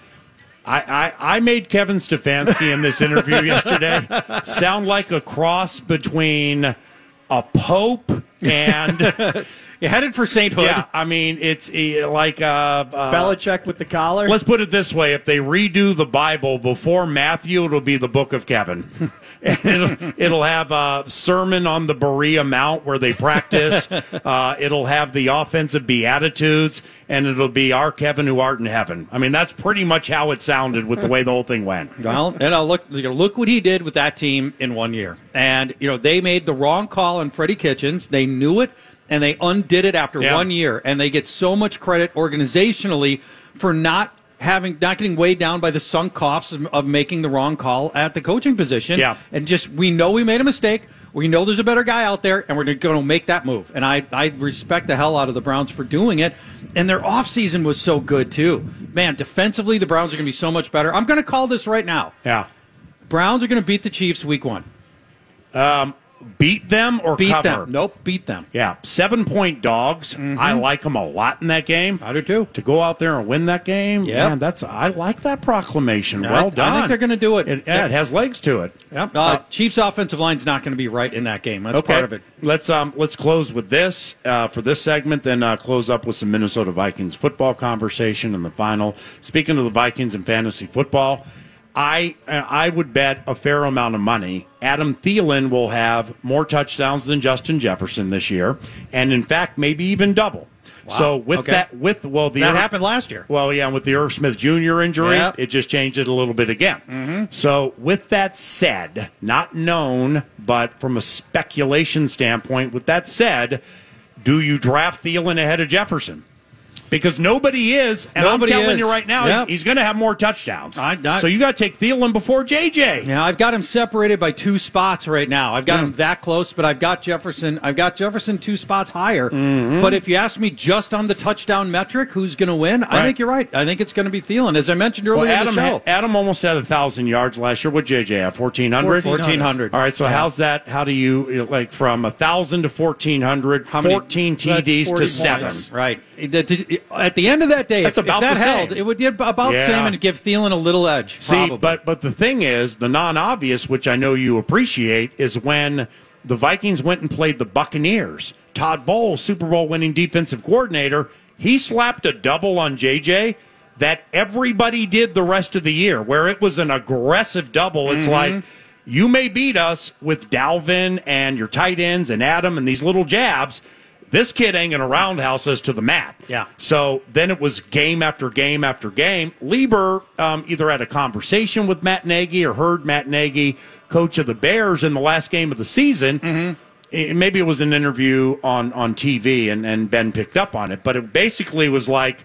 I made Kevin Stefanski in this interview yesterday sound like a cross between a pope and
You're headed for sainthood.
Yeah, I mean, it's like
Belichick with the collar.
let's put it this way: if they redo the Bible before Matthew, it'll be the Book of Kevin. And it'll have a sermon on the Berea Mount where they practice. It'll have the offensive beatitudes, and it'll be "Our Kevin who art in heaven." I mean, that's pretty much how it sounded with the way the whole thing went.
Well, and look what he did with that team in 1 year. And, they made the wrong call on Freddie Kitchens. They knew it, and they undid it after 1 year. And they get so much credit organizationally for not getting weighed down by the sunk costs of making the wrong call at the coaching position.
Yeah.
And we know we made a mistake. We know there's a better guy out there, and we're going to make that move. And I respect the hell out of the Browns for doing it. And their offseason was so good, too. Man, defensively, the Browns are going to be so much better. I'm going to call this right now.
Yeah.
Browns are going to beat the Chiefs week 1.
Beat them or
Beat
cover?
them. Nope, beat them.
Yeah, 7-point dogs. I like them a lot in that game.
I do too.
To go out there and win that game,
Yep.
man, I like that proclamation. Well done.
I think they're going to do it.
It has legs to it.
Yep. Chiefs' offensive line's not going to be right in that game. That's
Okay,
part of it.
let's close with this for this segment, then close up with some Minnesota Vikings football conversation in the final. Speaking of the Vikings and fantasy football, I would bet a fair amount of money Adam Thielen will have more touchdowns than Justin Jefferson this year, and in fact, maybe even double.
Wow.
So with
Okay.
that
happened last year.
Well, yeah, with the Irv Smith Jr. injury,
Yep.
it just changed it a little bit again. So with that said, not known, but from a speculation standpoint, with that said, do you draft Thielen ahead of Jefferson? Because nobody is, and
Nobody
I'm telling
is.
you right now,
Yep.
he's going to have more touchdowns.
I-
So you got to take Thielen before JJ.
Yeah, I've got him separated by 2 spots right now. I've got him that close, but I've got Jefferson 2 spots higher. But if you ask me just on the touchdown metric, who's going to win? I
Right.
think you're right. I think it's going to be Thielen. As I mentioned earlier in the show.
Adam almost had 1,000 yards last year. What JJ have? 1,400?
1,400.
All right, so how's that? How do you, like, from 1,000 to 1,400,
How many-
14 TDs to 7?
Right. At the end of that day,
That's
if
about
that
the same.
held, it would be about the
Yeah.
same and give Thielen a little edge.
See,
probably.
but the thing is, the non-obvious, which I know you appreciate, is when the Vikings went and played the Buccaneers. Todd Bowles, Super Bowl winning defensive coordinator, he slapped a double on JJ that everybody did the rest of the year, where it was an aggressive double. It's like, you may beat us with Dalvin and your tight ends and Adam and these little jabs. This kid ain't going to roundhouse us to the mat.
Yeah.
So then it was game after game after game. Lieber either had a conversation with Matt Nagy or heard Matt Nagy, coach of the Bears, in the last game of the season. Maybe it was an interview on TV, and Ben picked up on it. But it basically was like,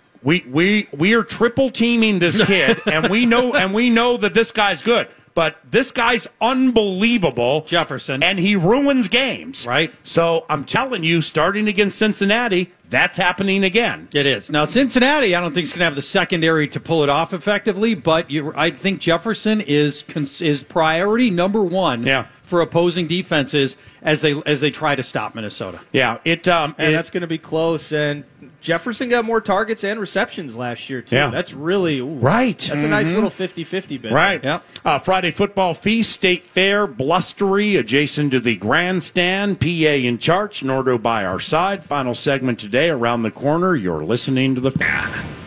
we are triple teaming this kid, and we know that this guy's good. But this guy's unbelievable.
Jefferson.
And he ruins games.
Right.
So I'm telling you, starting against Cincinnati, that's happening again.
It is. Now, Cincinnati, I don't think is going to have the secondary to pull it off effectively, but I think Jefferson is priority number 1
Yeah.
for opposing defenses as they try to stop Minnesota.
Yeah.
And that's going to be close. And Jefferson got more targets and receptions last year, too.
Yeah.
That's really
Right.
That's a nice little 50-50 bit.
Right.
Yep.
Friday football feast, State Fair, blustery, adjacent to the grandstand. PA in charge, Nordo by our side. Final segment today, around the corner. You're listening to the Fan.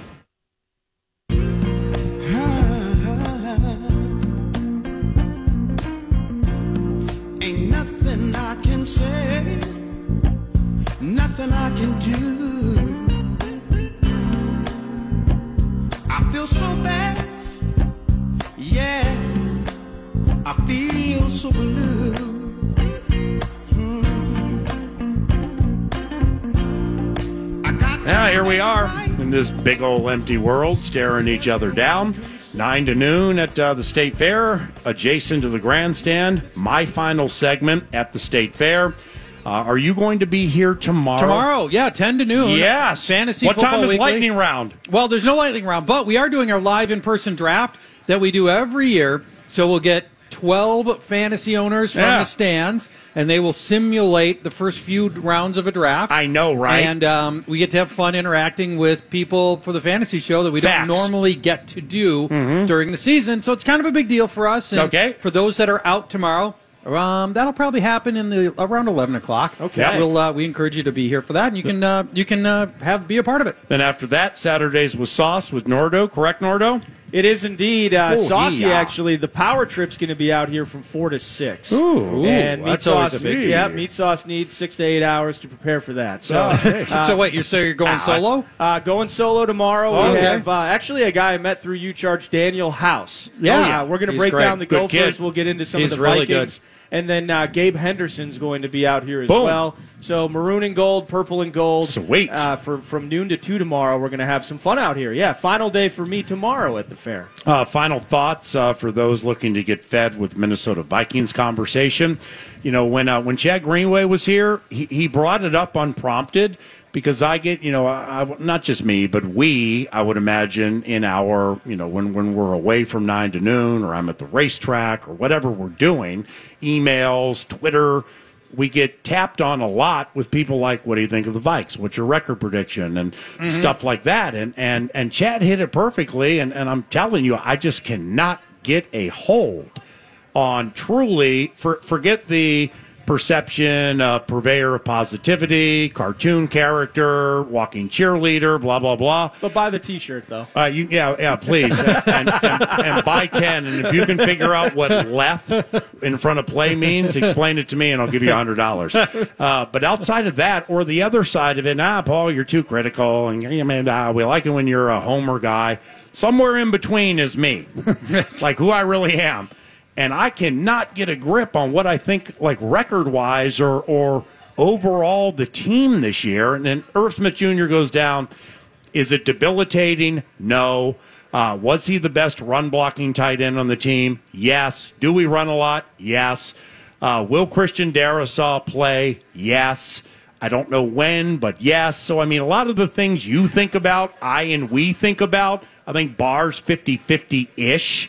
Ain't nothing I can say, nothing I can do. I feel so bad, yeah, I feel so blue.
Now, here we are in this big old empty world, staring each other down. 9 to noon at the State Fair, adjacent to the grandstand. My final segment at the State Fair. Are you going to be here tomorrow?
Tomorrow, yeah, 10 to noon.
Yes.
Fantasy
What
Football
time is
Weekly.
lightning round?
Well, there's no lightning round, but we are doing our live in-person draft that we do every year. So we'll get 12 fantasy owners from
Yeah.
the stands, and they will simulate the first few rounds of a draft.
I know, right?
And we get to have fun interacting with people for the fantasy show that we
Facts.
don't normally get to do during the season. So it's kind of a big deal for us. And
Okay.
for those that are out tomorrow, That'll probably happen around 11 o'clock.
Okay.
Yeah. We encourage you to be here for that, and you can be a part of it.
Then after that, Saturdays with Sauce with Nordo. Correct, Nordo?
It is indeed. Saucy,
yeah.
actually, the power trip's going to be out here from 4 to 6.
Ooh,
and Meat
that's always
Sauce,
a big
yeah, Meat Sauce needs 6 to 8 hours to prepare for that. So,
So wait, you're going solo?
Going solo tomorrow.
Oh,
We
okay.
have actually a guy I met through UCharge, Daniel House.
Yeah.
We're going to
He's
break
great.
down the
Good
Gophers.
kid.
We'll get into some
He's
of the
really
Vikings. And then Gabe Henderson's going to be out here as
Boom.
well. So maroon and gold, purple and gold.
Sweet.
From noon to 2 tomorrow, we're going to have some fun out here. Yeah, final day for me tomorrow at the fair.
Final thoughts for those looking to get fed with Minnesota Vikings conversation. You know, when Chad Greenway was here, he brought it up unprompted because I get, not just me, but I would imagine in our, when we're away from 9 to noon or I'm at the racetrack or whatever we're doing, emails, Twitter, we get tapped on a lot with people like, what do you think of the Vikes? What's your record prediction? And stuff like that. And Chad hit it perfectly. And I'm telling you, I just cannot get a hold on truly, forget the perception, purveyor of positivity, cartoon character, walking cheerleader, blah, blah, blah.
But buy the T-shirt, though.
Please. and buy 10. And if you can figure out what left in front of play means, explain it to me and I'll give you $100. But outside of that, or the other side of it, Paul, you're too critical. And we like it when you're a homer guy. Somewhere in between is me, like who I really am. And I cannot get a grip on what I think, like record-wise or overall the team this year. And then Irv Smith Jr. goes down. Is it debilitating? No. Was he the best run-blocking tight end on the team? Yes. Do we run a lot? Yes. Will Christian Darrisaw play? Yes. I don't know when, but yes. So, a lot of the things you think about, we think about, I think Barr's 50-50-ish.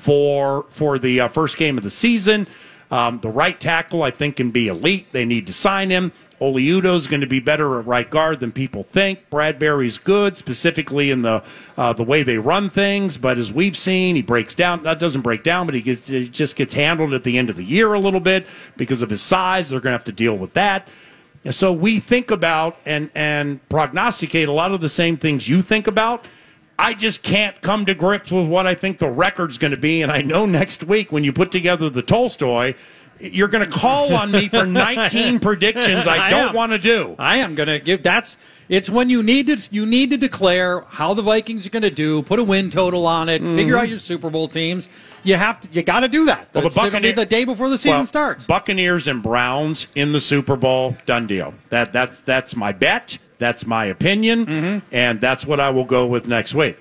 For the first game of the season. The right tackle, I think, can be elite. They need to sign him. Oliudo's going to be better at right guard than people think. Bradbury's good, specifically in the way they run things. But as we've seen, he breaks down. That doesn't break down, but he just gets handled at the end of the year a little bit because of his size. They're going to have to deal with that. And so we think about and prognosticate a lot of the same things you think about. I just can't come to grips with what I think the record's going to be. And I know next week when you put together the Tolstoy, you're going to call on me for 19 predictions I don't want to do.
I am going to give it's when you need to declare how the Vikings are going to do, put a win total on it, figure out your Super Bowl teams. You got to do that.
Well,
it'll be the day before the season starts.
Buccaneers and Browns in the Super Bowl, done deal. That's my bet. That's my opinion, and that's what I will go with next week.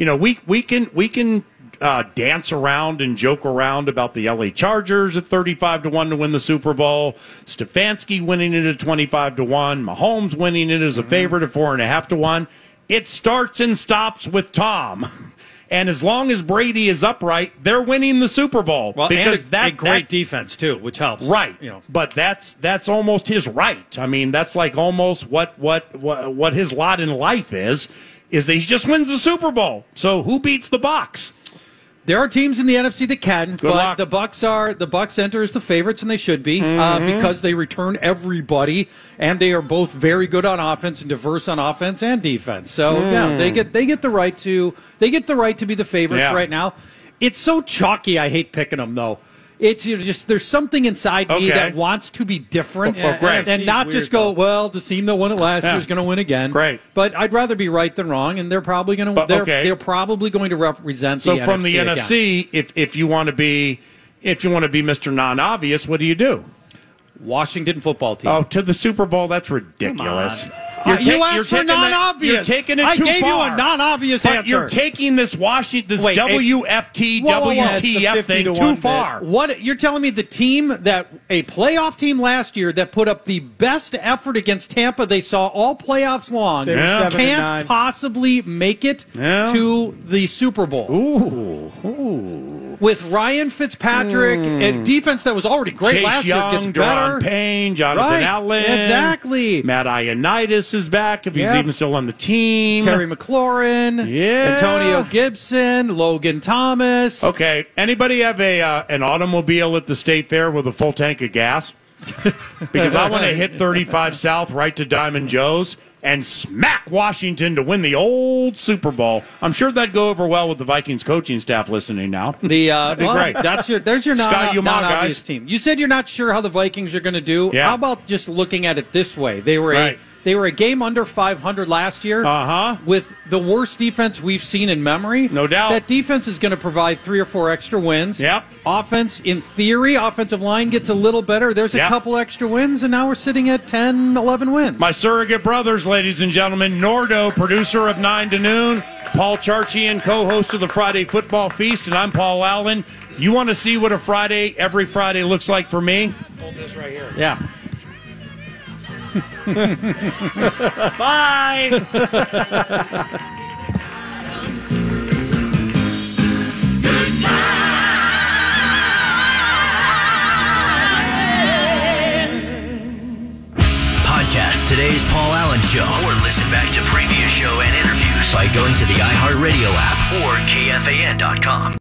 We can dance around and joke around about the LA Chargers at 35-1 to win the Super Bowl. Stefanski winning it at 25-1. Mahomes winning it as a favorite at 4.5-1. It starts and stops with Tom. And as long as Brady is upright, they're winning the Super Bowl.
Well,
because
and a great defense too, which helps.
Right. But that's almost his right. That's like almost what his lot in life is that he just wins the Super Bowl. So who beats the Bucs?
There are teams in the NFC that can, but
luck.
the Bucs enter as the favorites, and they should be because they return everybody, and they are both very good on offense and diverse on offense and defense. So yeah, they get the right to be the favorites right now. It's so chalky. I hate picking them though. It's just there's something inside me that wants to be different and not just go, well, the team that won it last year is going to win again.
Great,
but I'd rather be right than wrong, and they're probably going to. They're probably going to represent.
So
the
from
NFC
the
again.
NFC, if you want to be Mr. Non-Obvious, what do?
Washington football team.
Oh, to the Super Bowl? That's ridiculous.
You asked for non-obvious.
You're taking it too far.
I gave you a non-obvious answer.
You're taking this WFT, WTF thing too far.
What you're telling me? The team a playoff team last year that put up the best effort against Tampa, they saw all playoffs long, can't possibly make it to the Super Bowl.
Ooh.
With Ryan Fitzpatrick and defense that was already great
Chase
last
Young,
year gets better.
Daron Payne, Jonathan Allen,
exactly.
Matt Ioannidis Davis is back, if he's
Yeah.
even still on the team.
Terry McLaurin,
Yeah.
Antonio Gibson, Logan Thomas.
Okay, anybody have an automobile at the State Fair with a full tank of gas? Because I want to hit 35 South right to Diamond Joe's and smack Washington to win the old Super Bowl. I'm sure that'd go over well with the Vikings coaching staff listening now.
The
be great.
There's your
Scott Umah,
non-obvious
guys.
team. You said you're not sure how the Vikings are going to do.
Yeah.
How about just looking at it this way? They were
Right.
they were a game under 500 last year. With the worst defense we've seen in memory.
No doubt.
That defense is going to provide 3 or 4 extra wins.
Yep.
Offense, in theory, offensive line gets a little better. There's a
Yep.
couple extra wins, and now we're sitting at 10, 11 wins.
My surrogate brothers, ladies and gentlemen, Nordo, producer of 9 to Noon, Paul Charchian, co-host of the Friday Football Feast, and I'm Paul Allen. You want to see what a Friday, every Friday looks like for me? Hold this right here.
Yeah.
Bye!
Podcast today's Paul Allen Show, or listen back to previous show and interviews by going to the iHeartRadio app or KFAN.com.